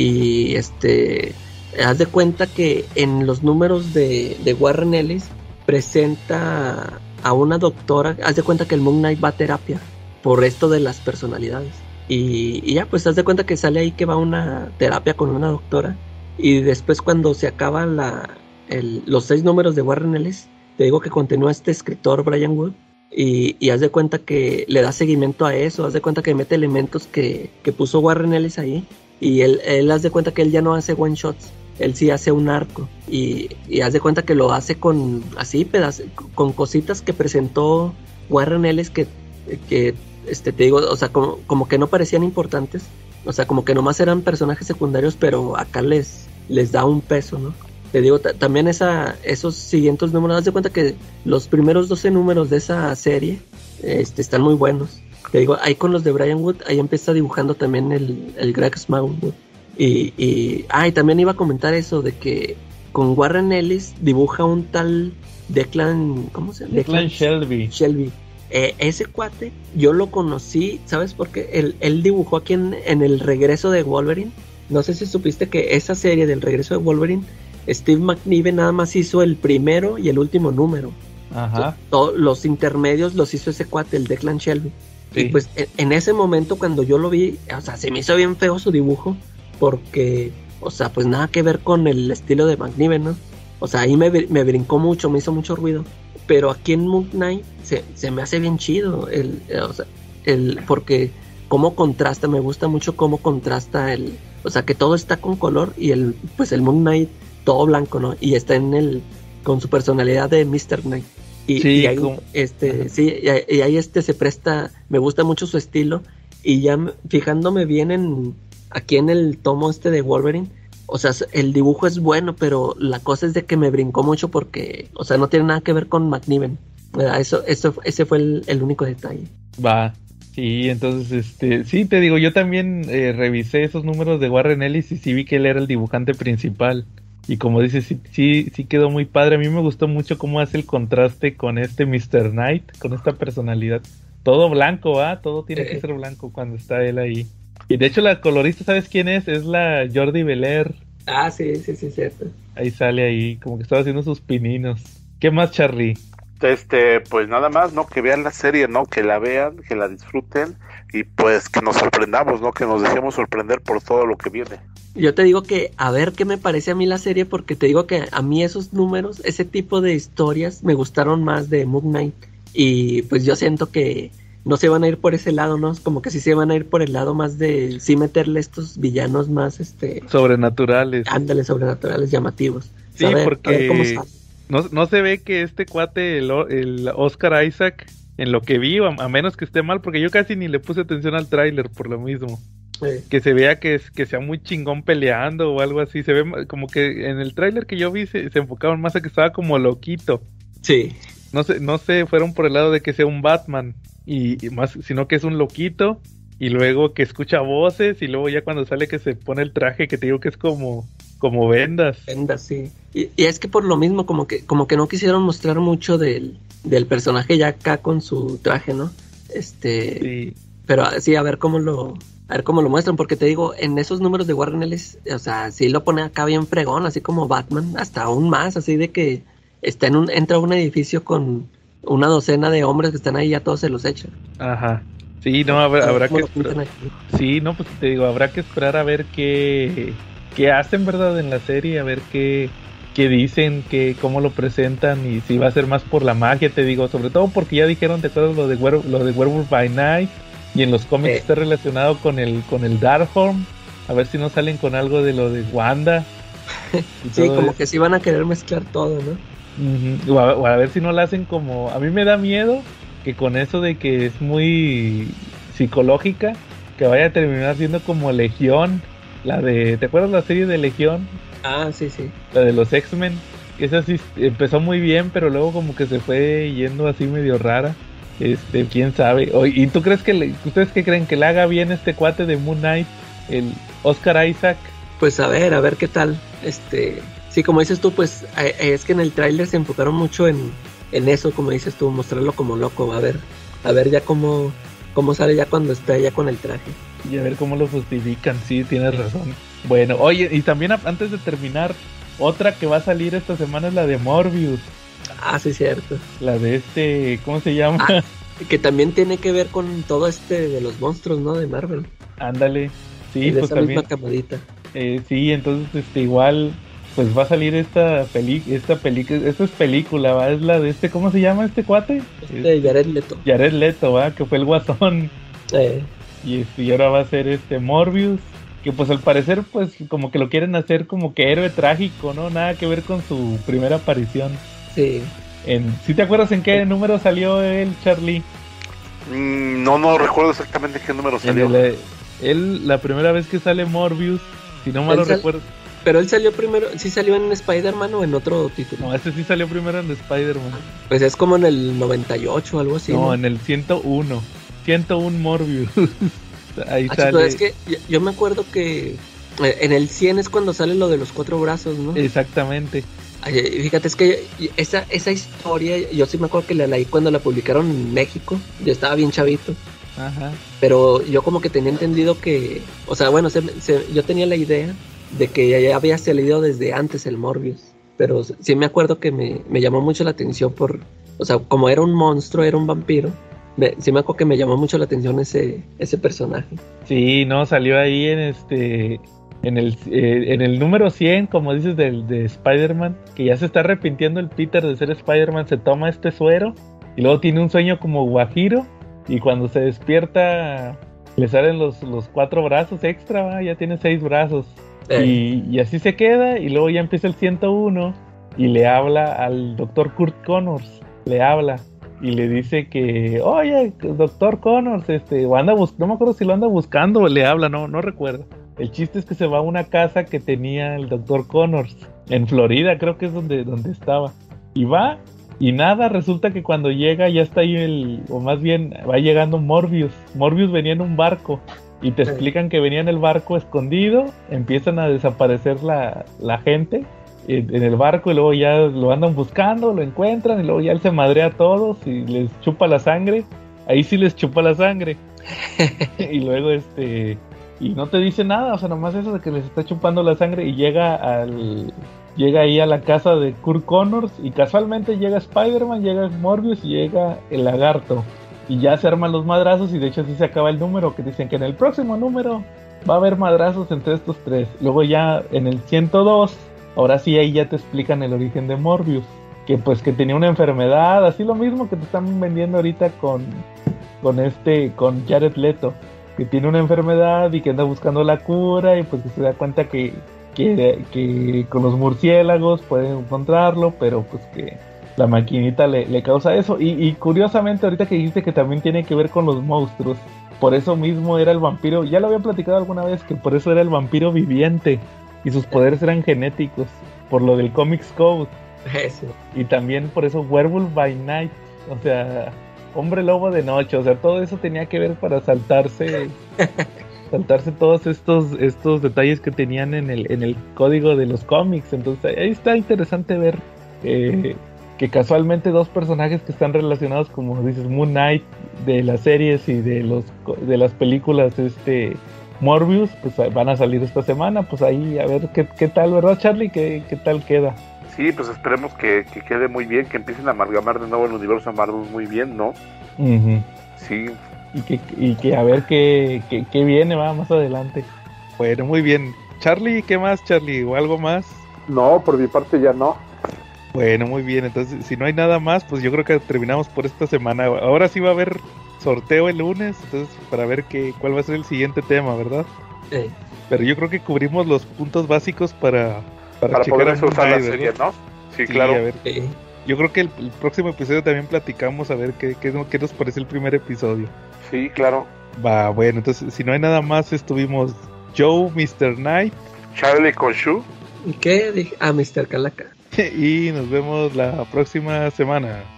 y este, haz de cuenta que en los números de, de Warren Ellis presenta a una doctora, haz de cuenta que el Moon Knight va a terapia por esto de las personalidades. Y, y ya, pues haz de cuenta que sale ahí que va a una terapia con una doctora. Y después cuando se acaban la, el, los seis números de Warren Ellis, te digo que continúa este escritor Brian Wood. Y, y haz de cuenta que le da seguimiento a eso, haz de cuenta que mete elementos que, que puso Warren Ellis ahí. Y él, él haz de cuenta que él ya no hace one shots, él sí hace un arco. Y, y haz de cuenta que lo hace con así pedazos, con cositas que presentó Warren Ellis que, que Este, te digo, o sea, como, como que no parecían importantes, o sea, como que nomás eran personajes secundarios, pero acá les, les da un peso, ¿no? Te digo, t- también esa, esos siguientes números, haz de cuenta que los primeros doce números de esa serie este, están muy buenos. Te digo, ahí con los de Brian Wood, ahí empieza dibujando también el, el Greg Smallwood. Y, y, ah, y también iba a comentar eso de que con Warren Ellis dibuja un tal Declan, ¿cómo se llama? Declan Shelby. Shelby. Eh, ese cuate, yo lo conocí, ¿sabes por qué? Él, él dibujó aquí en, en el regreso de Wolverine. No sé si supiste que esa serie del regreso de Wolverine, Steve McNiven nada más hizo el primero y el último número. Ajá. Todos los intermedios los hizo ese cuate, el Declan Shelby. Sí. Y pues en, en ese momento cuando yo lo vi, o sea, se me hizo bien feo su dibujo, porque, o sea, pues nada que ver con el estilo de McNiven, ¿no? O sea, ahí me, me brincó mucho, me hizo mucho ruido. Pero aquí en Moon Knight se, se me hace bien chido, el, o sea, el, porque cómo contrasta, me gusta mucho cómo contrasta el, o sea, que todo está con color y el, pues el Moon Knight todo blanco, ¿no? Y está en el, con su personalidad de mister Knight. Y, sí, y ahí, como... este, sí, y ahí, y ahí este se presta, me gusta mucho su estilo. Y ya fijándome bien en, aquí en el tomo este de Wolverine, o sea, el dibujo es bueno, pero la cosa es de que me brincó mucho porque, o sea, no tiene nada que ver con McNiven. Eso, eso, ese fue el, el único detalle. Va, sí, entonces, este, sí, te digo, yo también eh, revisé esos números de Warren Ellis y sí vi que él era el dibujante principal. Y como dices, sí, sí, sí quedó muy padre. A mí me gustó mucho cómo hace el contraste con este mister Knight, con esta personalidad. Todo blanco, ¿va? Todo tiene Eh. que ser blanco cuando está él ahí. Y de hecho la colorista, ¿sabes quién es? Es la Jordi Belair. Ah, sí, sí, sí, cierto. Ahí sale ahí, como que estaba haciendo sus pininos. ¿Qué más, Charlie? Este, pues nada más, ¿no? Que vean la serie, ¿no? Que la vean, que la disfruten y pues que nos sorprendamos, ¿no? Que nos dejemos sorprender por todo lo que viene. Yo te digo que a ver qué me parece a mí la serie, porque te digo que a mí esos números, ese tipo de historias me gustaron más de Moon Knight. Y pues yo siento que no se van a ir por ese lado, ¿no? Como que sí se van a ir por el lado más de sí meterle estos villanos más, este... Sobrenaturales. Ándale, sobrenaturales llamativos. Sí, a ver, porque... a ver cómo sale. No, no se ve que este cuate, el, el Oscar Isaac, en lo que vi, a, a menos que esté mal, porque yo casi ni le puse atención al tráiler por lo mismo. Eh, Que se vea que, es, que sea muy chingón peleando o algo así. Se ve como que en el tráiler que yo vi se, se enfocaban más a que estaba como loquito. sí. No sé, no sé, fueron por el lado de que sea un Batman, y, y más, sino que es un loquito, y luego que escucha voces, y luego ya cuando sale que se pone el traje, que te digo que es como, como vendas. Vendas, sí. Y, y es que por lo mismo, como que, como que no quisieron mostrar mucho del, del personaje ya acá con su traje, ¿no? Este, Sí. pero sí, a ver cómo lo, a ver cómo lo muestran, porque te digo, en esos números de Warren Ellis, o sea, sí lo pone acá bien fregón, así como Batman, hasta aún más, así de que está en un, entra a un edificio con una docena de hombres que están ahí, ya todos se los echan. Ajá. Sí, no, habrá, A ver habrá cómo que lo pintan esperar. aquí. Sí, no, pues te digo, habrá que esperar a ver qué, qué hacen, ¿verdad? En la serie, a ver qué, qué dicen, qué, cómo lo presentan y si va a ser más por la magia, te digo, sobre todo porque ya dijeron, ¿te acuerdas lo de, Were- lo de Werewolf by Night? Y en los cómics Eh. está relacionado con el, con el Darkholm. A ver si no salen con algo de lo de Wanda. Y Sí, todo como eso. que sí van a querer mezclar todo, ¿no? Ujú. O, a, o a ver si no la hacen como... A mí me da miedo que con eso de que es muy psicológica, que vaya a terminar siendo como Legión. La de... ¿Te acuerdas la serie de Legión? Ah, sí, sí. La de los X-Men. Esa sí empezó muy bien, pero luego como que se fue yendo así medio rara. Este, quién sabe. O- ¿Y tú crees que le, ustedes qué creen que le haga bien este cuate de Moon Knight, el Oscar Isaac? Pues a ver, a ver qué tal. Este, sí, como dices tú, pues eh, es que en el tráiler se enfocaron mucho en, en eso, como dices tú, mostrarlo como loco. A ver, a ver ya cómo, cómo sale ya cuando esté ya con el traje. Y a ver cómo lo justifican, sí, tienes razón. Bueno, oye, y también a- antes de terminar, otra que va a salir esta semana es la de Morbius. Ah, sí, cierto. La de este, ¿cómo se llama? Ah, que también tiene que ver con todo este de los monstruos, ¿no? De Marvel. Ándale. Sí, Y de pues esa también. misma camarita. Eh, sí, entonces este igual pues va a salir esta peli esta película, esta es película, ¿va? Es la de este, ¿cómo se llama este cuate? Este Jared Leto. Jared Leto, ¿va? Que fue el Guasón. Eh, Y, este, y ahora va a ser este Morbius, que pues al parecer pues como que lo quieren hacer como que héroe trágico, ¿no? Nada que ver con su primera aparición. sí. En, ¿sí te acuerdas en qué número salió él, Charlie? Mm, no, no recuerdo exactamente qué número salió. En el, él, la primera vez que sale Morbius, si no mal lo sal... recuerdo. Pero él salió primero, ¿sí salió en Spider-Man o en otro título? No, ese sí salió primero en Spider-Man. Pues es como en el noventa y ocho o algo así. No, ¿no? en el ciento uno. ciento uno Morbius. Ahí ah, sale. Chico, es que yo, yo me acuerdo que eh, en el cien es cuando sale lo de los cuatro brazos, ¿no? Exactamente. Ay, fíjate, es que esa, esa historia, yo sí me acuerdo que la leí cuando la publicaron en México. Yo estaba bien chavito. Ajá. Pero yo como que tenía entendido que, o sea, bueno, se, se, yo tenía la idea de que ya había salido desde antes el Morbius. Pero sí me acuerdo que me, me llamó mucho la atención por, o sea, como era un monstruo, era un vampiro. Me, sí me acuerdo que me llamó mucho la atención ese, ese personaje. Sí, no, salió ahí en este... En el, eh, en el número cien, como dices, del, de Spider-Man, que ya se está arrepintiendo el Peter de ser Spider-Man, se toma este suero y luego tiene un sueño como guajiro y cuando se despierta le salen los, los cuatro brazos extra, ¿va? Ya tiene seis brazos eh. y, y así se queda y luego ya empieza el ciento uno y le habla al doctor Kurt Connors, le habla y le dice que, oye, doctor Connors, este, o anda bus- no me acuerdo si lo anda buscando o le habla, no, no recuerdo. El chiste es que se va a una casa que tenía el doctor Connors, en Florida, creo que es donde, donde estaba. Y va, y nada, resulta que cuando llega ya está ahí el, o más bien va llegando Morbius. Morbius venía en un barco, y te explican que venía en el barco escondido, empiezan a desaparecer la, la gente en, en el barco, y luego ya lo andan buscando, lo encuentran, y luego ya él se madrea a todos, y les chupa la sangre. Ahí sí les chupa la sangre. Y luego este... y no te dice nada, o sea, nomás eso de que les está chupando la sangre y llega al llega ahí a la casa de Kurt Connors y casualmente llega Spider-Man, llega Morbius y llega el lagarto y ya se arman los madrazos y de hecho así se acaba el número, que dicen que en el próximo número va a haber madrazos entre estos tres. Luego ya en el ciento dos, ahora sí ahí ya te explican el origen de Morbius, que pues que tenía una enfermedad, así lo mismo que te están vendiendo ahorita con con este con Jared Leto, que tiene una enfermedad y que anda buscando la cura y pues que se da cuenta que, que, que con los murciélagos pueden encontrarlo, pero pues que la maquinita le, le causa eso. Y, y curiosamente ahorita que dijiste que también tiene que ver con los monstruos, por eso mismo era el vampiro, ya lo había platicado alguna vez, que por eso era el vampiro viviente y sus poderes eran genéticos, por lo del Comics Code. Eso. Y también por eso Werewolf by Night, o sea... hombre lobo de noche, o sea, todo eso tenía que ver para saltarse saltarse todos estos estos detalles que tenían en el en el código de los cómics. Entonces ahí está interesante ver eh, que casualmente dos personajes que están relacionados, como dices, Moon Knight de las series y de los de las películas, este Morbius, pues van a salir esta semana, pues ahí a ver qué, qué tal, ¿verdad, Charlie? ¿Qué, qué tal queda? Sí, pues esperemos que, que quede muy bien, que empiecen a amalgamar de nuevo el universo Marvel muy bien, ¿no? Uh-huh. Sí. Y que, y que a ver qué, qué, qué viene va más adelante. Bueno, muy bien. Charlie, ¿qué más, Charlie? ¿O algo más? No, por mi parte ya no. Bueno, muy bien. Entonces, si no hay nada más, pues yo creo que terminamos por esta semana. Ahora sí va a haber sorteo el lunes, entonces para ver qué, cuál va a ser el siguiente tema, ¿verdad? Sí. Pero yo creo que cubrimos los puntos básicos para... Para, para poder usar la Knight, serie, ¿no? Sí, sí, claro. A ver, Sí. Yo creo que el, el próximo episodio también platicamos a ver qué, qué, qué nos parece el primer episodio. Sí, claro. Va, bueno, entonces si no hay nada más, estuvimos Joe, mister Knight, Charlie con Shu. ¿Y qué? Dije, ah, mister Calaca. Y nos vemos la próxima semana.